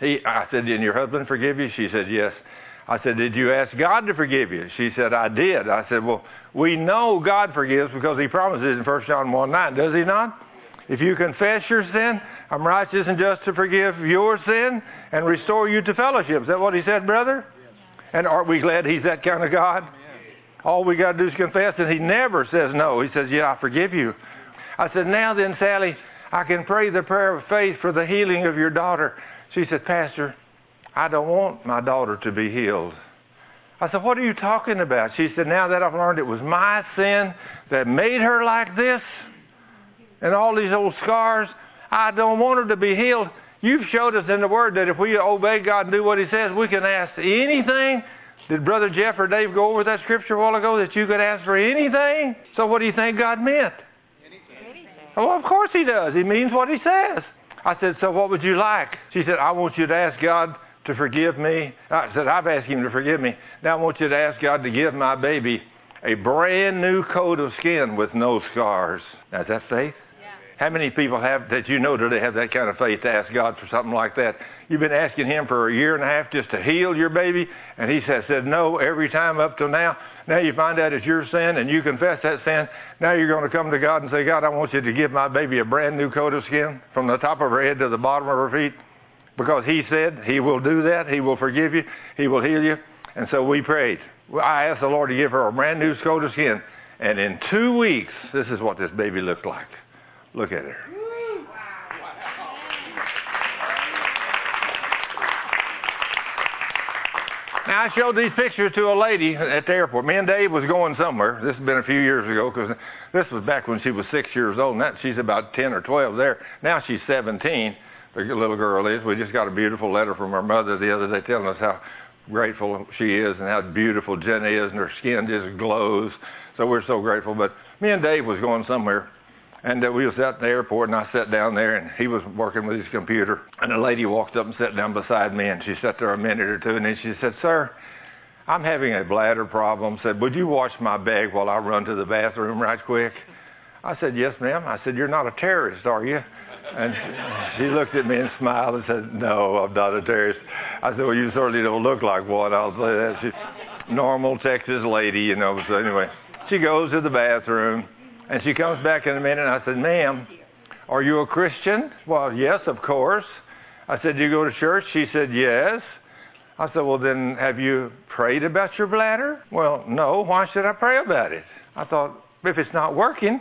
He, I said, did your husband forgive you? She said, yes. I said, did you ask God to forgive you? She said, I did. I said, well, we know God forgives because he promises in First John one nine, does he not? If you confess your sin, I'm righteous and just to forgive your sin and restore you to fellowship. Is that what he said, brother? Yes. And aren't we glad he's that kind of God? Yes. All we got to do is confess, and he never says no. He says, yeah, I forgive you. I said, now then, Sally, I can pray the prayer of faith for the healing of your daughter. She said, Pastor, I don't want my daughter to be healed. I said, what are you talking about? She said, now that I've learned it was my sin that made her like this and all these old scars, I don't want her to be healed. You've showed us in the Word that if we obey God and do what he says, we can ask anything. Did Brother Jeff or Dave go over that scripture a while ago that you could ask for anything? So what do you think God meant? Anything. Well, of course he does. He means what he says. I said, so what would you like? She said, I want you to ask God to forgive me. I said, I've asked him to forgive me. Now I want you to ask God to give my baby a brand new coat of skin with no scars. Now, is that faith? Yeah. How many people have that you know today have that kind of faith to ask God for something like that? You've been asking him for a year and a half just to heal your baby, and he has said no every time up till now. Now you find out it's your sin, and you confess that sin. Now you're going to come to God and say, God, I want you to give my baby a brand new coat of skin from the top of her head to the bottom of her feet. Because he said he will do that. He will forgive you. He will heal you. And so we prayed. I asked the Lord to give her a brand new coat of skin. And in two weeks, this is what this baby looked like. Look at her. Now, I showed these pictures to a lady at the airport. Me and Dave was going somewhere. This has been a few years ago because this was back when she was six years old. And that, she's about ten or twelve there. Now she's seventeen. The little girl is. We just got a beautiful letter from her mother the other day telling us how grateful she is and how beautiful Jenna is, and her skin just glows. So we're so grateful. But me and Dave was going somewhere, and uh, we was at the airport, and I sat down there, and he was working with his computer. And a lady walked up and sat down beside me, and she sat there a minute or two, and then she said, sir, I'm having a bladder problem. Said, would you wash my bag while I run to the bathroom right quick? I said, yes, ma'am. I said, you're not a terrorist, are you? And she looked at me and smiled and said, no, I'm not a terrorist. I said, well, you certainly don't look like one. I'll say that. She's normal Texas lady, you know. So anyway, she goes to the bathroom, and she comes back in a minute, and I said, ma'am, are you a Christian? Well, yes, of course. I said, do you go to church? She said, yes. I said, well, then have you prayed about your bladder? Well, no. Why should I pray about it? I thought, if it's not working...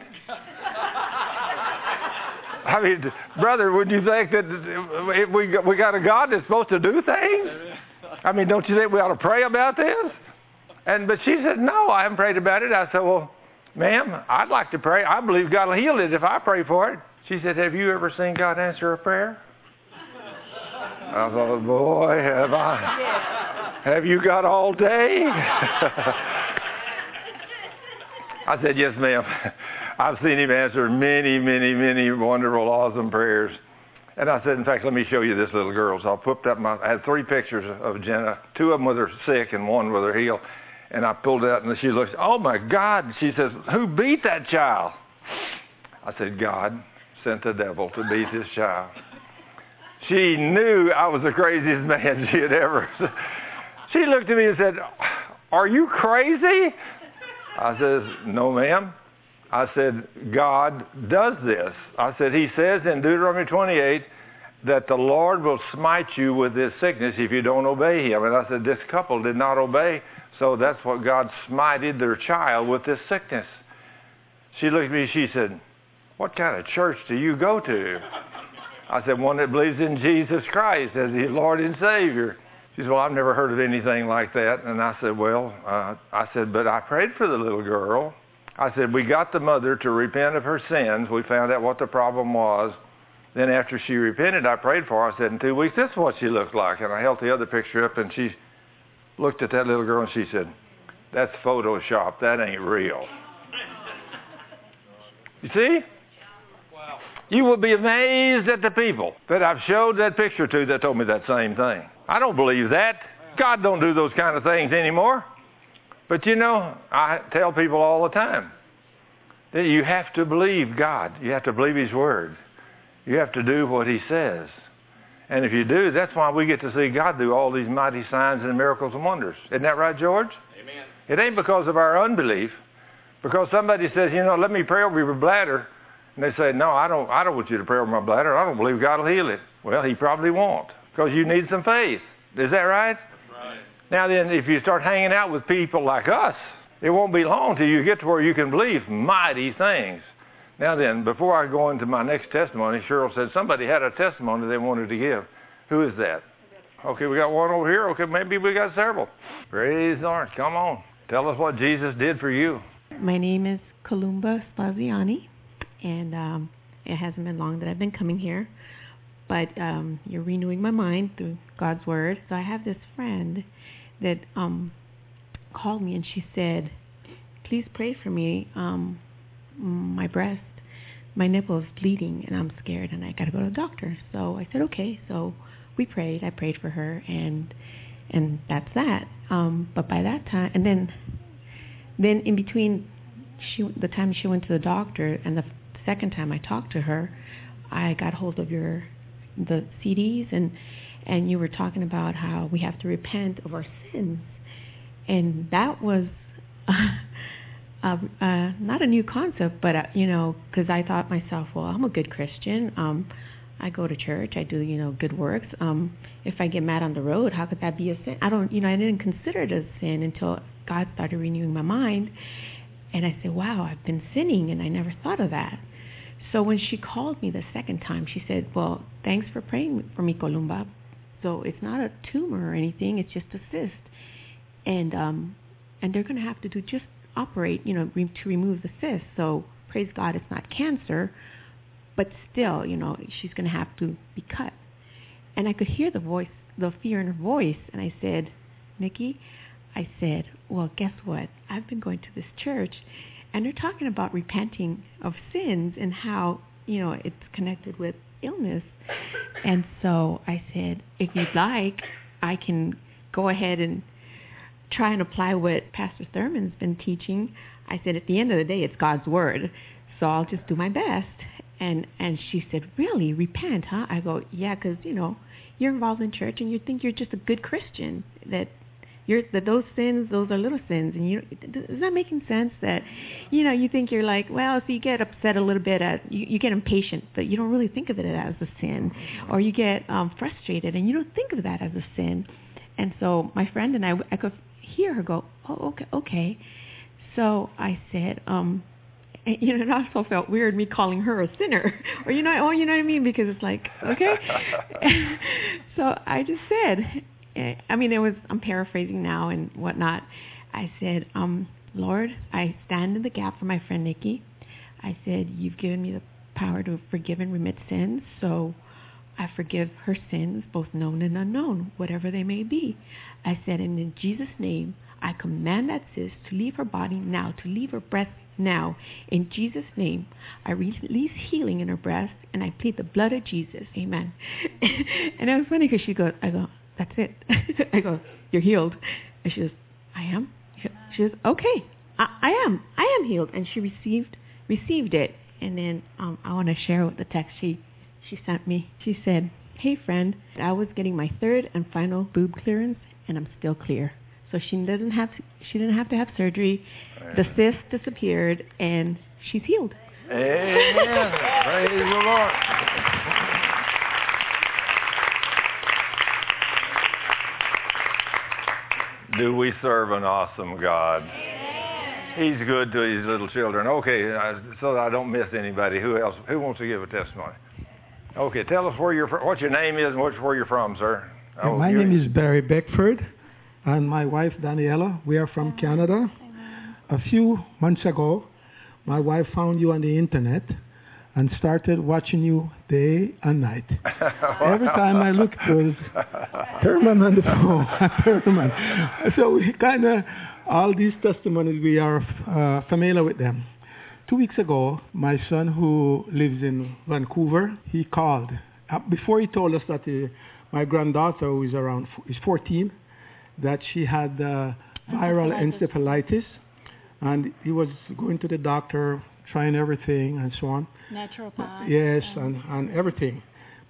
I mean, brother, would you think that we got, we got a God that's supposed to do things? I mean, don't you think we ought to pray about this? And but she said, no, I haven't prayed about it. I said, well, ma'am, I'd like to pray. I believe God will heal it if I pray for it. She said, have you ever seen God answer a prayer? I thought, boy, have I. Have you got all day? I said, yes, ma'am. I've seen him answer many, many, many wonderful, awesome prayers. And I said, in fact, let me show you this little girl. So I put up my, I had three pictures of Jenna, two of them with her sick and one with her healed. And I pulled it out, and she looks, oh, my God. She says, who beat that child? I said, God sent the devil to beat this child. She knew I was the craziest man she had ever seen. She looked at me and said, are you crazy? I says, no, ma'am. I said, God does this. I said, he says in Deuteronomy twenty-eight that the Lord will smite you with this sickness if you don't obey him. And I said, this couple did not obey, so that's what God smited their child with this sickness. She looked at me, she said, what kind of church do you go to? I said, one that believes in Jesus Christ as his Lord and Savior. She said, well, I've never heard of anything like that. And I said, well, uh, I said, but I prayed for the little girl. I said, we got the mother to repent of her sins. We found out what the problem was. Then after she repented, I prayed for her. I said, in two weeks, this is what she looked like. And I held the other picture up, and she looked at that little girl, and she said, that's Photoshop. That ain't real. You see? Wow. You will be amazed at the people that I've showed that picture to that told me that same thing. I don't believe that. God don't do those kind of things anymore. But you know, I tell people all the time that you have to believe God. You have to believe his word. You have to do what he says. And if you do, that's why we get to see God do all these mighty signs and miracles and wonders. Isn't that right, George? Amen. It ain't because of our unbelief. Because somebody says, you know, let me pray over your bladder. And they say, no, I don't I don't want you to pray over my bladder. I don't believe God will heal it. Well, he probably won't. Because you need some faith. Is that right? That's right. Now then, if you start hanging out with people like us, it won't be long till you get to where you can believe mighty things. Now then, before I go into my next testimony, Cheryl said somebody had a testimony they wanted to give. Who is that? Okay, we got one over here. Okay, maybe we got several. Praise the Lord. Come on. Tell us what Jesus did for you. My name is Columba Spaziani, and um, it hasn't been long that I've been coming here, but um, you're renewing my mind through God's Word. So I have this friend that um, called me, and she said, please pray for me. Um, my breast, my nipple is bleeding, and I'm scared, and I got to go to the doctor. So I said, okay. So we prayed. I prayed for her, and and that's that. Um, but by that time, and then then in between she, the time she went to the doctor and the second time I talked to her, I got hold of your the C Ds, and and you were talking about how we have to repent of our sins, and that was uh, uh, not a new concept, but uh, you know, because I thought myself, well, I'm a good Christian. Um, I go to church. I do, you know, good works. Um, if I get mad on the road, how could that be a sin? I don't, you know, I didn't consider it a sin until God started renewing my mind. And I said, wow, I've been sinning, and I never thought of that. So when she called me the second time, she said, well, thanks for praying for me, Columba. So it's not a tumor or anything. It's just a cyst. And um, and they're going to have to do just operate, you know, re- to remove the cyst. So praise God, it's not cancer. But still, you know, she's going to have to be cut. And I could hear the voice, the fear in her voice. And I said, Nikki, I said, well, guess what? I've been going to this church, and they're talking about repenting of sins and how, you know, it's connected with illness. And so I said, if you'd like, I can go ahead and try and apply what Pastor Thurman's been teaching. I said, at the end of the day, it's God's Word, so I'll just do my best. And and she said, really, repent, huh? I go, yeah, because, you know, you're involved in church, and you think you're just a good Christian, that you're that those sins, those are little sins. And you is that making sense? That, you know, you think you're like, well, so you get upset a little bit at, you, you get impatient, but you don't really think of it as a sin. Or you get um, frustrated, and you don't think of that as a sin. And so my friend and I, I could hear her go, oh, okay, okay. So I said, um, and, you know, it also felt weird me calling her a sinner, or you know, oh, you know what I mean, because it's like, okay. So I just said, I mean, it was, I'm paraphrasing now and whatnot. I said, um, Lord, I stand in the gap for my friend Nikki. I said, you've given me the power to forgive and remit sins, so I forgive her sins, both known and unknown, whatever they may be. I said, and in Jesus' name, I command that cyst to leave her body now, to leave her breast now. In Jesus' name, I release healing in her breast, and I plead the blood of Jesus. Amen. And it was funny because she goes, I go, that's it. I go, you're healed. And she goes, I am? She goes, okay, I, I am. I am healed. And she received received it. And then um, I want to share with the text she, she sent me. She said, hey, friend, I was getting my third and final boob clearance, and I'm still clear. So she doesn't have she didn't have to have surgery. The cyst disappeared, and she's healed. Amen. Praise the Lord. Do we serve an awesome God? He's good to his little children. Okay, uh, so that I don't miss anybody. Who else? Who wants to give a testimony? Okay, tell us where you're from, what your name is and where you're from, sir. Oh, my name is Barry Beckford, and my wife Daniela. We are from Canada. A few months ago, my wife found you on the internet and started watching you day and night. Every time I looked, it was Thurman on the phone. Thurman. So we kind of, all these testimonies, we are uh, familiar with them. Two weeks ago, my son, who lives in Vancouver, he called. Uh, before he told us that uh, my granddaughter, who is around, is fourteen, that she had uh, viral encephalitis, and he was going to the doctor, trying everything and so on. Naturopath. Yes, and, and everything.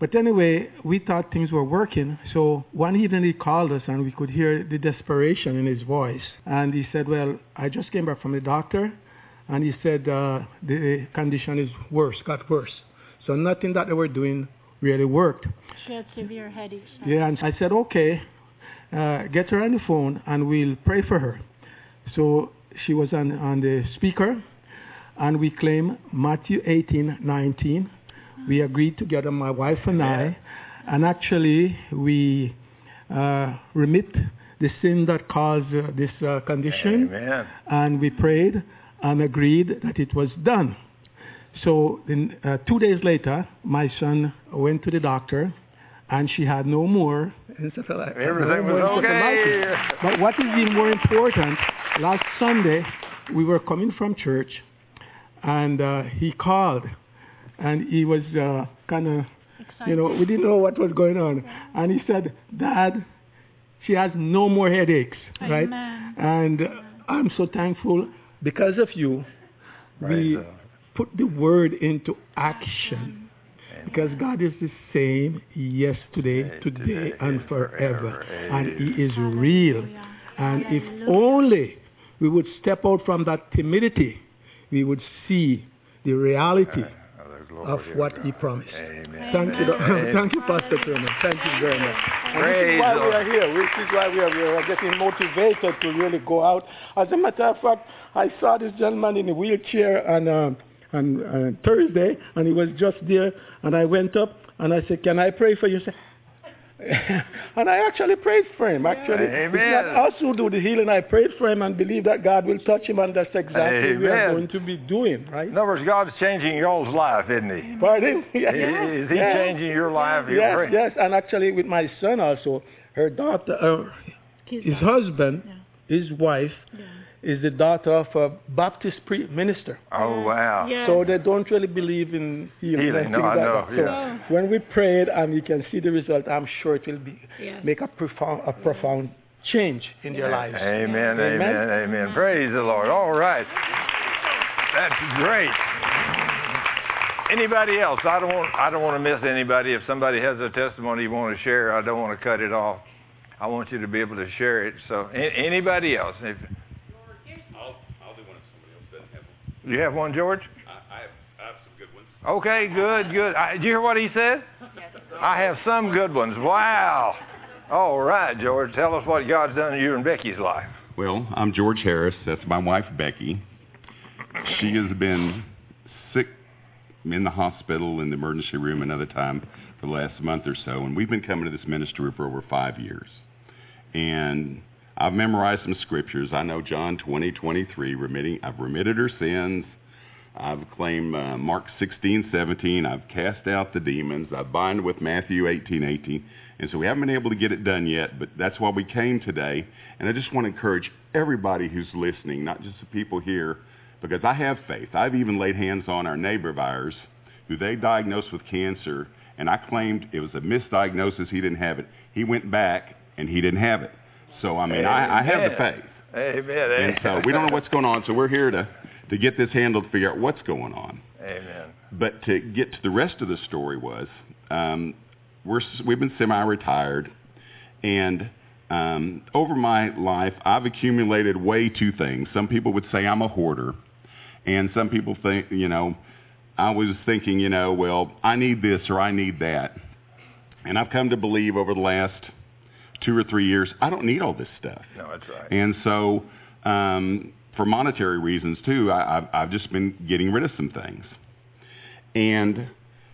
But anyway, we thought things were working. So one evening he called us and we could hear the desperation in his voice. And he said, well, I just came back from the doctor. And he said uh, the condition is worse, got worse. So nothing that they were doing really worked. She had severe headaches. Yeah, and I said, okay, uh, get her on the phone and we'll pray for her. So she was on, on the speaker. And we claim Matthew eighteen nineteen. We agreed together, my wife and I, and actually we uh, remit the sin that caused uh, this uh, condition. Amen. And we prayed and agreed that it was done. So then, uh, two days later, my son went to the doctor, and she had no more. Everything was okay. But what is even more important, last Sunday, we were coming from church, and uh, he called, and he was uh, kind of, you know, we didn't know what was going on. And he said, Dad, she has no more headaches, right? Amen. And uh, I'm so thankful because of you. Praise we the put the word into action. Because God is the same yesterday, today, today and forever. And He is real. And if only we would step out from that timidity, we would see the reality of what He promised. Amen. Thank you, Amen. thank you, Pastor Turner. Thank you very much. And this Praise is why the we are here. This is why we are, we are getting motivated to really go out. As a matter of fact, I saw this gentleman in a wheelchair on, uh, on uh, Thursday, and he was just there, and I went up, and I said, can I pray for you? He said, and I actually prayed for him. Actually, Amen. it's not us who do the healing. I prayed for him and believe that God will touch him, and that's exactly what we are Amen. going to be doing, right? In other words, God's changing your old life, isn't He? Pardon? Yes. Is He Yes. changing your life? You're Yes, praying. yes, and actually with my son also, her daughter, uh, his husband, his wife, is the daughter of a Baptist pre- minister. Oh, wow. Yeah. So they don't really believe in healing, Healing, and no, things I like know, that. So yeah. when we prayed and you can see the result, I'm sure it will be Yes. make a profound, a profound change in their lives. Amen, Amen. amen, amen. Praise the Lord. All right. That's great. Anybody else? I don't want I don't want to miss anybody. If somebody has a testimony you want to share, I don't want to cut it off. I want you to be able to share it. So a- anybody else? If, I'll, I'll do one if somebody else doesn't have one. you have one, George? I, I, have, I have some good ones. Okay, good, good. I, did you hear what he said? I have some good ones. Wow. All right, George. Tell us what God's done in you and Becky's life. Well, I'm George Harris. That's my wife, Becky. She has been sick in the hospital in the emergency room another time for the last month or so, and we've been coming to this ministry for over five years. And I've memorized some scriptures. I know John twenty, twenty-three, remitting, I've remitted her sins. I've claimed uh, Mark sixteen, seventeen. I've cast out the demons. I've bound with Matthew eighteen, eighteen. And so we haven't been able to get it done yet, but that's why we came today. And I just want to encourage everybody who's listening, not just the people here, because I have faith. I've even laid hands on our neighbor of ours who they diagnosed with cancer, and I claimed it was a misdiagnosis. He didn't have it. He went back, and he didn't have it. So, I mean, I, I have the faith. Amen. And so we don't know what's going on, so we're here to, to get this handled, figure out what's going on. Amen. But to get to the rest of the story was, um, we're, we've been semi-retired, and um, over my life, I've accumulated way too things. Some people would say I'm a hoarder, and some people think, you know, I was thinking, you know, well, I need this or I need that. And I've come to believe over the last two or three years, I don't need all this stuff. No, that's right. And so, um, for monetary reasons too, I, I've, I've just been getting rid of some things. And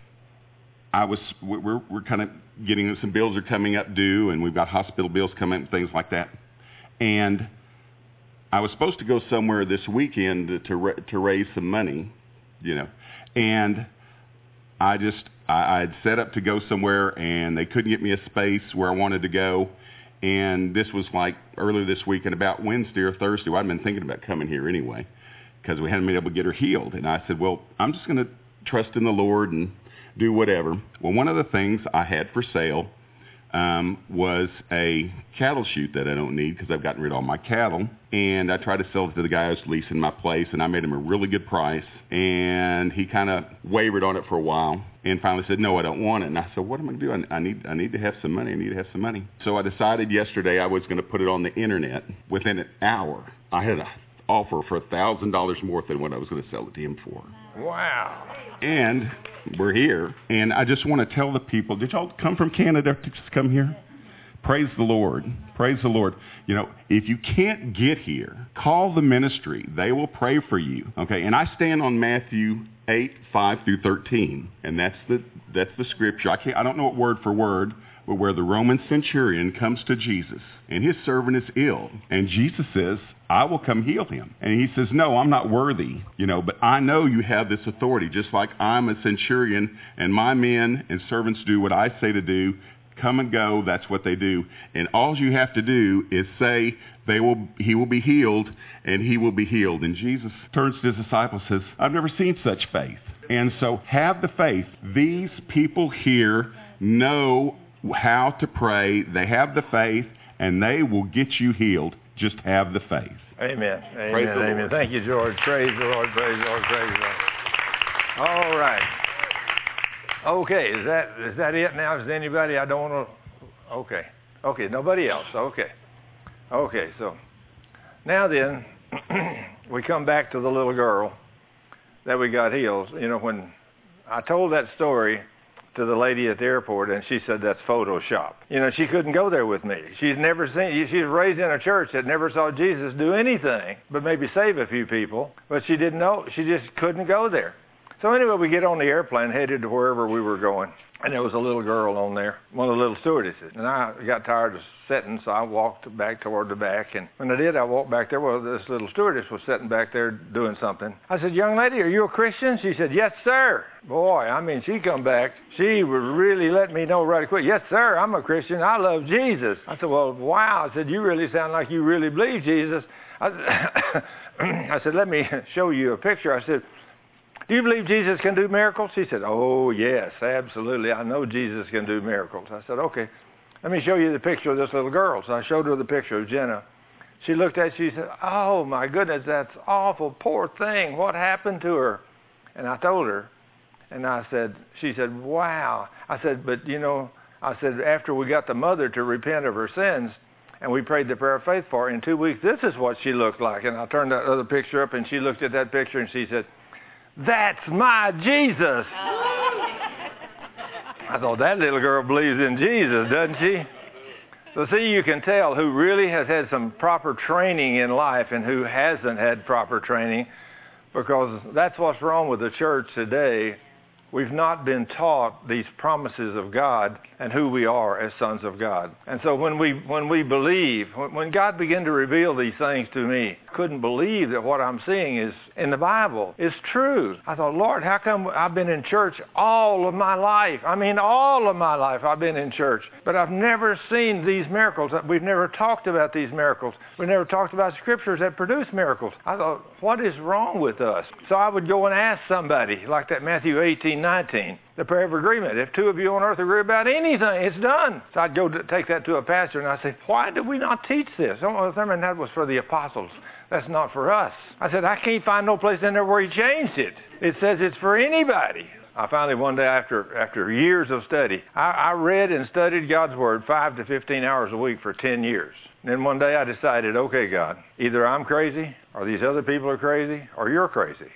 I was, we're, we're kind of getting, some bills are coming up due, and we've got hospital bills coming up, things like that. And I was supposed to go somewhere this weekend to, to, to raise some money, you know, and I just, I had set up to go somewhere, and they couldn't get me a space where I wanted to go. And this was like earlier this week, and about Wednesday or Thursday, well, I'd been thinking about coming here anyway because we hadn't been able to get her healed. And I said, well, I'm just going to trust in the Lord and do whatever. Well, one of the things I had for sale, um, was a cattle chute that I don't need because I've gotten rid of all my cattle. And I tried to sell it to the guy who was leasing my place, and I made him a really good price. And he kind of wavered on it for a while and finally said, no, I don't want it. And I said, what am I going to do? I, I need I need to have some money. I need to have some money. So I decided yesterday I was going to put it on the internet. Within an hour, I had an offer for one thousand dollars more than what I was going to sell it to him for. Wow. And we're here. And I just want to tell the people, did y'all come from Canada to just come here? Praise the Lord. Praise the Lord. You know, if you can't get here, call the ministry. They will pray for you. Okay? And I stand on Matthew eight, five through thirteen. And that's the that's the scripture. I can't I don't know it word for word, but where the Roman centurion comes to Jesus and his servant is ill. And Jesus says, I will come heal him. And he says, no, I'm not worthy, you know, but I know you have this authority, just like I'm a centurion and my men and servants do what I say to do. Come and go, that's what they do. And all you have to do is say they will, he will be healed, and he will be healed. And Jesus turns to his disciples and says, I've never seen such faith. And so have the faith. These people here know how to pray. They have the faith, and they will get you healed. Just have the faith. Amen. Amen. Praise the Amen. Lord. Thank you, George. Praise the Lord. Praise the Lord. Praise the Lord. All right. Okay, is that is that it now? Is there anybody I don't want to? Okay. Okay, nobody else. Okay. Okay, so now then, we come back to the little girl that we got healed. You know, when I told that story to the lady at the airport, and she said that's Photoshop. You know, she couldn't go there with me. She's never seen, she was raised in a church that never saw Jesus do anything but maybe save a few people, but she didn't know, she just couldn't go there. So anyway, we get on the airplane, headed to wherever we were going, and there was a little girl on there, one of the little stewardesses. And I got tired of sitting, so I walked back toward the back. And when I did, I walked back there. Well, this little stewardess was sitting back there doing something. I said, young lady, are you a Christian? She said, yes, sir. Boy, I mean, she come back. She would really let me know right quick. Yes, sir, I'm a Christian. I love Jesus. I said, well, wow. I said, you really sound like you really believe Jesus. I, I said, let me show you a picture. I said, do you believe Jesus can do miracles? She said, oh, yes, absolutely. I know Jesus can do miracles. I said, okay, let me show you the picture of this little girl. So I showed her the picture of Jenna. She looked at it, she said, oh, my goodness, that's awful, poor thing. What happened to her? And I told her, and I said, she said, wow. I said, but, you know, I said, after we got the mother to repent of her sins, and we prayed the prayer of faith for her, in two weeks, this is what she looked like. And I turned that other picture up, and she looked at that picture, and she said, that's my Jesus. I thought, that little girl believes in Jesus, doesn't she? So see, you can tell who really has had some proper training in life and who hasn't had proper training, because that's what's wrong with the church today. We've not been taught these promises of God and who we are as sons of God. And so when we when we believe, when God began to reveal these things to me, I couldn't believe that what I'm seeing is in the Bible is true. I thought, Lord, how come I've been in church all of my life? I mean, all of my life I've been in church, but I've never seen these miracles. We've never talked about these miracles. We've never talked about scriptures that produce miracles. I thought, what is wrong with us? So I would go and ask somebody, like that Matthew eighteen, nineteen, the prayer of agreement. If two of you on earth agree about anything, it's done. So I'd go to take that to a pastor, and I'd say, why did we not teach this? Oh, Thurman, that was for the apostles. That's not for us. I said, I can't find no place in there where he changed it. It says it's for anybody. I finally, one day after after years of study, I, I read and studied God's Word five to fifteen hours a week for ten years. And then one day I decided, okay, God, either I'm crazy, or these other people are crazy, or you're crazy.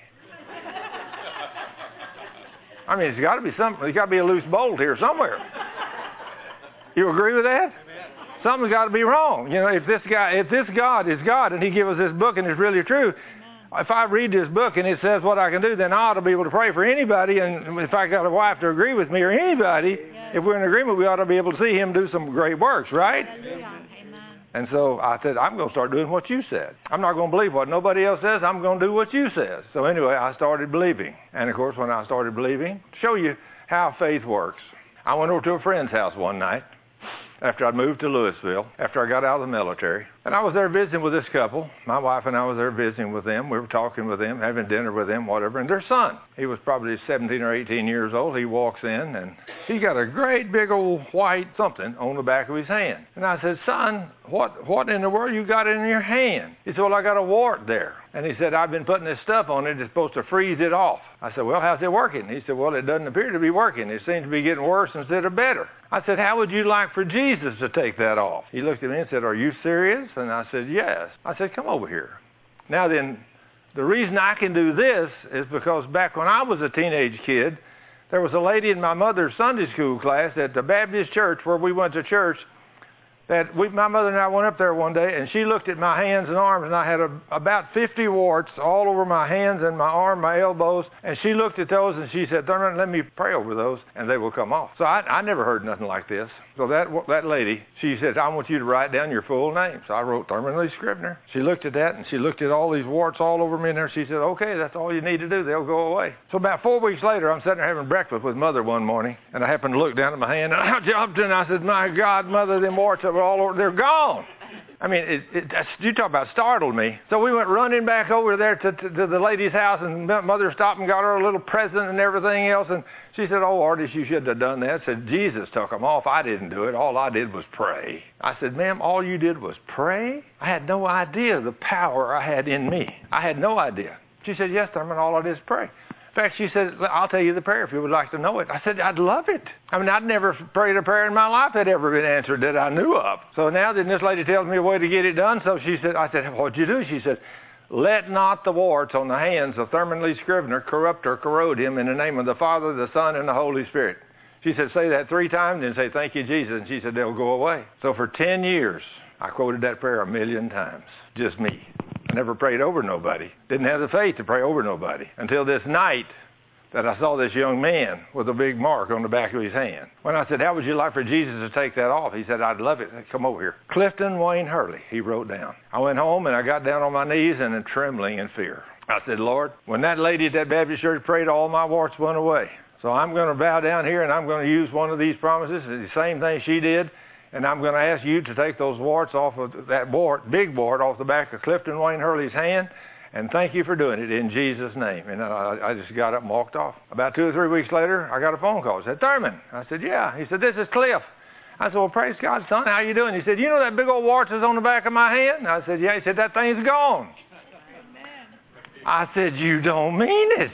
I mean, it's got to be something. There's got to be a loose bolt here somewhere. You agree with that? Something's got to be wrong. You know, if this guy, if this God is God and he gives us this book and it's really true, if I read this book and it says what I can do, then I ought to be able to pray for anybody. And if I got a wife to agree with me or anybody, yes. If we're in agreement, we ought to be able to see him do some great works, right? Hallelujah. And so I said, I'm going to start doing what you said. I'm not going to believe what nobody else says. I'm going to do what you said. So anyway, I started believing. And, of course, when I started believing, to show you how faith works, I went over to a friend's house one night after I'd moved to Louisville, after I got out of the military. And I was there visiting with this couple. My wife and I was there visiting with them. We were talking with them, having dinner with them, whatever. And their son, he was probably seventeen or eighteen years old. He walks in, and he's got a great big old white something on the back of his hand. And I said, son, what, what in the world you got in your hand? He said, well, I got a wart there. And he said, I've been putting this stuff on it. It's supposed to freeze it off. I said, well, how's it working? He said, well, it doesn't appear to be working. It seems to be getting worse instead of better. I said, how would you like for Jesus to take that off? He looked at me and said, are you serious? And I said, yes. I said, come over here. Now then, the reason I can do this is because back when I was a teenage kid, there was a lady in my mother's Sunday school class at the Baptist church where we went to church that we, my mother and I went up there one day, and she looked at my hands and arms, and I had a, about fifty warts all over my hands and my arm, my elbows, and she looked at those, and she said, Thurman, let me pray over those, and they will come off. So I, I never heard nothing like this. So that that lady, she said, I want you to write down your full name. So I wrote Thurman Lee Scribner. She looked at that, and she looked at all these warts all over me in there. She said, okay, that's all you need to do. They'll go away. So about four weeks later, I'm sitting there having breakfast with Mother one morning, and I happened to look down at my hand, and I jumped in, and I said, my God, Mother, them warts are all over. They're gone. I mean, it, it, that's, you talk about startled me. So we went running back over there to, to, to the lady's house, and Mother stopped and got her a little present and everything else. And she said, oh, Artis, you shouldn't have done that. I said, Jesus took them off. I didn't do it. All I did was pray. I said, ma'am, all you did was pray? I had no idea the power I had in me. I had no idea. She said, yes, Thurman, all I did is pray. In fact, she said, I'll tell you the prayer if you would like to know it. I said, I'd love it. I mean, I'd never prayed a prayer in my life that had ever been answered that I knew of. So now then this lady tells me a way to get it done. So she said, I said, what'd you do? She said, let not the warts on the hands of Thurman Lee Scribner corrupt or corrode him in the name of the Father, the Son, and the Holy Spirit. She said, say that three times and say, thank you, Jesus. And she said, they'll go away. So for ten years, I quoted that prayer a million times. Just me. I never prayed over nobody. Didn't have the faith to pray over nobody. Until this night that I saw this young man with a big mark on the back of his hand. When I said, how would you like for Jesus to take that off? He said, I'd love it. Come over here. Clifton Wayne Hurley, he wrote down. I went home and I got down on my knees and in trembling in fear. I said, Lord, when that lady at that Baptist church prayed, all my warts went away. So I'm going to bow down here and I'm going to use one of these promises, the same thing she did. And I'm going to ask you to take those warts off of that wart, big wart off the back of Clifton Wayne Hurley's hand. And thank you for doing it in Jesus' name. And I, I just got up and walked off. About two or three weeks later, I got a phone call. He said, Thurman. I said, yeah. He said, this is Cliff. I said, well, praise God, son. How you doing? He said, you know that big old wart is on the back of my hand? I said, yeah. He said, that thing's gone. Amen. I said, you don't mean it.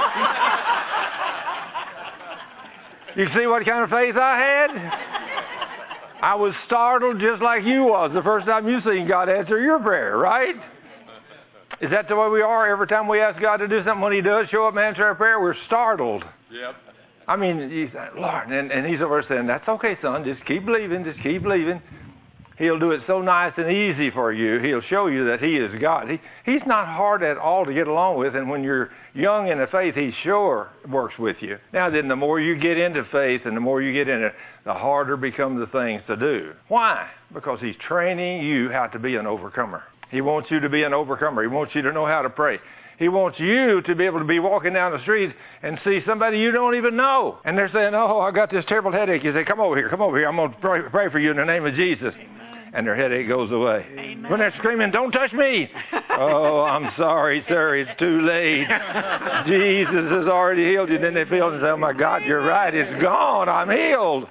You see what kind of faith I had? I was startled just like you was the first time you seen God answer your prayer, right? Is that the way we are every time we ask God to do something? When he does show up and answer our prayer, we're startled. Yep. I mean, he's, Lord, and, and he's over saying, that's okay, son. Just keep believing. Just keep believing. He'll do it so nice and easy for you. He'll show you that he is God. He, he's not hard at all to get along with, and when you're young in the faith, he sure works with you. Now then, the more you get into faith and the more you get in it, the harder become the things to do. Why? Because he's training you how to be an overcomer. He wants you to be an overcomer. He wants you to know how to pray. He wants you to be able to be walking down the street and see somebody you don't even know. And they're saying, oh, I got this terrible headache. You say, come over here, come over here. I'm going to pray, pray for you in the name of Jesus. Amen. And their headache goes away. Amen. When they're screaming, don't touch me. Oh, I'm sorry, sir. It's too late. Jesus has already healed you. Then they feel and say, oh, my God, you're right. It's gone. I'm healed.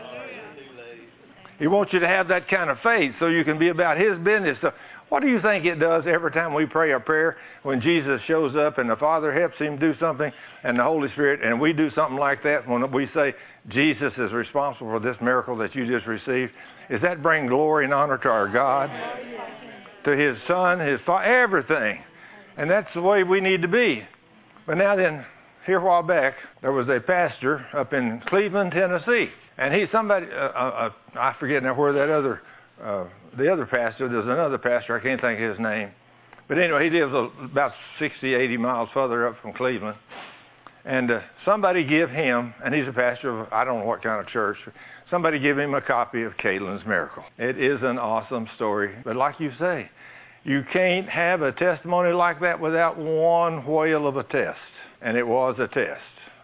He wants you to have that kind of faith so you can be about his business. So what do you think it does every time we pray a prayer when Jesus shows up and the Father helps him do something and the Holy Spirit, and we do something like that when we say Jesus is responsible for this miracle that you just received? Does that bring glory and honor to our God, to his Son, his Father, everything? And that's the way we need to be. But now then, here a while back, there was a pastor up in Cleveland, Tennessee. And he, somebody, uh, uh, I forget now where that other, uh, the other pastor, there's another pastor, I can't think of his name. But anyway, he lives about sixty, eighty miles further up from Cleveland. And uh, somebody give him, and he's a pastor of, I don't know what kind of church, somebody give him a copy of Caitlin's Miracle. It is an awesome story. But like you say, you can't have a testimony like that without one whale of a test. And it was a test.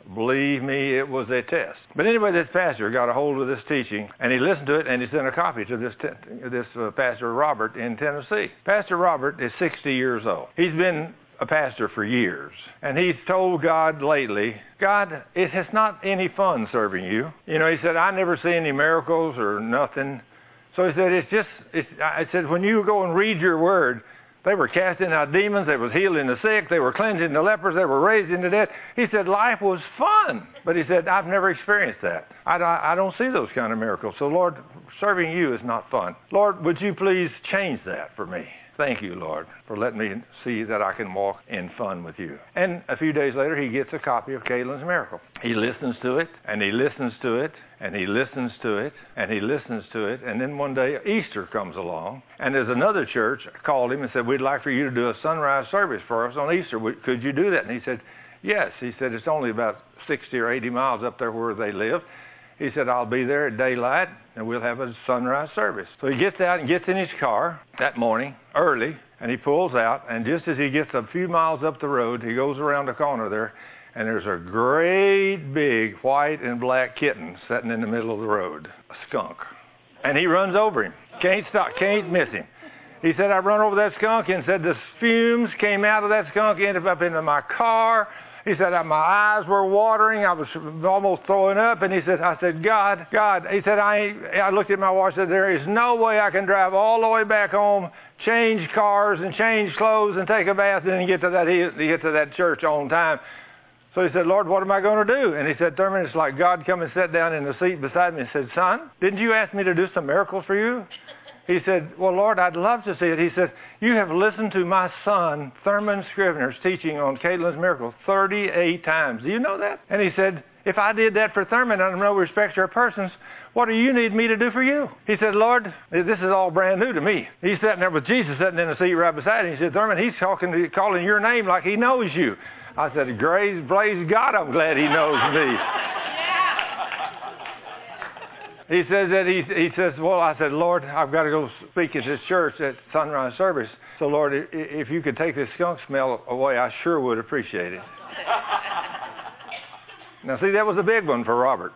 Believe me, it was a test. But anyway, this pastor got a hold of this teaching, and he listened to it, and he sent a copy to this te- this uh, Pastor Robert in Tennessee. Pastor Robert is sixty years old. He's been a pastor for years, and he's told God lately, God, it has not any fun serving you. You know, he said, I never see any miracles or nothing. So he said, it's just, it's, I said, when you go and read your word, they were casting out demons, they was healing the sick, they were cleansing the lepers, they were raising the dead. He said, life was fun. But he said, I've never experienced that. I, I, I don't see those kind of miracles. So Lord, serving you is not fun. Lord, would you please change that for me? Thank you, Lord, for letting me see that I can walk in fun with you. And a few days later, he gets a copy of Caitlin's Miracle. He listens to it, and he listens to it, and he listens to it, and he listens to it. And then one day, Easter comes along, and there's another church called him and said, we'd like for you to do a sunrise service for us on Easter. Could you do that? And he said, yes. He said, it's only about sixty or eighty miles up there where they live. He said, I'll be there at daylight, and we'll have a sunrise service. So he gets out and gets in his car that morning, early, and he pulls out. And just as he gets a few miles up the road, he goes around the corner there, and there's a great big white and black kitten sitting in the middle of the road, a skunk. And he runs over him. Can't stop, can't miss him. He said, I run over that skunk, and said the fumes came out of that skunk, ended up into my car. He said, my eyes were watering. I was almost throwing up. And he said, I said, God, God. He said, I ain't, I looked at my watch and said, there is no way I can drive all the way back home, change cars and change clothes and take a bath and then get to that, get to that church on time. So he said, Lord, what am I going to do? And he said, Thurman, it's like God come and sat down in the seat beside me and said, son, didn't you ask me to do some miracles for you? He said, well, Lord, I'd love to see it. He said, you have listened to my son, Thurman Scrivener's teaching on Caitlin's Miracle thirty-eight times. Do you know that? And he said, if I did that for Thurman out of no respect to persons, what do you need me to do for you? He said, Lord, this is all brand new to me. He's sitting there with Jesus sitting in the seat right beside him. He said, Thurman, he's talking to, calling your name like he knows you. I said, praise, praise God, I'm glad he knows me. He says that he, he says, well, I said, Lord, I've got to go speak at this church at sunrise service. So, Lord, if you could take this skunk smell away, I sure would appreciate it. Now, see, that was a big one for Robert.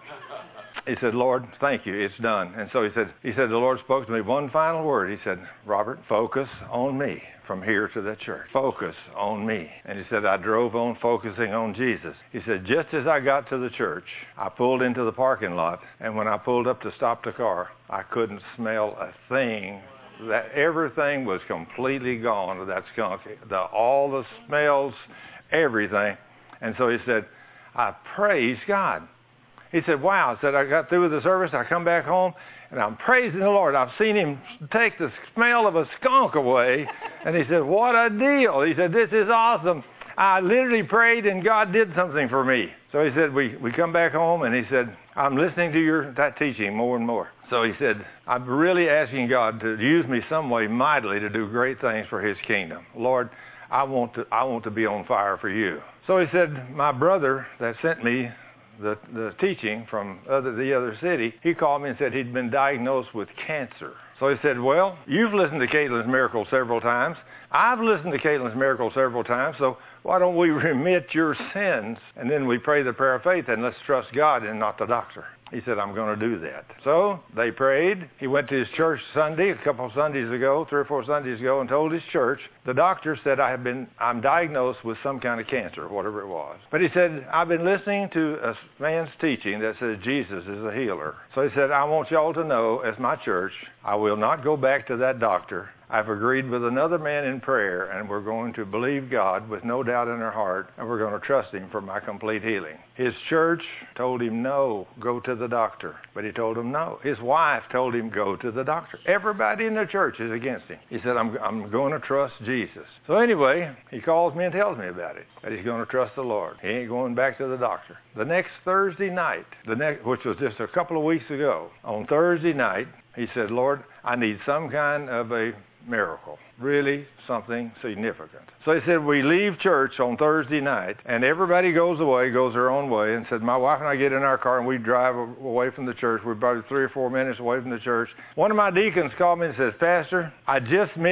He said, Lord, thank you. It's done. And so he said, he said, the Lord spoke to me one final word. He said, Robert, focus on me from here to the church. Focus on me. And he said, I drove on focusing on Jesus. He said, just as I got to the church, I pulled into the parking lot. And when I pulled up to stop the car, I couldn't smell a thing. That everything was completely gone of that skunk. The, all the smells, everything. And so he said, I praise God. He said, wow. I said, I got through with the service. I come back home, and I'm praising the Lord. I've seen him take the smell of a skunk away. And he said, what a deal. He said, this is awesome. I literally prayed, and God did something for me. So he said, we, we come back home, and he said, I'm listening to your that teaching more and more. So he said, I'm really asking God to use me some way mightily to do great things for his kingdom. Lord, I want to, I want to be on fire for you. So he said, my brother that sent me the, the teaching from other, the other city, he called me and said he'd been diagnosed with cancer. So he said, well, you've listened to Caitlin's Miracle several times. I've listened to Caitlin's Miracle several times, so why don't we remit your sins? And then we pray the prayer of faith, and let's trust God and not the doctor. He said, I'm going to do that. So they prayed. He went to his church Sunday, a couple of Sundays ago, three or four Sundays ago, and told his church, the doctor said, I have been, I'm diagnosed with some kind of cancer, whatever it was. But he said, I've been listening to a man's teaching that says Jesus is a healer. So he said, I want y'all to know, as my church, I will not go back to that doctor. I've agreed with another man in prayer, and we're going to believe God with no doubt in our heart, and we're going to trust him for my complete healing. His church told him, no, go to the doctor. But he told him no. His wife told him, go to the doctor. Everybody in the church is against him. He said, I'm, I'm going to trust Jesus. So anyway, he calls me and tells me about it, that he's going to trust the Lord. He ain't going back to the doctor. The next Thursday night, the next, which was just a couple of weeks ago, on Thursday night, he said, Lord, I need some kind of a miracle, really something significant. So he said, we leave church on Thursday night, and everybody goes away, goes their own way, and said, my wife and I get in our car, and we drive away from the church. We're about three or four minutes away from the church. One of my deacons called me and says, Pastor, I just missed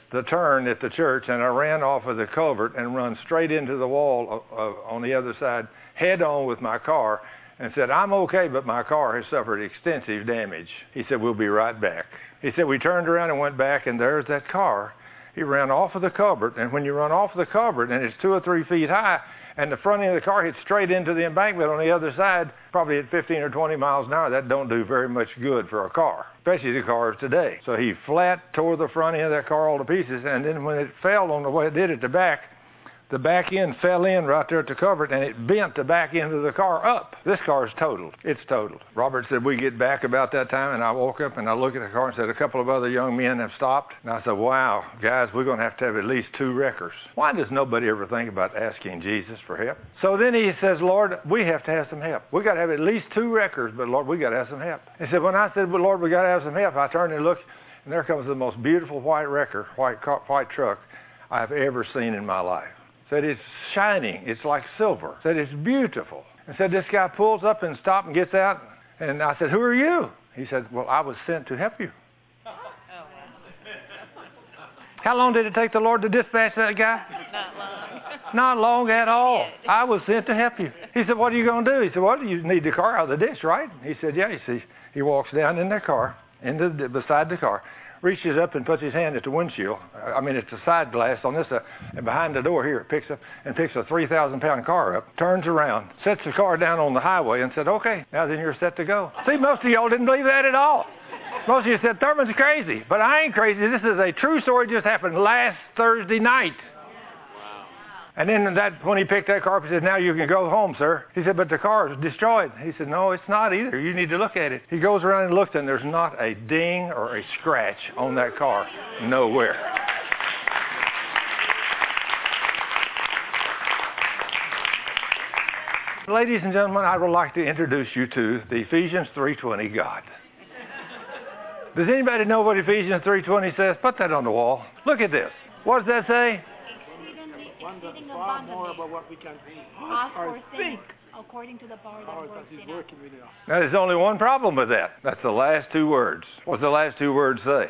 the turn at the church, and I ran off of the culvert and run straight into the wall uh, uh, on the other side, head on with my car, and said, I'm okay, but my car has suffered extensive damage. He said, we'll be right back. He said, we turned around and went back, and there's that car. He ran off of the culvert, and when you run off of the culvert, and it's two or three feet high, and the front end of the car hits straight into the embankment on the other side, probably at fifteen or twenty miles an hour, that don't do very much good for a car, especially the cars today. So he flat tore the front end of that car all to pieces, and then when it fell on the way it did at the back, the back end fell in right there at the culvert, and it bent the back end of the car up. This car is totaled. It's totaled. Robert said we get back about that time, and I woke up and I looked at the car and said a couple of other young men have stopped. And I said, wow, guys, we're going to have to have at least two wreckers. Why does nobody ever think about asking Jesus for help? So then he says, Lord, we have to have some help. We got to have at least two wreckers, but Lord, we got to have some help. He said, when I said, well, Lord, we got to have some help, I turned and looked, and there comes the most beautiful white wrecker, white car, white truck I've ever seen in my life. Said it's shining, it's like silver. Said it's beautiful. And said this guy pulls up and stops and gets out. And I said, who are you? He said, well, I was sent to help you. How long did it take the Lord to dispatch that guy? Not long. Not long at all. I was sent to help you. He said, what are you going to do? He said, well, you need the car out of the ditch, right? He said, yeah. He says, he walks down in their car, into the, beside the car, reaches up and puts his hand at the windshield. I mean, it's a side glass on this, uh, and behind the door here, picks up and picks a three thousand pound car up, turns around, sets the car down on the highway, and said, okay, now then you're set to go. See, most of y'all didn't believe that at all. Most of you said, Thurman's crazy. But I ain't crazy. This is a true story. Just happened last Thursday night. And then that, when he picked that car up, he said, now you can go home, sir. He said, but the car is destroyed. He said, no, it's not either. You need to look at it. He goes around and looks, and there's not a ding or a scratch on that car. Nowhere. Ladies and gentlemen, I would like to introduce you to the Ephesians three twenty God. Does anybody know what Ephesians three twenty says? Put that on the wall. Look at this. What does that say? Wonder far more about what we can Ask or or think. According to the power Power that that works is in us. working with us. Now, there's only one problem with that. That's the last two words. What's the last two words say?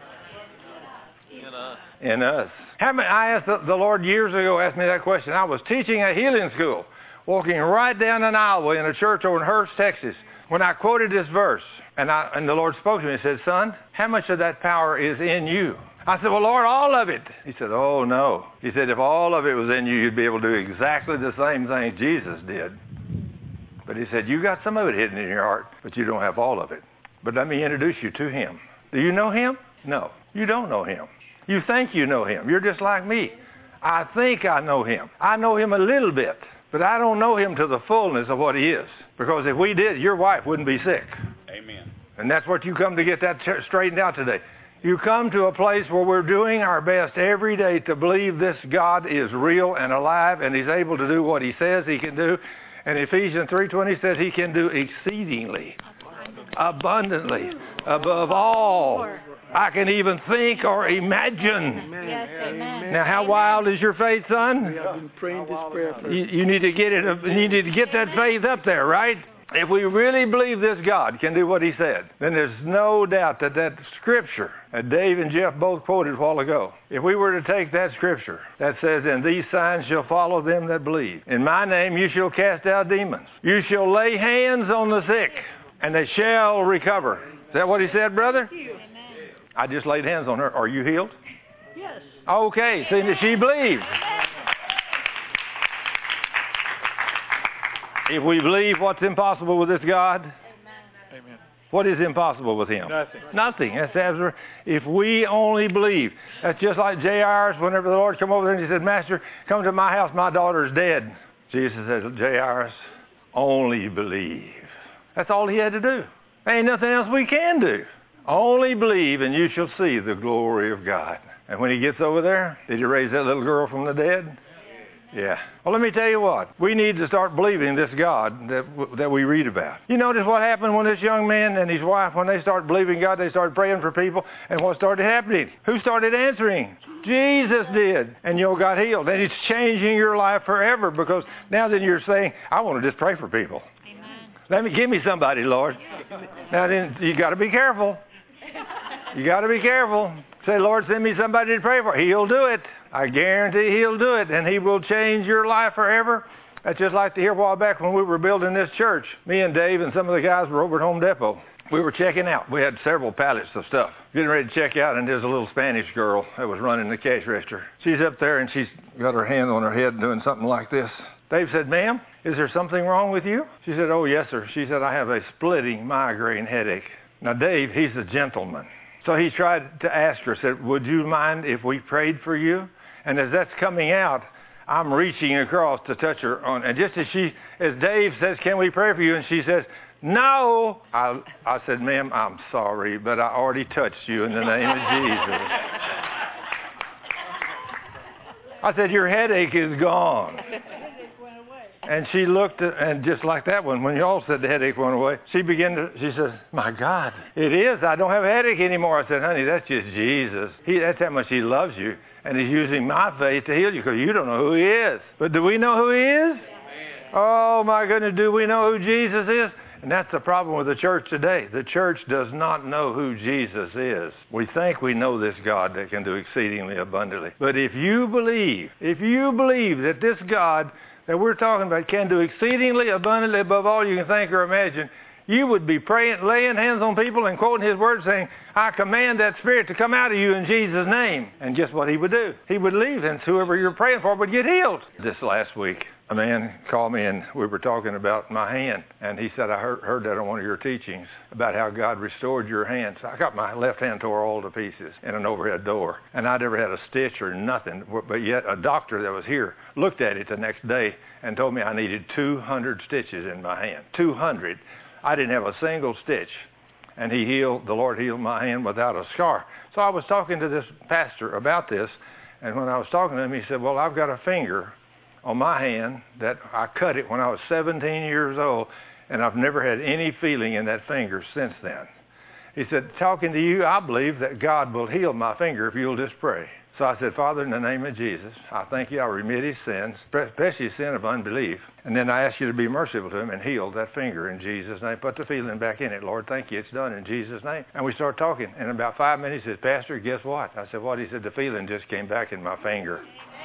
In us. In us. How many, I asked the, the Lord years ago, asked me that question. I was teaching a healing school, walking right down an aisleway in a church over in Hurst, Texas, when I quoted this verse. And, I, and the Lord spoke to me and said, son, how much of that power is in you? I said, well, Lord, all of it. He said, oh, no. He said, if all of it was in you, you'd be able to do exactly the same thing Jesus did. But he said, you got some of it hidden in your heart, but you don't have all of it. But let me introduce you to him. Do you know him? No, you don't know him. You think you know him. You're just like me. I think I know him. I know him a little bit, but I don't know him to the fullness of what he is. Because if we did, your wife wouldn't be sick. Amen. And that's what you come to get that straightened out today. You come to a place where we're doing our best every day to believe this God is real and alive, and he's able to do what he says he can do. And Ephesians three twenty says he can do exceedingly, abundantly, above all I can even think or imagine. Yes, amen. Now, how wild is your faith, son? We have been praying this prayer for You, you need to get it. You need to get that faith up there, right? If we really believe this God can do what he said, then there's no doubt that that scripture that Dave and Jeff both quoted a while ago, if we were to take that scripture that says, and these signs shall follow them that believe. In my name you shall cast out demons. You shall lay hands on the sick, and they shall recover. Is that what he said, brother? Amen. I just laid hands on her. Are you healed? Yes. Okay, seeing that she believes. If we believe, what's impossible with this God? Amen. What is impossible with him? Nothing. Nothing. That's absolute. If we only believe. That's just like J R's whenever the Lord come over there and he said, Master, come to my house, my daughter's dead. Jesus says, J R's, only believe. That's all he had to do. There ain't nothing else we can do. Only believe and you shall see the glory of God. And when he gets over there, did he raise that little girl from the dead? Yeah. Well, let me tell you what. We need to start believing this God that w- that we read about. You notice what happened when this young man and his wife, when they started believing God, they started praying for people. And what started happening? Who started answering? Jesus did. And you got healed. And it's changing your life forever because now then you're saying, I want to just pray for people. Amen. Let me give me somebody, Lord. Now then, you got to be careful. You got to be careful. Say, Lord, send me somebody to pray for. He'll do it. I guarantee he'll do it, and he will change your life forever. I'd just like to hear a while back when we were building this church. Me and Dave and some of the guys were over at Home Depot. We were checking out. We had several pallets of stuff. Getting ready to check out, and there's a little Spanish girl that was running the cash register. She's up there, and she's got her hand on her head doing something like this. Dave said, ma'am, is there something wrong with you? She said, oh, yes, sir. She said, I have a splitting migraine headache. Now, Dave, he's a gentleman. So he tried to ask her, said, would you mind if we prayed for you? And as that's coming out, I'm reaching across to touch her on. And just as she, as Dave says, can we pray for you? And she says, no. I, I said, ma'am, I'm sorry, but I already touched you in the name of Jesus. I said, your headache is gone. And she looked, at, and just like that one, when y'all said the headache went away, she began to, she says, my God, it is. I don't have a headache anymore. I said, honey, that's just Jesus. He, that's how much he loves you. And he's using my faith to heal you because you don't know who he is. But do we know who he is? Amen. Oh, my goodness, do we know who Jesus is? And that's the problem with the church today. The church does not know who Jesus is. We think we know this God that can do exceedingly abundantly. But if you believe, if you believe that this God that we're talking about can do exceedingly abundantly above all you can think or imagine, you would be praying, laying hands on people and quoting his word saying, I command that spirit to come out of you in Jesus' name. And guess what he would do? He would leave, and whoever you're praying for would get healed. This last week, a man called me, and we were talking about my hand. And he said, I heard, heard that on one of your teachings about how God restored your hand. So I got my left hand tore all to pieces in an overhead door. And I never had a stitch or nothing. But yet a doctor that was here looked at it the next day and told me I needed two hundred stitches in my hand. two hundred. I didn't have a single stitch. And he healed, the Lord healed my hand without a scar. So I was talking to this pastor about this. And when I was talking to him, he said, well, I've got a finger on my hand that I cut it when I was seventeen years old, and I've never had any feeling in that finger since then. He said, talking to you, I believe that God will heal my finger if you'll just pray. So I said, Father, in the name of Jesus, I thank you, I remit his sins, especially his sin of unbelief. And then I ask you to be merciful to him and heal that finger in Jesus' name. Put the feeling back in it. Lord, thank you. It's done in Jesus' name. And we started talking. And in about five minutes, he said, Pastor, guess what? I said, what? He said, the feeling just came back in my finger.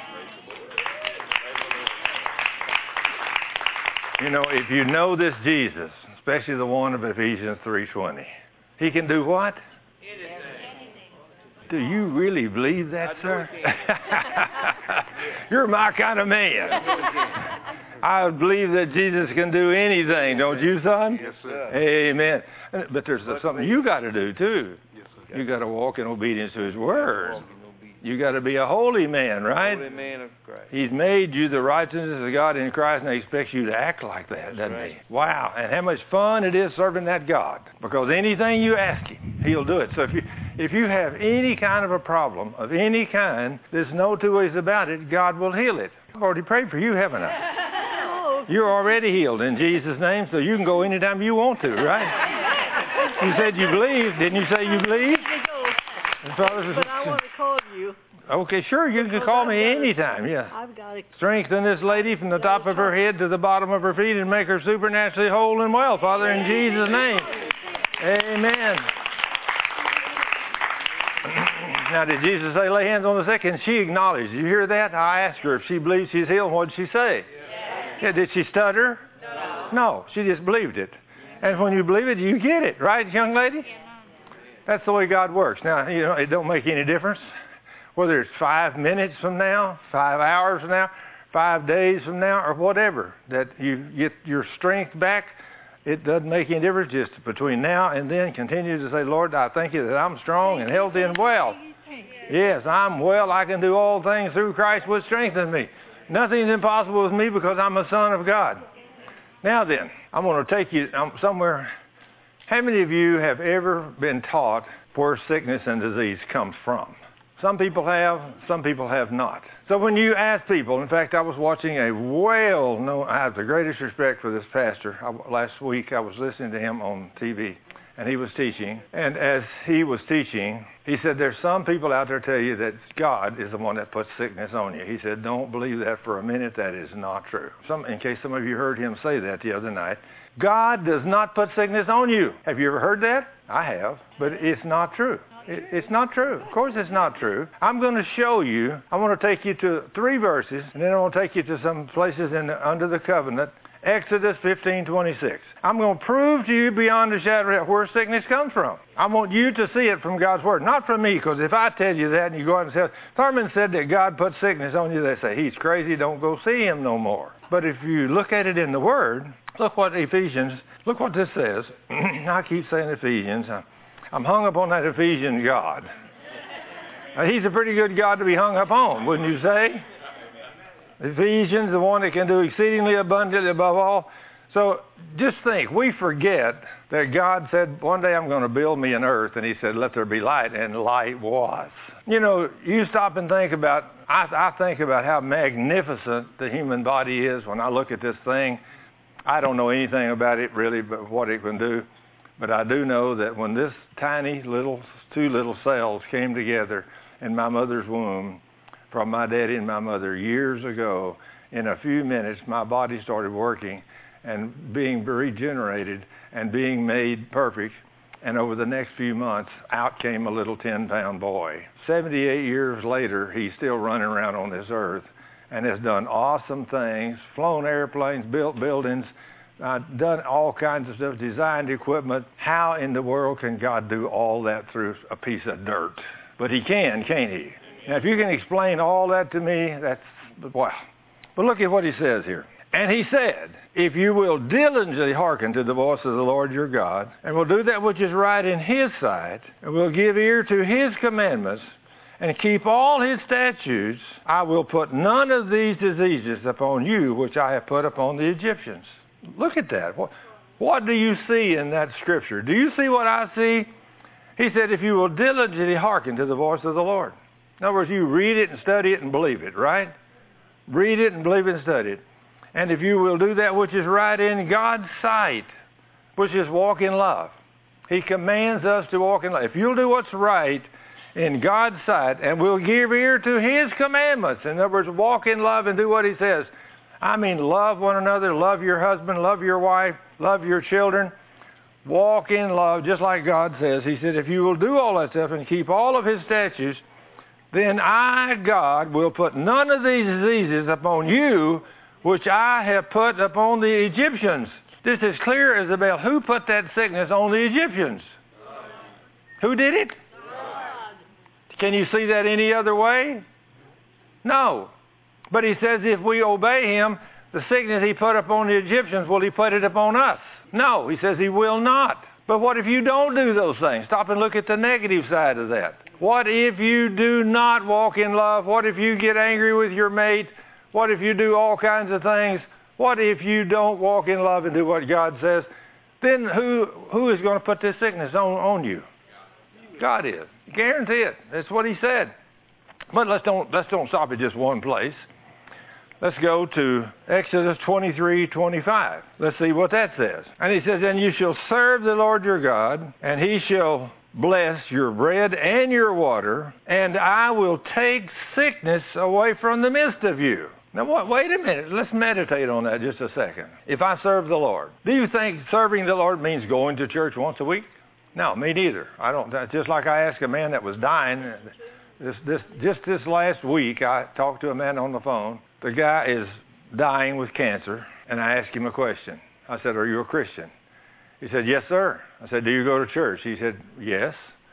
You know, if you know this Jesus, especially the one of Ephesians three twenty, he can do what? Anything. Do you really believe that, sir? You're my kind of man. I believe that Jesus can do anything, don't you, son? Yes, sir. Amen. But there's something you got to do, too. Yes, sir. You got to walk in obedience to his word. You got to be a holy man, right? Holy man of Christ. He's made you the righteousness of God in Christ, and he expects you to act like that, doesn't right. he? Wow. And how much fun it is serving that God. Because anything you ask him, he'll do it. So if you if you have any kind of a problem of any kind, there's no two ways about it, God will heal it. I've already prayed for you, haven't I? You're already healed in Jesus' name, so you can go anytime you want to, right? You said you believe. Didn't you say you believe? But I want to call you. Okay, sure. You can call me anytime, yeah. I've got to Strengthen this lady from the top of her head to the bottom of her feet and make her supernaturally whole and well, Father, in Jesus' name. Amen. Now, did Jesus say lay hands on the sick? And she acknowledged. Did you hear that? I asked her if she believes she's healed. What did she say? Yes. Yeah, did she stutter? No. No, she just believed it. And when you believe it, you get it, right, young lady? That's the way God works. Now, you know, it don't make any difference whether it's five minutes from now, five hours from now, five days from now, or whatever, that you get your strength back. It doesn't make any difference. Just between now and then, continue to say, Lord, I thank you that I'm strong and healthy and well. Yes, I'm well. I can do all things through Christ which strengthens me. Nothing's impossible with me because I'm a son of God. Now then, I'm going to take you somewhere. How many of you have ever been taught where sickness and disease comes from? Some people have, some people have not. So when you ask people, in fact, I was watching a well-known, I have the greatest respect for this pastor. I, last week I was listening to him on T V, and he was teaching. And as he was teaching, he said, there's some people out there tell you that God is the one that puts sickness on you. He said, don't believe that for a minute. That is not true. Some, in case some of you heard him say that the other night, God does not put sickness on you. Have you ever heard that? I have, but it's not true. It, it's not true. Of course it's not true. I'm going to show you. I want to take you to three verses, and then I want to take you to some places in the, under the covenant. Exodus fifteen twenty-six. I'm going to prove to you beyond a shadow of where sickness comes from. I want you to see it from God's Word, not from me, because if I tell you that and you go out and say, Thurman said that God put sickness on you, they say, he's crazy, don't go see him no more. But if you look at it in the Word, look what Ephesians, look what this says. I keep saying Ephesians. I'm hung up on that Ephesian God. Now, he's a pretty good God to be hung up on, wouldn't you say? Ephesians, the one that can do exceedingly abundantly above all. So just think, we forget that God said, one day I'm going to build me an earth, and he said, let there be light, and light was. You know, you stop and think about, I, I think about how magnificent the human body is when I look at this thing. I don't know anything about it really, but what it can do. But I do know that when this tiny little, two little cells came together in my mother's womb, from my daddy and my mother years ago, in a few minutes my body started working and being regenerated and being made perfect. And over the next few months, out came a little ten-pound boy. seventy-eight years later, he's still running around on this earth and has done awesome things, flown airplanes, built buildings, uh, done all kinds of stuff, designed equipment. How in the world can God do all that through a piece of dirt? But he can, can't he? Now, if you can explain all that to me, that's, wow. But look at what he says here. And he said, if you will diligently hearken to the voice of the Lord your God, and will do that which is right in his sight, and will give ear to his commandments, and keep all his statutes, I will put none of these diseases upon you, which I have put upon the Egyptians. Look at that. What, what do you see in that scripture? Do you see what I see? He said, if you will diligently hearken to the voice of the Lord. In other words, you read it and study it and believe it, right? Read it and believe it and study it. And if you will do that which is right in God's sight, which is walk in love. He commands us to walk in love. If you'll do what's right in God's sight, and we'll give ear to his commandments, in other words, walk in love and do what he says. I mean, love one another, love your husband, love your wife, love your children. Walk in love, just like God says. He said, if you will do all that stuff and keep all of his statutes, then I, God, will put none of these diseases upon you, which I have put upon the Egyptians. This is clear, Isabel. Who put that sickness on the Egyptians? God. Who did it? God. Can you see that any other way? No. But he says if we obey him, the sickness he put upon the Egyptians, will he put it upon us? No. He says he will not. But what if you don't do those things? Stop and look at the negative side of that. What if you do not walk in love? What if you get angry with your mate? What if you do all kinds of things? What if you don't walk in love and do what God says? Then who who is going to put this sickness on, on you? God is. Guarantee it. That's what he said. But let's don't let's don't stop at just one place. Let's go to Exodus twenty-three twenty-five. Let's see what that says. And he says, and you shall serve the Lord your God, and he shall bless your bread and your water, and I will take sickness away from the midst of you. Now, what, wait a minute. Let's meditate on that just a second. If I serve the Lord, do you think serving the Lord means going to church once a week? No, me neither. I don't. Just like I asked a man that was dying, this, this, just this last week, I talked to a man on the phone. The guy is dying with cancer, and I asked him a question. I said, are you a Christian? He said, yes, sir. I said, do you go to church? He said, yes.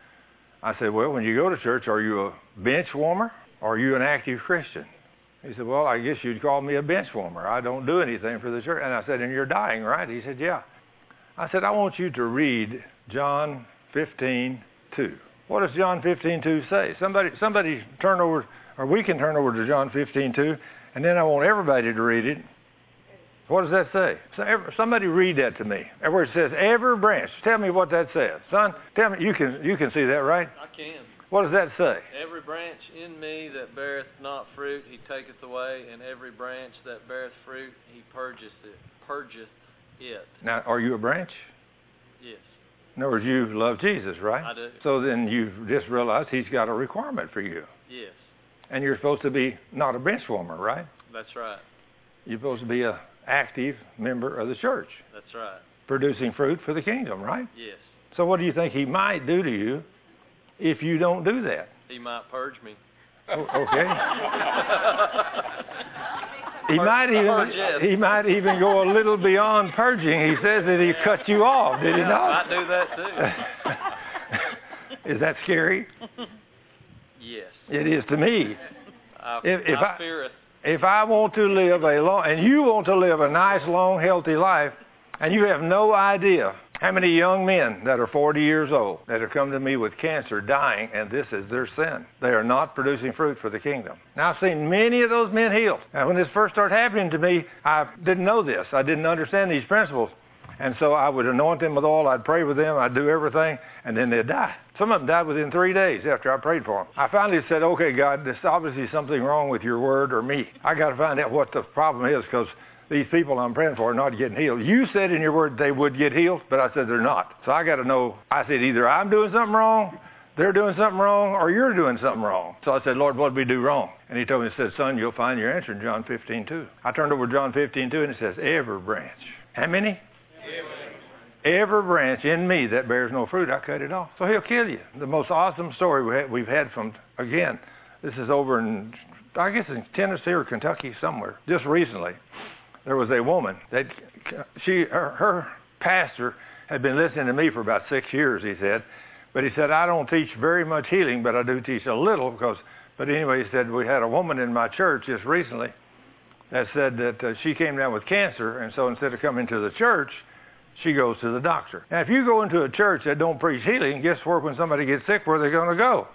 I said, well, when you go to church, are you a bench warmer or are you an active Christian? He said, well, I guess you'd call me a bench warmer. I don't do anything for the church. And I said, and you're dying, right? He said, yeah. I said, I want you to read John fifteen two. What does John fifteen two say? Somebody, somebody turn over, or we can turn over to John fifteen two, and then I want everybody to read it. What does that say? So every, somebody read that to me. Where it says, every branch. Tell me what that says. Son, tell me, you can you can see that, right? I can. What does that say? Every branch in me that beareth not fruit, he taketh away, and every branch that beareth fruit, he purgeth it. Purgeth it. Now, are you a branch? Yes. In other words, you love Jesus, right? I do. So then you just realize he's got a requirement for you. Yes. And you're supposed to be not a bench warmer, right? That's right. You're supposed to be an active member of the church. That's right. Producing fruit for the kingdom, right? Yes. So what do you think he might do to you if you don't do that? He might purge me. Oh, okay. he might even he might even go a little beyond purging. He says that he cut you off. Did he yeah, not? I do that too. Is that scary? Yes. It is to me. I, if, if I I fear it. If I want to live a long, and you want to live a nice, long, healthy life, and you have no idea how many young men that are forty years old that have come to me with cancer dying, and this is their sin. They are not producing fruit for the kingdom. Now, I've seen many of those men healed. Now, when this first started happening to me, I didn't know this. I didn't understand these principles. And so I would anoint them with oil. I'd pray with them. I'd do everything, and then they'd die. Some of them died within three days after I prayed for them. I finally said, okay, God, there's obviously something wrong with your word or me. I got to find out what the problem is, because these people I'm praying for are not getting healed. You said in your word they would get healed, but I said they're not. So I got to know. I said either I'm doing something wrong, they're doing something wrong, or you're doing something wrong. So I said, Lord, what did we do wrong? And he told me, he said, son, you'll find your answer in John fifteen two. I turned over to John fifteen two, and it says, every branch. How many? Every. Every branch in me that bears no fruit, I cut it off. So he'll kill you. The most awesome story we have, we've had from, again, this is over in, I guess in Tennessee or Kentucky somewhere, just recently. There was a woman that she, her, her pastor had been listening to me for about six years, he said. But he said, I don't teach very much healing, but I do teach a little because, but anyway, he said, we had a woman in my church just recently that said that uh, she came down with cancer, and so instead of coming to the church, she goes to the doctor. Now, if you go into a church that don't preach healing, guess where when somebody gets sick, where they're going to go?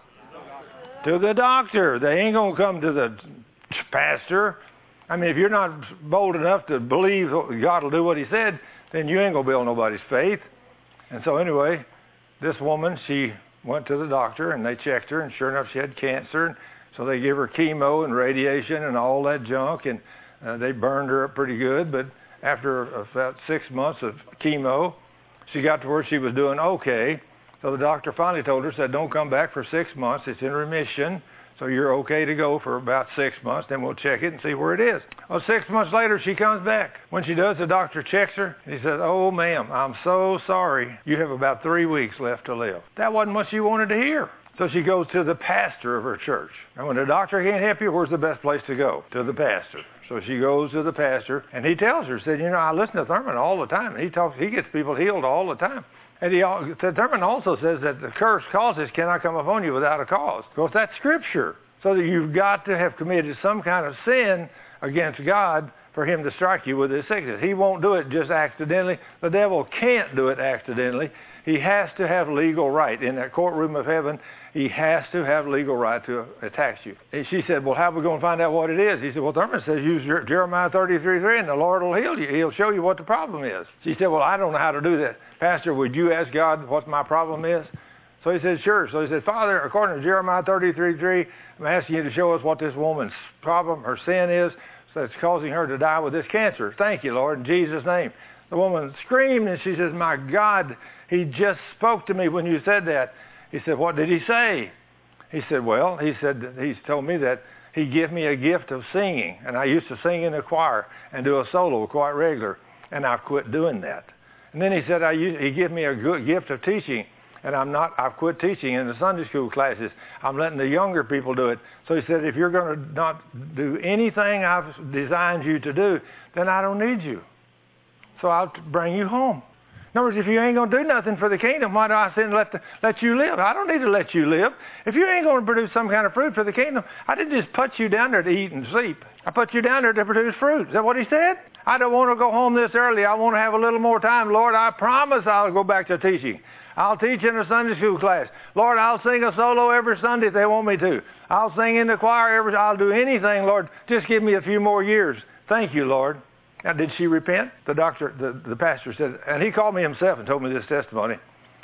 To the doctor. They ain't going to come to the pastor. I mean, if you're not bold enough to believe God will do what he said, then you ain't going to build nobody's faith. And so anyway, this woman, she went to the doctor, and they checked her, and sure enough, she had cancer. And so they gave her chemo and radiation and all that junk, and uh, they burned her up pretty good. But after about six months of chemo, she got to where she was doing okay. So the doctor finally told her, said, don't come back for six months. It's in remission. So you're okay to go for about six months, then we'll check it and see where it is. Well, six months later, she comes back. When she does, the doctor checks her, and he says, oh, ma'am, I'm so sorry. You have about three weeks left to live. That wasn't what she wanted to hear. So she goes to the pastor of her church. And when the doctor can't help you, where's the best place to go? To the pastor. So she goes to the pastor, and he tells her, said, you know, I listen to Thurman all the time. He talks, he gets people healed all the time. And he, Thurman also says that the curse causes cannot come upon you without a cause. Because that's Scripture. So that you've got to have committed some kind of sin against God for him to strike you with his sickness. He won't do it just accidentally. The devil can't do it accidentally. He has to have legal right. In that courtroom of heaven, he has to have legal right to attack you. And she said, well, how are we going to find out what it is? He said, well, Thurman says use Jeremiah thirty-three three, and the Lord will heal you. He'll show you what the problem is. She said, well, I don't know how to do that. Pastor, would you ask God what my problem is? So he said, sure. So he said, Father, according to Jeremiah thirty-three three, I'm asking you to show us what this woman's problem, her sin is, that's causing her to die with this cancer. Thank you, Lord, in Jesus' name. The woman screamed, and she says, my God, he just spoke to me when you said that. He said, what did he say? He said, well, he said, he's told me that he gave me a gift of singing, and I used to sing in the choir and do a solo quite regular, and I've quit doing that. And then he said, I used, he gave me a good gift of teaching, and I'm not, I've quit teaching in the Sunday school classes. I'm letting the younger people do it. So he said, if you're going to not do anything I've designed you to do, then I don't need you. So I'll bring you home. In other words, if you ain't going to do nothing for the kingdom, why do I say let, the, let you live? I don't need to let you live. If you ain't going to produce some kind of fruit for the kingdom, I didn't just put you down there to eat and sleep. I put you down there to produce fruit. Is that what he said? I don't want to go home this early. I want to have a little more time. Lord, I promise I'll go back to teaching. I'll teach in a Sunday school class. Lord, I'll sing a solo every Sunday if they want me to. I'll sing in the choir every, I'll do anything, Lord. Just give me a few more years. Thank you, Lord. Now, did she repent? The doctor, the, the pastor said, and he called me himself and told me this testimony.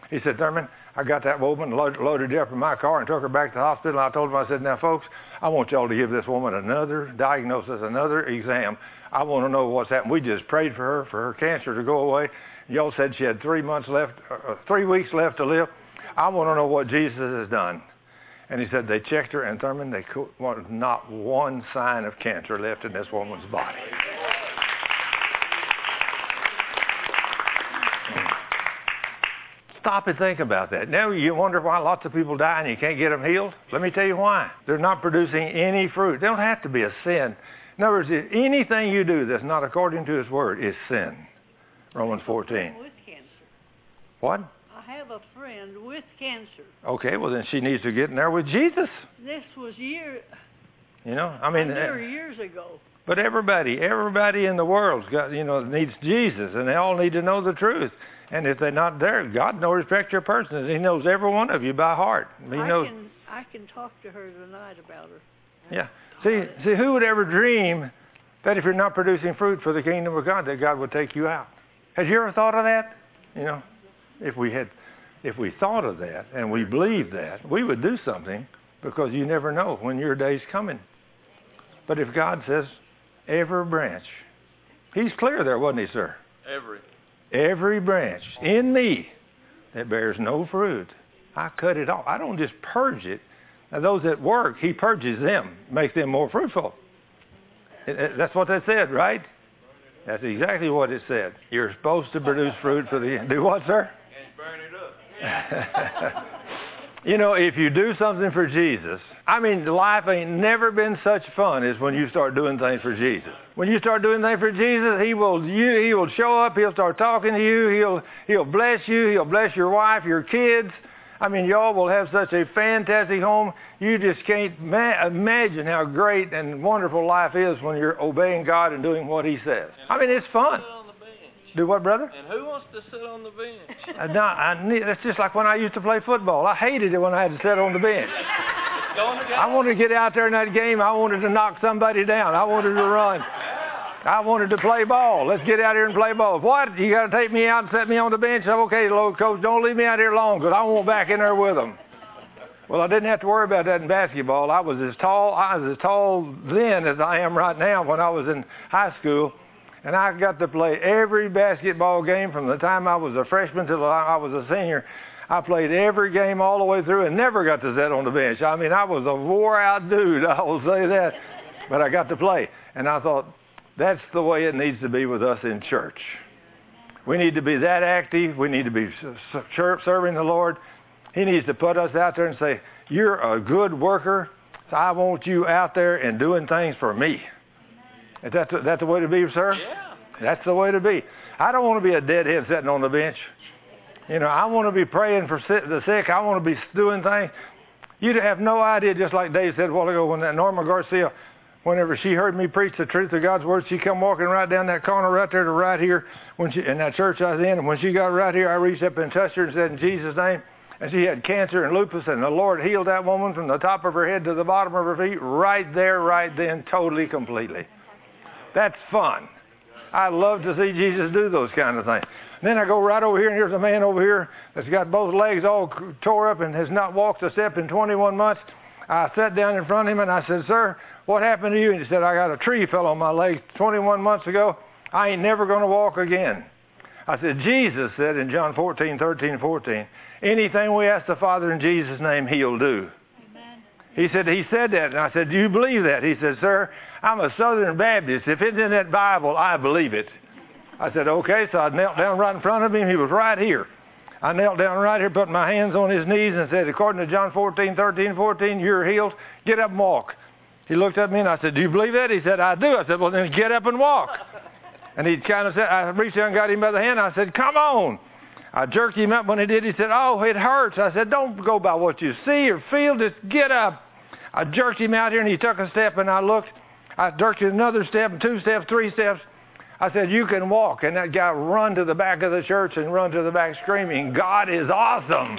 He said, Thurman, I got that woman loaded, loaded her up in my car and took her back to the hospital. And I told him, I said, now, folks, I want y'all to give this woman another diagnosis, another exam. I want to know what's happened. We just prayed for her, for her cancer to go away. Y'all said she had three months left, uh, three weeks left to live. I want to know what Jesus has done. And he said they checked her, and Thurman, they could, not one sign of cancer left in this woman's body. Stop and think about that. Now you wonder why lots of people die and you can't get them healed? Let me tell you why. They're not producing any fruit. They don't have to be a sin. In other words, anything you do that's not according to His Word is sin. Romans fourteen. With cancer. What? I have a friend with cancer. Okay, well then she needs to get in there with Jesus. This was years. You know, I mean, I knew years ago. But everybody, everybody in the world's got, you know, needs Jesus, and they all need to know the truth. And if they're not there, God no respect your person. He knows every one of you by heart. He I knows. can I can talk to her tonight about her. Yeah. See, see, who would ever dream that if you're not producing fruit for the kingdom of God, that God would take you out? Has you ever thought of that? You know, if we had, if we thought of that and we believed that, we would do something, because you never know when your day's coming. But if God says, every branch, He's clear there, wasn't He, sir? Every. Every branch in me that bears no fruit, I cut it off. I don't just purge it. Now, those that work, He purges them, makes them more fruitful. It, it, that's what that said, right? That's exactly what it said. You're supposed to produce fruit for the... Do what, sir? And burn it up. You know, if you do something for Jesus, I mean, life ain't never been such fun as when you start doing things for Jesus. When you start doing things for Jesus, He will you, He will show up. He'll start talking to you. He'll He'll bless you. He'll bless your wife, your kids. I mean, y'all will have such a fantastic home. You just can't ma- imagine how great and wonderful life is when you're obeying God and doing what He says. I mean, it's fun. Do what, brother? And who wants to sit on the bench? Uh, no, I need, that's just like when I used to play football. I hated it when I had to sit on the bench. I wanted to get out there in that game. I wanted to knock somebody down. I wanted to run. I wanted to play ball. Let's get out here and play ball. What? You got to take me out and set me on the bench? Okay, Lord Coach, don't leave me out here long, because I won't back in there with them. Well, I didn't have to worry about that in basketball. I was as tall. I was as tall then as I am right now when I was in high school. And I got to play every basketball game from the time I was a freshman till I was a senior. I played every game all the way through and never got to sit on the bench. I mean, I was a wore-out dude, I will say that. But I got to play. And I thought, that's the way it needs to be with us in church. We need to be that active. We need to be serving the Lord. He needs to put us out there and say, you're a good worker, so I want you out there and doing things for me. Is that the, that the way to be, sir? Yeah. That's the way to be. I don't want to be a deadhead sitting on the bench. You know, I want to be praying for the sick. I want to be doing things. You'd have no idea, just like Dave said a while ago, when that Norma Garcia, whenever she heard me preach the truth of God's Word, she come walking right down that corner right there to right here when she, in that church I was in. And when she got right here, I reached up and touched her and said, in Jesus' name. And she had cancer and lupus, and the Lord healed that woman from the top of her head to the bottom of her feet right there, right then, totally, completely. That's fun. I love to see Jesus do those kind of things. And then I go right over here, and here's a man over here that's got both legs all tore up and has not walked a step in twenty-one months. I sat down in front of him, and I said, sir, what happened to you? And he said, I got a tree fell on my leg twenty-one months ago. I ain't never going to walk again. I said, Jesus said in John fourteen, thirteen, fourteen, anything we ask the Father in Jesus' name, He'll do. Amen. He said, he said that. And I said, do you believe that? He said, sir, I'm a Southern Baptist. If it's in that Bible, I believe it. I said, okay. So I knelt down right in front of him. He was right here. I knelt down right here, put my hands on his knees and said, according to John fourteen, thirteen, fourteen, you're healed. Get up and walk. He looked at me and I said, do you believe that? He said, I do. I said, well, then get up and walk. And he kind of said, I reached down and got him by the hand. I said, come on. I jerked him up. When he did, he said, oh, it hurts. I said, don't go by what you see or feel. Just get up. I jerked him out here, and he took a step, and I looked. I jerked him another step, two steps, three steps. I said, you can walk. And that guy run to the back of the church and run to the back screaming, God is awesome.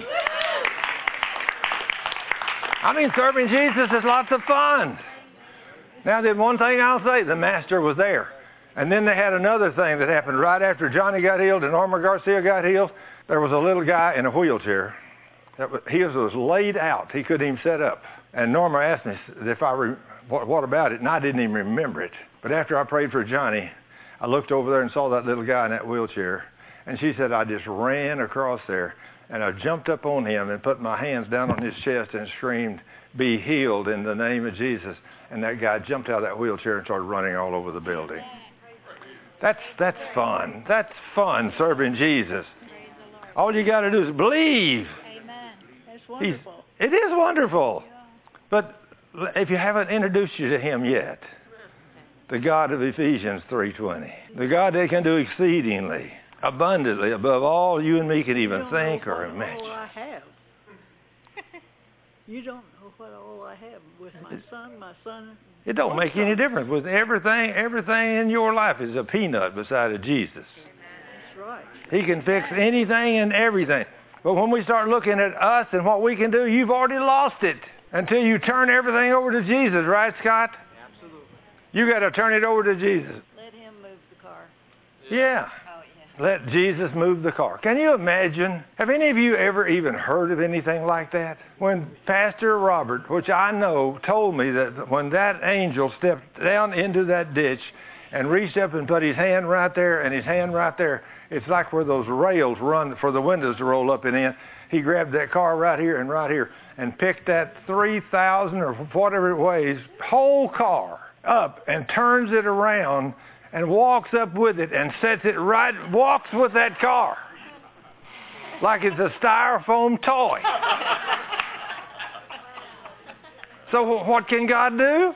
I mean, serving Jesus is lots of fun. Now, then one thing I'll say, the master was there. And then they had another thing that happened right after Johnny got healed and Norma Garcia got healed. There was a little guy in a wheelchair. That was, he was laid out. He couldn't even sit up. And Norma asked me if I re, what, what about it, and I didn't even remember it. But after I prayed for Johnny, I looked over there and saw that little guy in that wheelchair. And she said I just ran across there, and I jumped up on him and put my hands down on his chest and screamed, "Be healed in the name of Jesus." And that guy jumped out of that wheelchair and started running all over the building. That's that's fun. That's fun, serving Jesus. All you got to do is believe. Amen. That's wonderful. He's, it is wonderful. But if you haven't introduced you to him yet, the God of Ephesians three twenty, the God that can do exceedingly, abundantly, above all you and me can even you don't think know or what imagine. all I have. You don't know what all I have with my son, my son. It don't one make son. any difference. With everything, everything in your life is a peanut beside of Jesus. That's right. He can fix anything and everything. But when we start looking at us and what we can do, you've already lost it until you turn everything over to Jesus, right, Scott? Absolutely. You got to turn it over to Jesus. Let him move the car. Yeah. Oh, yeah. Let Jesus move the car. Can you imagine? Have any of you ever even heard of anything like that? When Pastor Robert, which I know, told me that when that angel stepped down into that ditch and reached up and put his hand right there and his hand right there, it's like where those rails run for the windows to roll up and in. He grabbed that car right here and right here and picked that three thousand or whatever it weighs, whole car up and turns it around and walks up with it and sets it right, walks with that car like it's a styrofoam toy. So what can God do?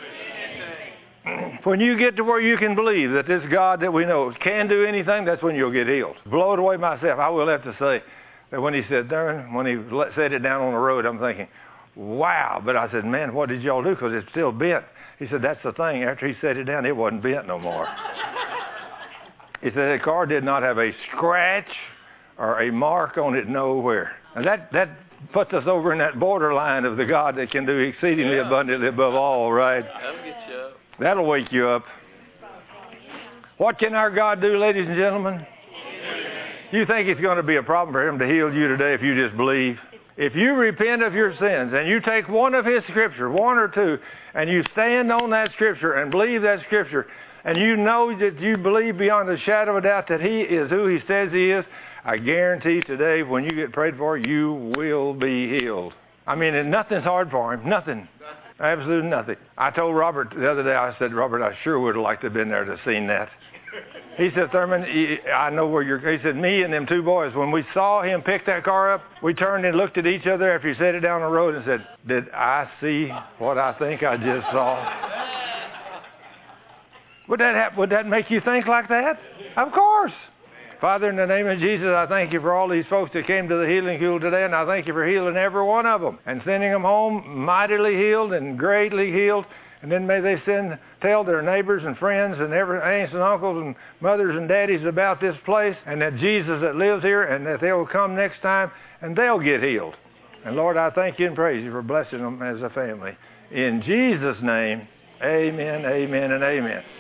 When you get to where you can believe that this God that we know can do anything, that's when you'll get healed. Blown away myself, I will have to say that when he said, Darren, when he let, set it down on the road, I'm thinking, wow. But I said, man, what did y'all do? Because it's still bent. He said, that's the thing. After he set it down, it wasn't bent no more. He said the car did not have a scratch or a mark on it nowhere. And that, that puts us over in that borderline of the God that can do exceedingly Yeah. abundantly above all, right? That'll get you up. That'll wake you up. What can our God do, ladies and gentlemen? You think it's going to be a problem for him to heal you today if you just believe? If you repent of your sins and you take one of his scripture, one or two, and you stand on that scripture and believe that scripture, and you know that you believe beyond a shadow of a doubt that he is who he says he is, I guarantee today when you get prayed for, you will be healed. I mean, and nothing's hard for him. Nothing. Absolutely nothing. I told Robert the other day, I said, Robert, I sure would have liked to have been there to have seen that. He said, Thurman, I know where you're... He said, me and them two boys, when we saw him pick that car up, we turned and looked at each other after he set it down the road and said, did I see what I think I just saw? Would that have, would that make you think like that? Of course. Father, in the name of Jesus, I thank you for all these folks that came to the healing school today, and I thank you for healing every one of them and sending them home mightily healed and greatly healed. And then may they send, tell their neighbors and friends and every aunts and uncles and mothers and daddies about this place and that Jesus that lives here, and that they'll come next time and they'll get healed. And Lord, I thank you and praise you for blessing them as a family. In Jesus' name, amen, amen, and amen.